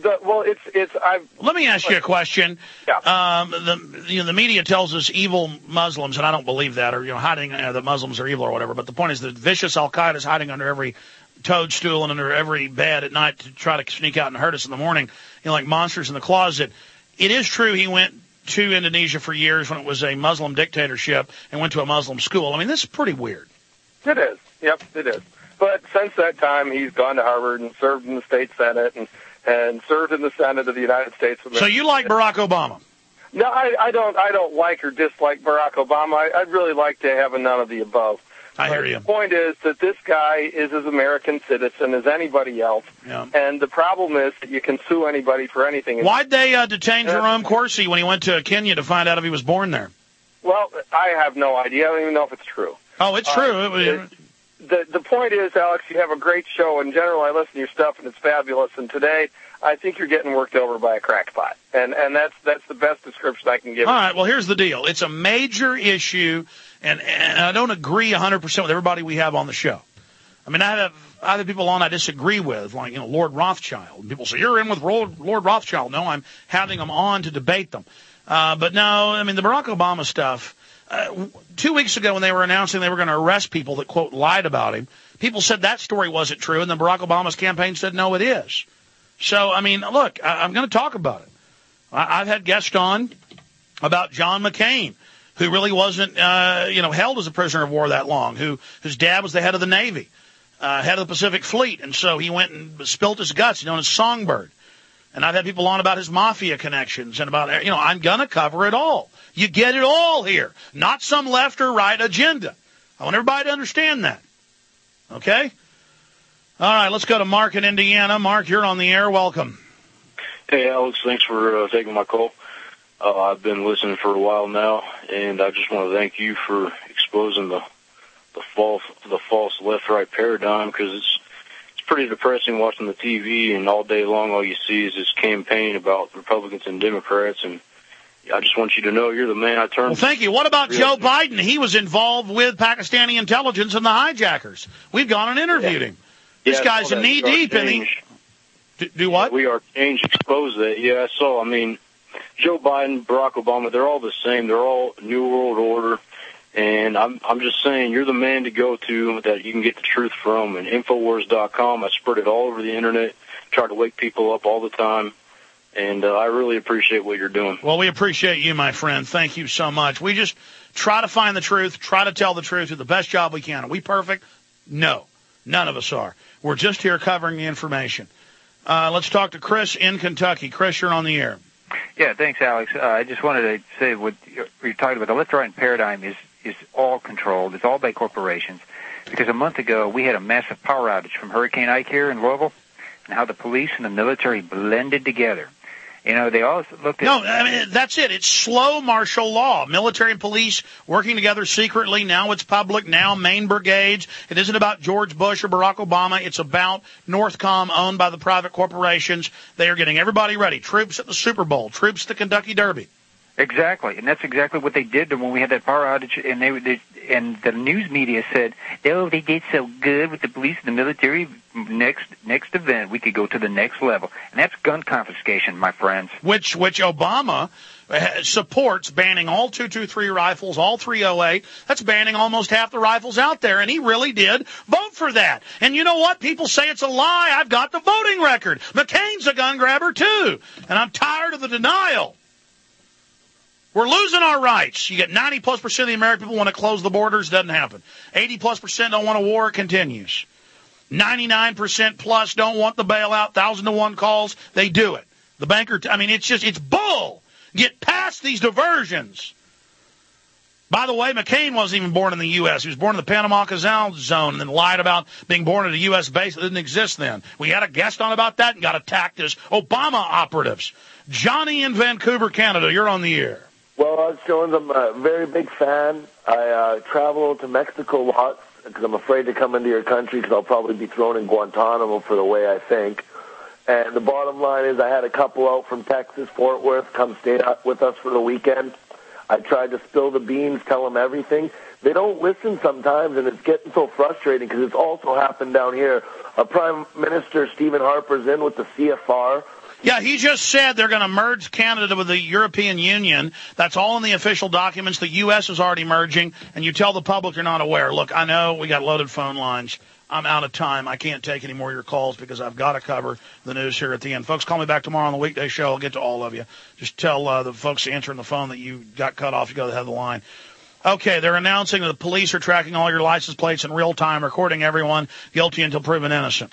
Let me ask you a question. Yeah. The media tells us evil Muslims, and I don't believe that, or hiding that Muslims are evil or whatever, but the point is that vicious Al-Qaeda is hiding under every toadstool and under every bed at night to try to sneak out and hurt us in the morning, like monsters in the closet. It is true he went to Indonesia for years when it was a Muslim dictatorship and went to a Muslim school. I mean, this is pretty weird. It is. Yep, it is. But since that time, he's gone to Harvard and served in the state Senate and served in the Senate of the United States. So you like Barack Obama? No, I don't like or dislike Barack Obama. I'd really like to have a none of the above. I hear you. The point is that this guy is as American citizen as anybody else. Yeah. And the problem is that you can sue anybody for anything. Why'd they detain Jerome Corsi when he went to Kenya to find out if he was born there? Well, I have no idea. I don't even know if it's true. Oh, it's true. The point is, Alex, you have a great show. In general, I listen to your stuff, and it's fabulous. And today, I think you're getting worked over by a crackpot. And that's the best description I can give. All right, well, here's the deal. It's a major issue, and I don't agree 100% with everybody we have on the show. I mean, I have other people on I disagree with, like, Lord Rothschild. People say, you're in with Lord Rothschild. No, I'm having them on to debate them. But no, I mean, the Barack Obama stuff, 2 weeks ago when they were announcing they were going to arrest people that, quote, lied about him, people said that story wasn't true, and then Barack Obama's campaign said, no, it is. So, I mean, look, I'm going to talk about it. I've had guests on about John McCain, who really wasn't, held as a prisoner of war that long, whose dad was the head of the Navy, head of the Pacific Fleet, and so he went and spilt his guts, known as Songbird. And I've had people on about his mafia connections and about, I'm going to cover it all. You get it all here, not some left or right agenda. I want everybody to understand that. Okay? All right, let's go to Mark in Indiana. Mark, you're on the air. Welcome. Hey, Alex. Thanks for taking my call. I've been listening for a while now, and I just want to thank you for exposing the false left-right paradigm, because it's pretty depressing watching the TV, and all day long all you see is this campaign about Republicans and Democrats, and I just want you to know you're the man I turn to. Well, thank you. What about Joe Biden? He was involved with Pakistani intelligence and the hijackers. We've gone and interviewed him. This guy's knee-deep in the... Do what? We are change exposed that. Yeah, I saw. I mean, Joe Biden, Barack Obama, they're all the same. They're all New World Order. And I'm just saying, you're the man to go to that you can get the truth from. And Infowars.com, I spread it all over the Internet, try to wake people up all the time. And I really appreciate what you're doing. Well, we appreciate you, my friend. Thank you so much. We just try to find the truth, try to tell the truth, do the best job we can. Are we perfect? No. None of us are. We're just here covering the information. Let's talk to Chris in Kentucky. Chris, you're on the air. Yeah, thanks, Alex. I just wanted to say what you're talking about. The left-right paradigm is all controlled. It's all by corporations. Because a month ago, we had a massive power outage from Hurricane Ike here in Louisville. and how the police and the military blended together. You know, they all looked at... No, I mean, that's it. It's slow martial law. Military and police working together secretly. Now it's public. Now Maine brigades. It isn't about George Bush or Barack Obama. It's about Northcom, owned by the private corporations. They are getting everybody ready. Troops at the Super Bowl. Troops at the Kentucky Derby. Exactly, and that's exactly what they did when we had that power outage, and the news media said, oh, they did so good with the police and the military. Next event, we could go to the next level, and that's gun confiscation, my friends. Which Obama supports, banning all .223 rifles, all .308. That's banning almost half the rifles out there, and he really did vote for that. And you know what? People say it's a lie. I've got the voting record. McCain's a gun grabber, too, and I'm tired of the denial. We're losing our rights. You get 90+% of the American people want to close the borders. Doesn't happen. 80+% don't want a war. It continues. 99% plus don't want the bailout. 1,000-to-1 calls. They do it. The banker, it's bull. Get past these diversions. By the way, McCain wasn't even born in the U.S. He was born in the Panama Canal Zone and then lied about being born at a U.S. base that didn't exist then. We had a guest on about that and got attacked as Obama operatives. Johnny in Vancouver, Canada, you're on the air. Well, Jones, I'm a very big fan. I travel to Mexico lots because I'm afraid to come into your country because I'll probably be thrown in Guantanamo for the way I think. And the bottom line is I had a couple out from Texas, Fort Worth, come stay with us for the weekend. I tried to spill the beans, tell them everything. They don't listen sometimes, and it's getting so frustrating because it's also happened down here. Our Prime Minister, Stephen Harper's in with the CFR. Yeah, he just said they're going to merge Canada with the European Union. That's all in the official documents. The U.S. is already merging, and you tell the public you're not aware. Look, I know we got loaded phone lines. I'm out of time. I can't take any more of your calls because I've got to cover the news here at the end. Folks, call me back tomorrow on the weekday show. I'll get to all of you. Just tell the folks answering the phone that you got cut off. You go to the head of the line. Okay, they're announcing that the police are tracking all your license plates in real time, recording everyone guilty until proven innocent.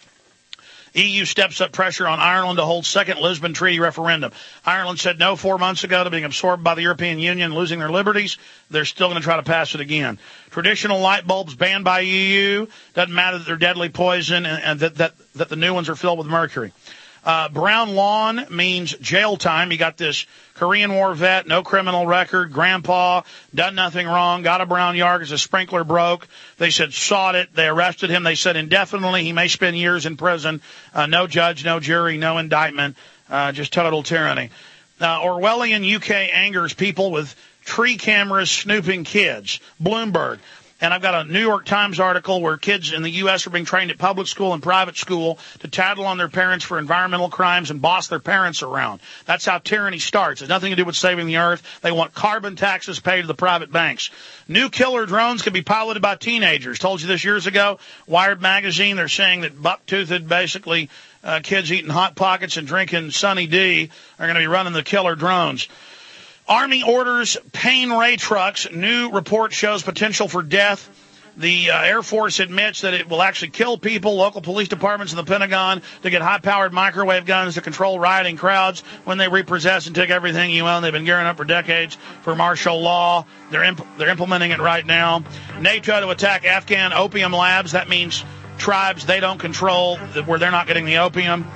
EU steps up pressure on Ireland to hold second Lisbon Treaty referendum. Ireland said no 4 months ago to being absorbed by the European Union, losing their liberties. They're still going to try to pass it again. Traditional light bulbs banned by EU. Doesn't matter that they're deadly poison and that the new ones are filled with mercury. Brown lawn means jail time. You got this Korean War vet, no criminal record, grandpa, done nothing wrong, got a brown yard because a sprinkler broke. They said sought it. They arrested him. They said indefinitely. He may spend years in prison. No judge, no jury, no indictment. Just total tyranny. Orwellian UK angers people with tree cameras snooping kids. Bloomberg. And I've got a New York Times article where kids in the U.S. are being trained at public school and private school to tattle on their parents for environmental crimes and boss their parents around. That's how tyranny starts. It has nothing to do with saving the earth. They want carbon taxes paid to the private banks. New killer drones can be piloted by teenagers. Told you this years ago. Wired magazine, they're saying that buck-toothed, basically, kids eating Hot Pockets and drinking Sunny D are going to be running the killer drones. Army orders Pain Ray trucks. New report shows potential for death. The Air Force admits that it will actually kill people. Local police departments in the Pentagon to get high-powered microwave guns to control rioting crowds when they repossess and take everything you own. They've been gearing up for decades for martial law. They're implementing it right now. NATO to attack Afghan opium labs. That means tribes they don't control, where they're not getting the opium.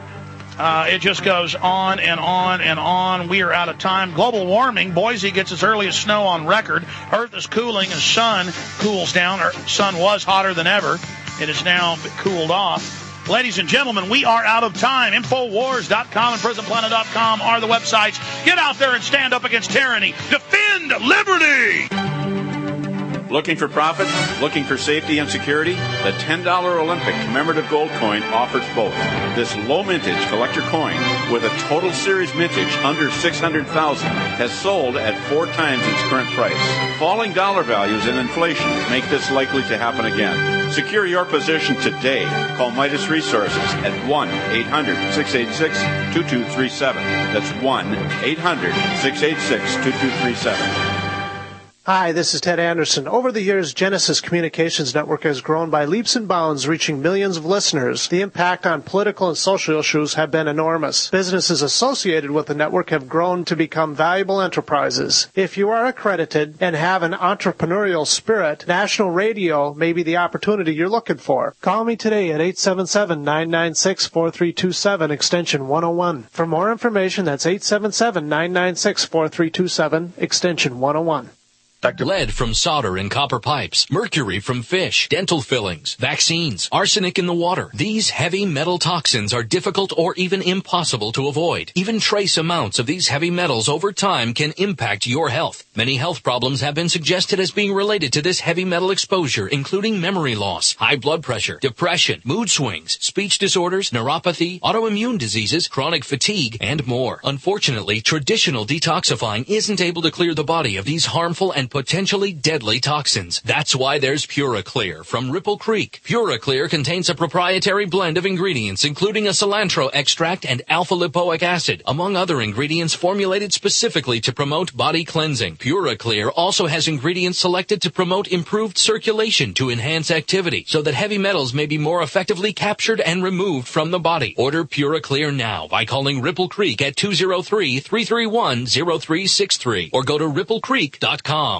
It just goes on and on and on. We are out of time. Global warming. Boise gets its earliest snow on record. Earth is cooling as sun cools down. Our sun was hotter than ever. It is now cooled off. Ladies and gentlemen, we are out of time. Infowars.com and PrisonPlanet.com are the websites. Get out there and stand up against tyranny. Defend liberty! Looking for profit? Looking for safety and security? The $10 Olympic commemorative gold coin offers both. This low mintage collector coin with a total series mintage under $600,000 has sold at 4 times its current price. Falling dollar values and inflation make this likely to happen again. Secure your position today. Call Midas Resources at 1-800-686-2237. That's 1-800-686-2237. Hi, this is Ted Anderson. Over the years, Genesis Communications Network has grown by leaps and bounds, reaching millions of listeners. The impact on political and social issues have been enormous. Businesses associated with the network have grown to become valuable enterprises. If you are accredited and have an entrepreneurial spirit, national radio may be the opportunity you're looking for. Call me today at 877-996-4327, extension 101. For more information, that's 877-996-4327, extension 101. Lead from solder in copper pipes, mercury from fish, dental fillings, vaccines, arsenic in the water. These heavy metal toxins are difficult or even impossible to avoid. Even trace amounts of these heavy metals over time can impact your health. Many health problems have been suggested as being related to this heavy metal exposure, including memory loss, high blood pressure, depression, mood swings, speech disorders, neuropathy, autoimmune diseases, chronic fatigue, and more. Unfortunately, traditional detoxifying isn't able to clear the body of these harmful and potentially deadly toxins. That's why there's PuraClear from Ripple Creek. PuraClear contains a proprietary blend of ingredients, including a cilantro extract and alpha-lipoic acid, among other ingredients formulated specifically to promote body cleansing. PuraClear also has ingredients selected to promote improved circulation to enhance activity, so that heavy metals may be more effectively captured and removed from the body. Order PuraClear now by calling Ripple Creek at 203-331-0363 or go to ripplecreek.com.